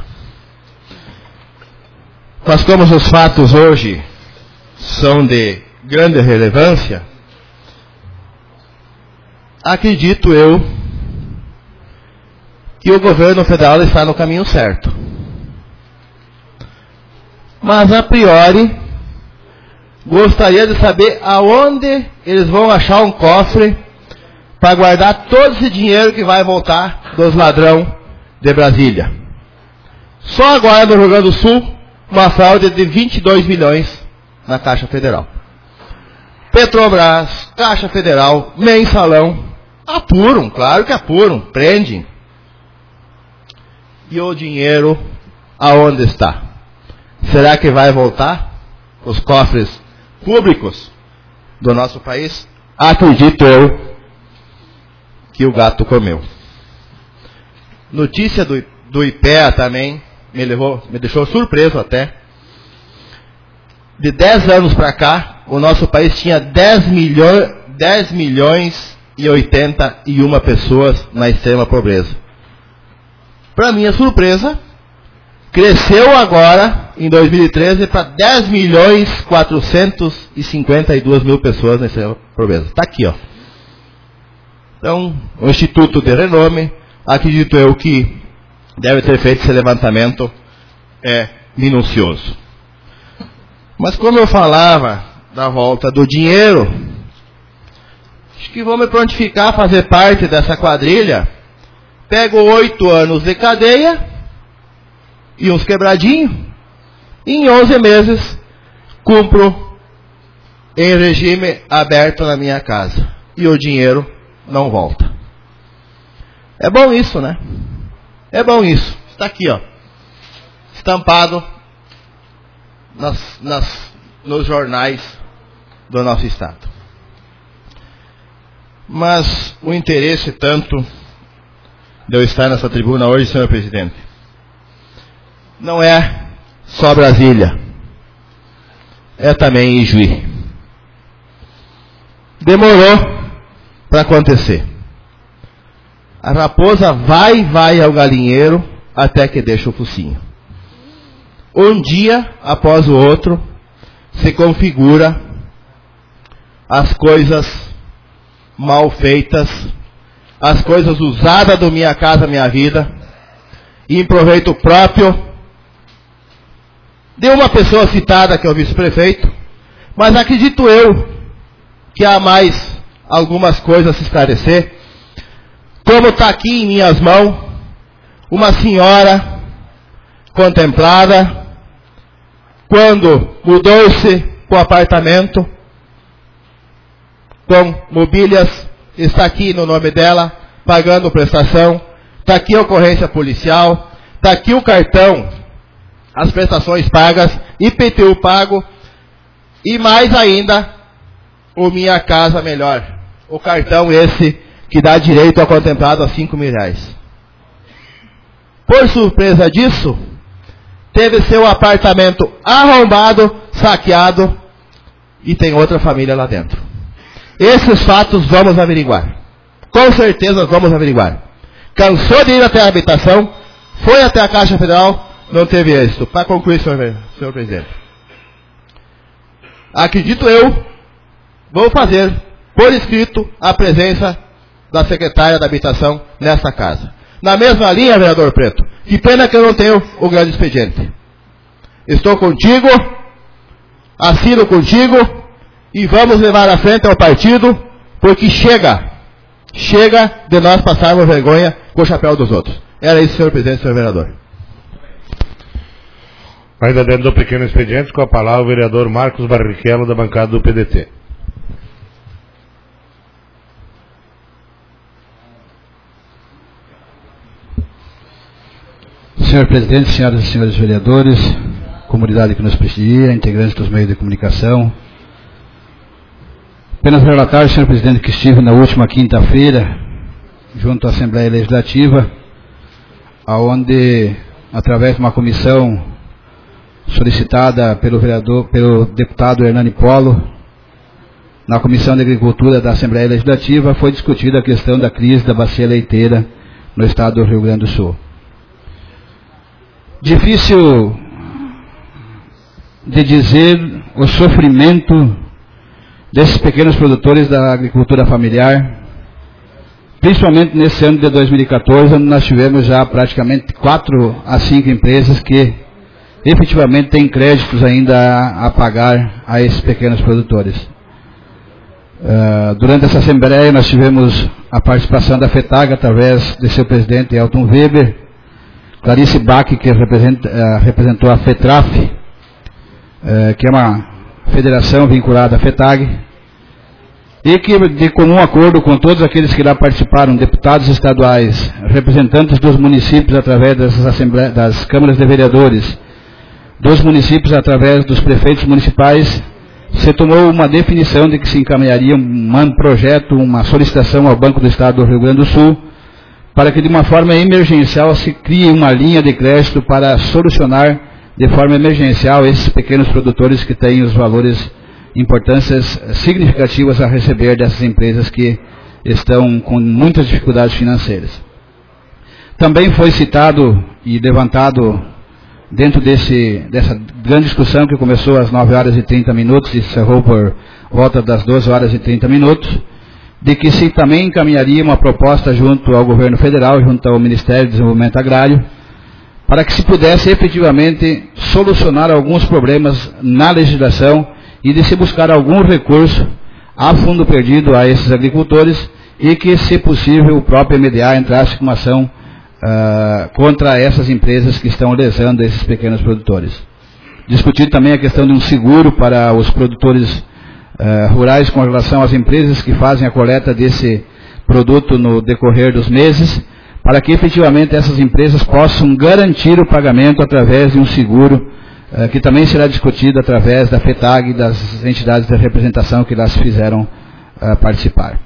Mas como os fatos hoje são de grande relevância, acredito eu que o governo federal está no caminho certo. Mas, a priori, gostaria de saber aonde eles vão achar um cofre para guardar todo esse dinheiro que vai voltar dos ladrões de Brasília. Só agora no Rio Grande do Sul, uma fraude de vinte e dois milhões na Caixa Federal. Petrobras, Caixa Federal, mensalão, apuram, claro que apuram, prendem. E o dinheiro aonde está? Será que vai voltar os cofres públicos do nosso país? Acredito eu que o gato comeu. Notícia do, do I P E A também me, levou, me deixou surpreso até. De dez anos para cá, o nosso país tinha dez milhões, dez milhões e oitenta e uma pessoas na extrema pobreza. Para minha surpresa, cresceu agora, em dois mil e treze, para dez milhões quatrocentos e cinquenta e duas mil pessoas na extrema pobreza. Está aqui, ó. Então, o Instituto de Renome, acredito eu que deve ter feito esse levantamento é, minucioso. Mas como eu falava da volta do dinheiro, acho que vou me prontificar a fazer parte dessa quadrilha. Pego oito anos de cadeia e uns quebradinhos, e em onze meses cumpro em regime aberto na minha casa. E o dinheiro não volta. É bom isso, né? É bom isso. Está aqui, ó. Estampado nas, nas, nos jornais do nosso estado. Mas o interesse tanto de eu estar nessa tribuna hoje, senhor presidente, não é só Brasília, é também Ijuí. Demorou para acontecer. A raposa vai, vai ao galinheiro até que deixa o focinho. Um dia após o outro se configura as coisas mal feitas, as coisas usadas do Minha Casa Minha Vida, em proveito próprio de uma pessoa citada, que é o vice-prefeito, mas acredito eu que há mais algumas coisas a se esclarecer, como está aqui em minhas mãos, uma senhora contemplada, quando mudou-se para o apartamento, com mobílias, está aqui no nome dela, pagando prestação, está aqui a ocorrência policial, está aqui o cartão, as prestações pagas, I P T U pago, e mais ainda, o Minha Casa Melhor, o cartão esse que dá direito ao contemplado a cinco mil reais. Por surpresa disso, teve seu apartamento arrombado, saqueado, e tem outra família lá dentro. Esses fatos vamos averiguar. Com certeza vamos averiguar. Cansou de ir até a habitação, foi até a Caixa Federal, não teve êxito. Para concluir, senhor, senhor presidente. Acredito eu, vou fazer por escrito a presença da secretária da habitação nessa casa. Na mesma linha, vereador Preto, que pena que eu não tenho o grande expediente. Estou contigo, assino contigo, e vamos levar à frente ao partido, porque chega, chega de nós passarmos vergonha com o chapéu dos outros. Era isso, senhor presidente, senhor vereador. Ainda dentro do pequeno expediente, com a palavra o vereador Marcos Barrichello, da bancada do P D T. Senhor presidente, senhoras e senhores vereadores, comunidade que nos prestigia, integrantes dos meios de comunicação, apenas relatar, senhor presidente, que estive na última quinta-feira junto à Assembleia Legislativa, aonde, através de uma comissão solicitada pelo vereador, pelo deputado Hernani Polo, na Comissão de Agricultura da Assembleia Legislativa, foi discutida a questão da crise da bacia leiteira no estado do Rio Grande do Sul. Difícil de dizer o sofrimento desses pequenos produtores da agricultura familiar, principalmente nesse ano de dois mil e quatorze, onde nós tivemos já praticamente quatro a cinco empresas que efetivamente têm créditos ainda a, a pagar a esses pequenos produtores. Uh, durante essa Assembleia nós tivemos a participação da FETAG através de seu presidente Elton Weber, Clarice Bach, que representa, uh, representou a FETRAF, uh, que é uma federação vinculada à FETAG, e que, de comum acordo com todos aqueles que lá participaram, deputados estaduais, representantes dos municípios através das, assembleias, das câmaras de vereadores, dos municípios através dos prefeitos municipais, se tomou uma definição de que se encaminharia um projeto, uma solicitação ao Banco do Estado do Rio Grande do Sul, para que de uma forma emergencial se crie uma linha de crédito para solucionar de forma emergencial esses pequenos produtores que têm os valores, importâncias significativas a receber dessas empresas que estão com muitas dificuldades financeiras. Também foi citado e levantado dentro desse, dessa grande discussão que começou às nove horas e trinta minutos e encerrou por volta das doze horas e trinta minutos, de que se também encaminharia uma proposta junto ao governo federal, junto ao Ministério do Desenvolvimento Agrário, para que se pudesse efetivamente solucionar alguns problemas na legislação e de se buscar algum recurso a fundo perdido a esses agricultores e que, se possível, o próprio M D A entrasse com uma ação Uh, contra essas empresas que estão lesando esses pequenos produtores. Discutir também a questão de um seguro para os produtores uh, rurais com relação às empresas que fazem a coleta desse produto no decorrer dos meses, para que efetivamente essas empresas possam garantir o pagamento através de um seguro, eh, que também será discutido através da FETAG e das entidades de representação que elas fizeram eh, participar.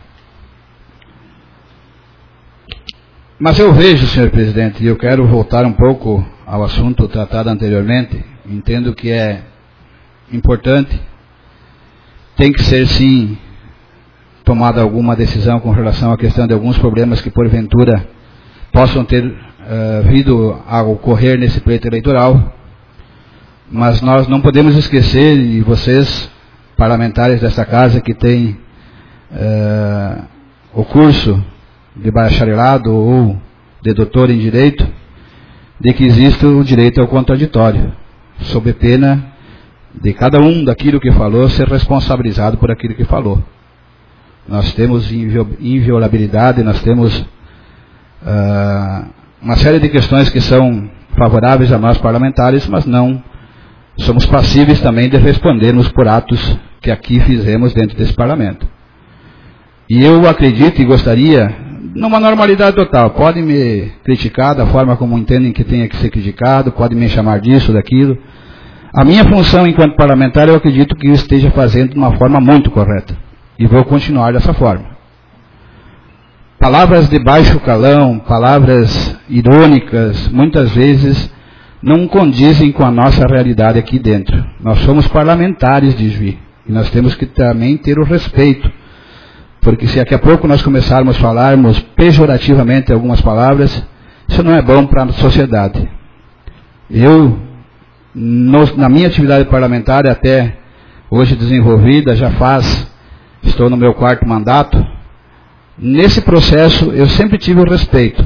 Mas eu vejo, senhor presidente, e eu quero voltar um pouco ao assunto tratado anteriormente, entendo que é importante, tem que ser sim tomada alguma decisão com relação à questão de alguns problemas que porventura possam ter uh, vindo a ocorrer nesse pleito eleitoral, mas nós não podemos esquecer, e vocês, parlamentares desta casa que têm uh, o curso de bacharelado ou de doutor em direito, de que existe o direito ao contraditório, sob pena de cada um daquilo que falou ser responsabilizado por aquilo que falou. Nós temos inviolabilidade, nós temos uh, uma série de questões que são favoráveis a nós parlamentares, mas não somos passíveis também de respondermos por atos que aqui fizemos dentro desse parlamento. E eu acredito e gostaria, numa normalidade total, podem me criticar da forma como entendem que tenha que ser criticado, podem me chamar disso, daquilo. A minha função enquanto parlamentar, eu acredito que eu esteja fazendo de uma forma muito correta. E vou continuar dessa forma. Palavras de baixo calão, palavras irônicas, muitas vezes não condizem com a nossa realidade aqui dentro. Nós somos parlamentares de Juí. E nós temos que também ter o respeito. Porque se daqui a pouco nós começarmos a falarmos pejorativamente algumas palavras, isso não é bom para a sociedade. Eu, no, na minha atividade parlamentar, até hoje desenvolvida, já faz, estou no meu quarto mandato, nesse processo eu sempre tive o respeito.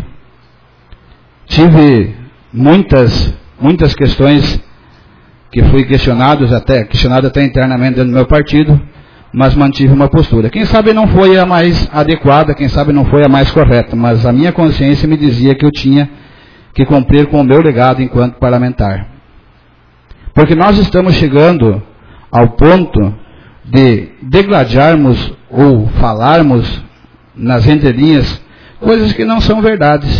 Tive muitas, muitas questões que fui questionado até, questionado até internamente dentro do meu partido, mas mantive uma postura. Quem sabe não foi a mais adequada, quem sabe não foi a mais correta, mas a minha consciência me dizia que eu tinha que cumprir com o meu legado enquanto parlamentar. Porque nós estamos chegando ao ponto de degladiarmos ou falarmos nas entrelinhas coisas que não são verdades.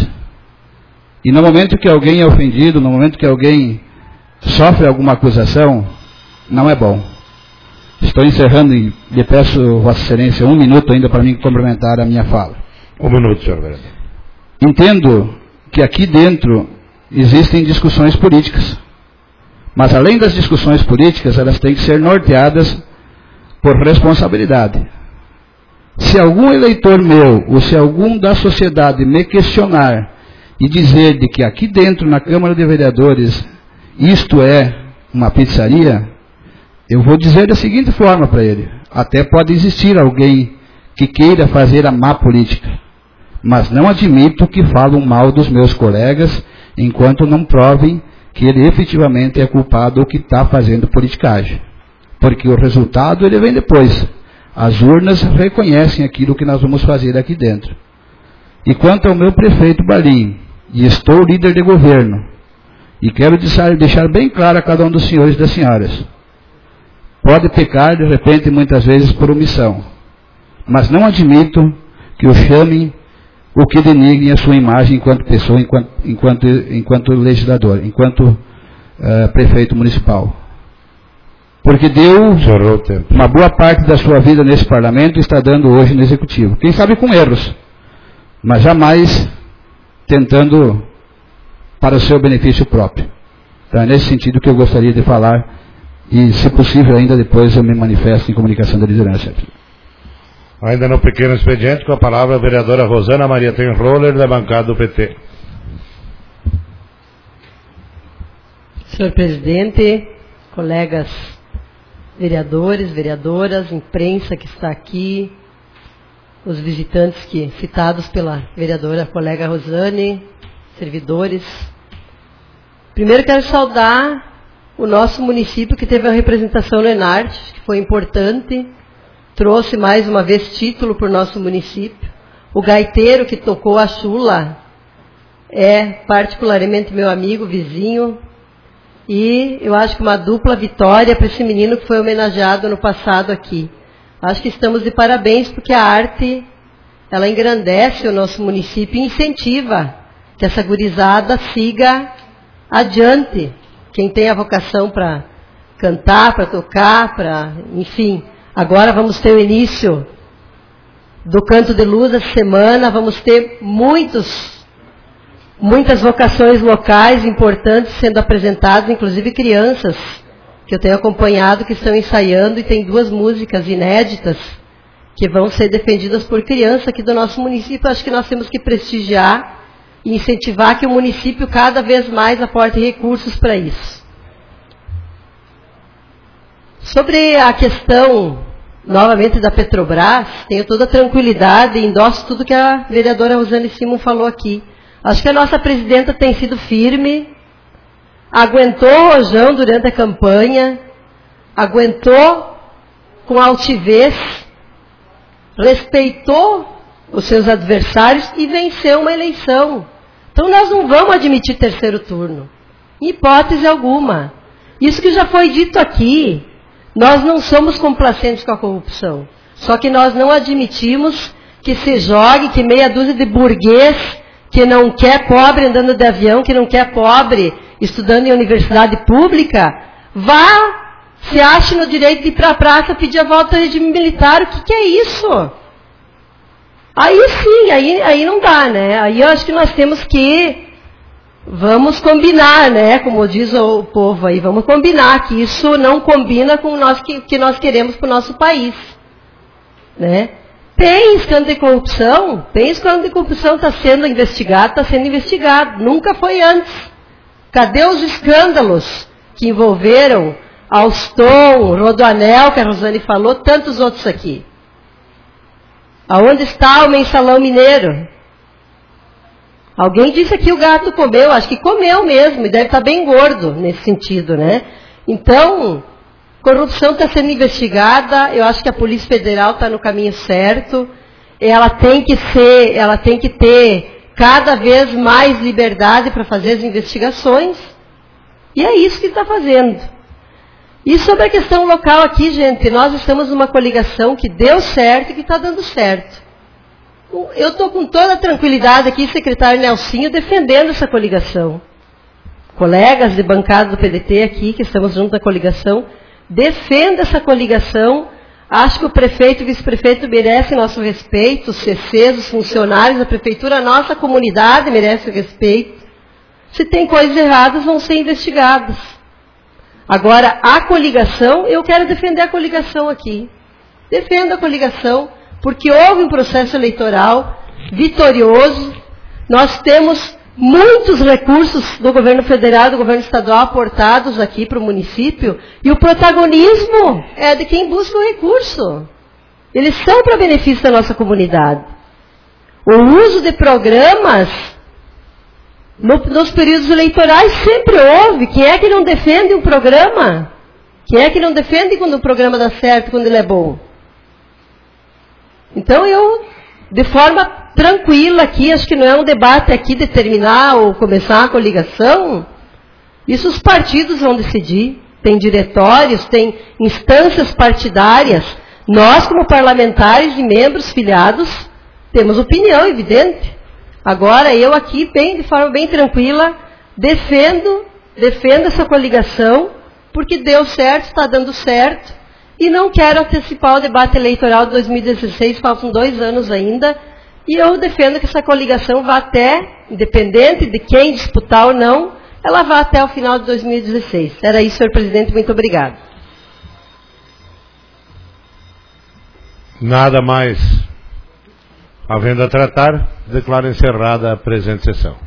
E no momento que alguém é ofendido, no momento que alguém sofre alguma acusação, não é bom. Estou encerrando e lhe peço, Vossa Excelência, um minuto ainda para mim complementar a minha fala. Um minuto, senhor vereador. Entendo que aqui dentro existem discussões políticas. Mas além das discussões políticas, elas têm que ser norteadas por responsabilidade. Se algum eleitor meu, ou se algum da sociedade me questionar e dizer de que aqui dentro, na Câmara de Vereadores, isto é uma pizzaria, eu vou dizer da seguinte forma para ele: até pode existir alguém que queira fazer a má política, mas não admito que falam mal dos meus colegas enquanto não provem que ele efetivamente é culpado ou que está fazendo politicagem. Porque o resultado ele vem depois. As urnas reconhecem aquilo que nós vamos fazer aqui dentro. E quanto ao meu prefeito Balim, e estou líder de governo, e quero deixar bem claro a cada um dos senhores e das senhoras, pode pecar, de repente, muitas vezes, por omissão. Mas não admito que o chamem o que denigre a sua imagem enquanto pessoa, enquanto, enquanto, enquanto legislador, enquanto uh, prefeito municipal. Porque deu uma boa parte da sua vida nesse parlamento e está dando hoje no executivo. Quem sabe com erros, mas jamais tentando para o seu benefício próprio. Então é nesse sentido que eu gostaria de falar. E, se possível, ainda depois eu me manifesto em comunicação da liderança. Ainda no pequeno expediente, com a palavra a vereadora Rosana Maria Tenroller, da bancada do P T. Senhor presidente, colegas vereadores, vereadoras, imprensa que está aqui, os visitantes que citados pela vereadora colega Rosane, servidores. Primeiro quero saudar o nosso município, que teve uma representação no Enarte, que foi importante, trouxe mais uma vez título para o nosso município. O gaiteiro que tocou a chula é particularmente meu amigo, vizinho, e eu acho que uma dupla vitória para esse menino que foi homenageado no passado aqui. Acho que estamos de parabéns, porque a arte, ela engrandece o nosso município e incentiva que essa gurizada siga adiante. Quem tem a vocação para cantar, para tocar, para, enfim. Agora vamos ter o início do Canto de Luz essa semana, vamos ter muitos, muitas vocações locais importantes sendo apresentadas, inclusive crianças, que eu tenho acompanhado, que estão ensaiando, e tem duas músicas inéditas que vão ser defendidas por criança aqui do nosso município. Acho que nós temos que prestigiar e incentivar que o município cada vez mais aporte recursos para isso. Sobre a questão, novamente, da Petrobras, tenho toda a tranquilidade e endosso tudo que a vereadora Rosane Simon falou aqui. Acho que a nossa presidenta tem sido firme, aguentou o rojão durante a campanha, aguentou com altivez, respeitou os seus adversários e venceu uma eleição. Então nós não vamos admitir terceiro turno, em hipótese alguma. Isso que já foi dito aqui, nós não somos complacentes com a corrupção. Só que nós não admitimos que se jogue, que meia dúzia de burguês, que não quer pobre andando de avião, que não quer pobre estudando em universidade pública, vá, se ache no direito de ir para a praça pedir a volta ao regime militar. O que, que é isso? Aí sim, aí, aí não dá, né? Aí eu acho que nós temos que, vamos combinar, né? Como diz o povo aí, vamos combinar que isso não combina com o nós, que, que nós queremos para o nosso país, né? Tem escândalo de corrupção, tem escândalo de corrupção, está sendo investigado, está sendo investigado, nunca foi antes. Cadê os escândalos que envolveram Alstom, Rodoanel, que a Rosane falou, tantos outros aqui? Aonde está o mensalão mineiro? Alguém disse aqui o gato comeu, acho que comeu mesmo, e deve estar bem gordo nesse sentido, né? Então, corrupção está sendo investigada, eu acho que a Polícia Federal está no caminho certo, ela tem que ser, ela tem que ter cada vez mais liberdade para fazer as investigações, e é isso que está fazendo. E sobre a questão local aqui, gente, nós estamos numa coligação que deu certo e que está dando certo. Eu estou com toda a tranquilidade aqui, secretário Nelsinho, defendendo essa coligação. Colegas de bancada do P D T aqui, que estamos junto da coligação, defenda essa coligação. Acho que o prefeito e o vice-prefeito merecem nosso respeito, os C Cs, os funcionários da prefeitura, a nossa comunidade merece o respeito. Se tem coisas erradas, vão ser investigadas. Agora, a coligação, eu quero defender a coligação aqui. Defendo a coligação, porque houve um processo eleitoral vitorioso. Nós temos muitos recursos do governo federal e do governo estadual aportados aqui para o município, e o protagonismo é de quem busca o recurso. Eles são para benefício da nossa comunidade. O uso de programas no, nos períodos eleitorais sempre houve. Quem é que não defende um programa? Quem é que não defende quando o programa dá certo, quando ele é bom? Então eu, de forma tranquila aqui, acho que não é um debate aqui de terminar ou começar a coligação. Isso os partidos vão decidir. Tem diretórios, tem instâncias partidárias. Nós, como parlamentares e membros filiados, temos opinião, evidente. Agora, eu aqui, bem, de forma bem tranquila, defendo, defendo essa coligação, porque deu certo, está dando certo, e não quero antecipar o debate eleitoral de dois mil e dezesseis, faltam dois anos ainda, e eu defendo que essa coligação vá até, independente de quem disputar ou não, ela vá até o final de dois mil e dezesseis. Era isso, senhor presidente, muito obrigado. Nada mais havendo a tratar, declaro encerrada a presente sessão.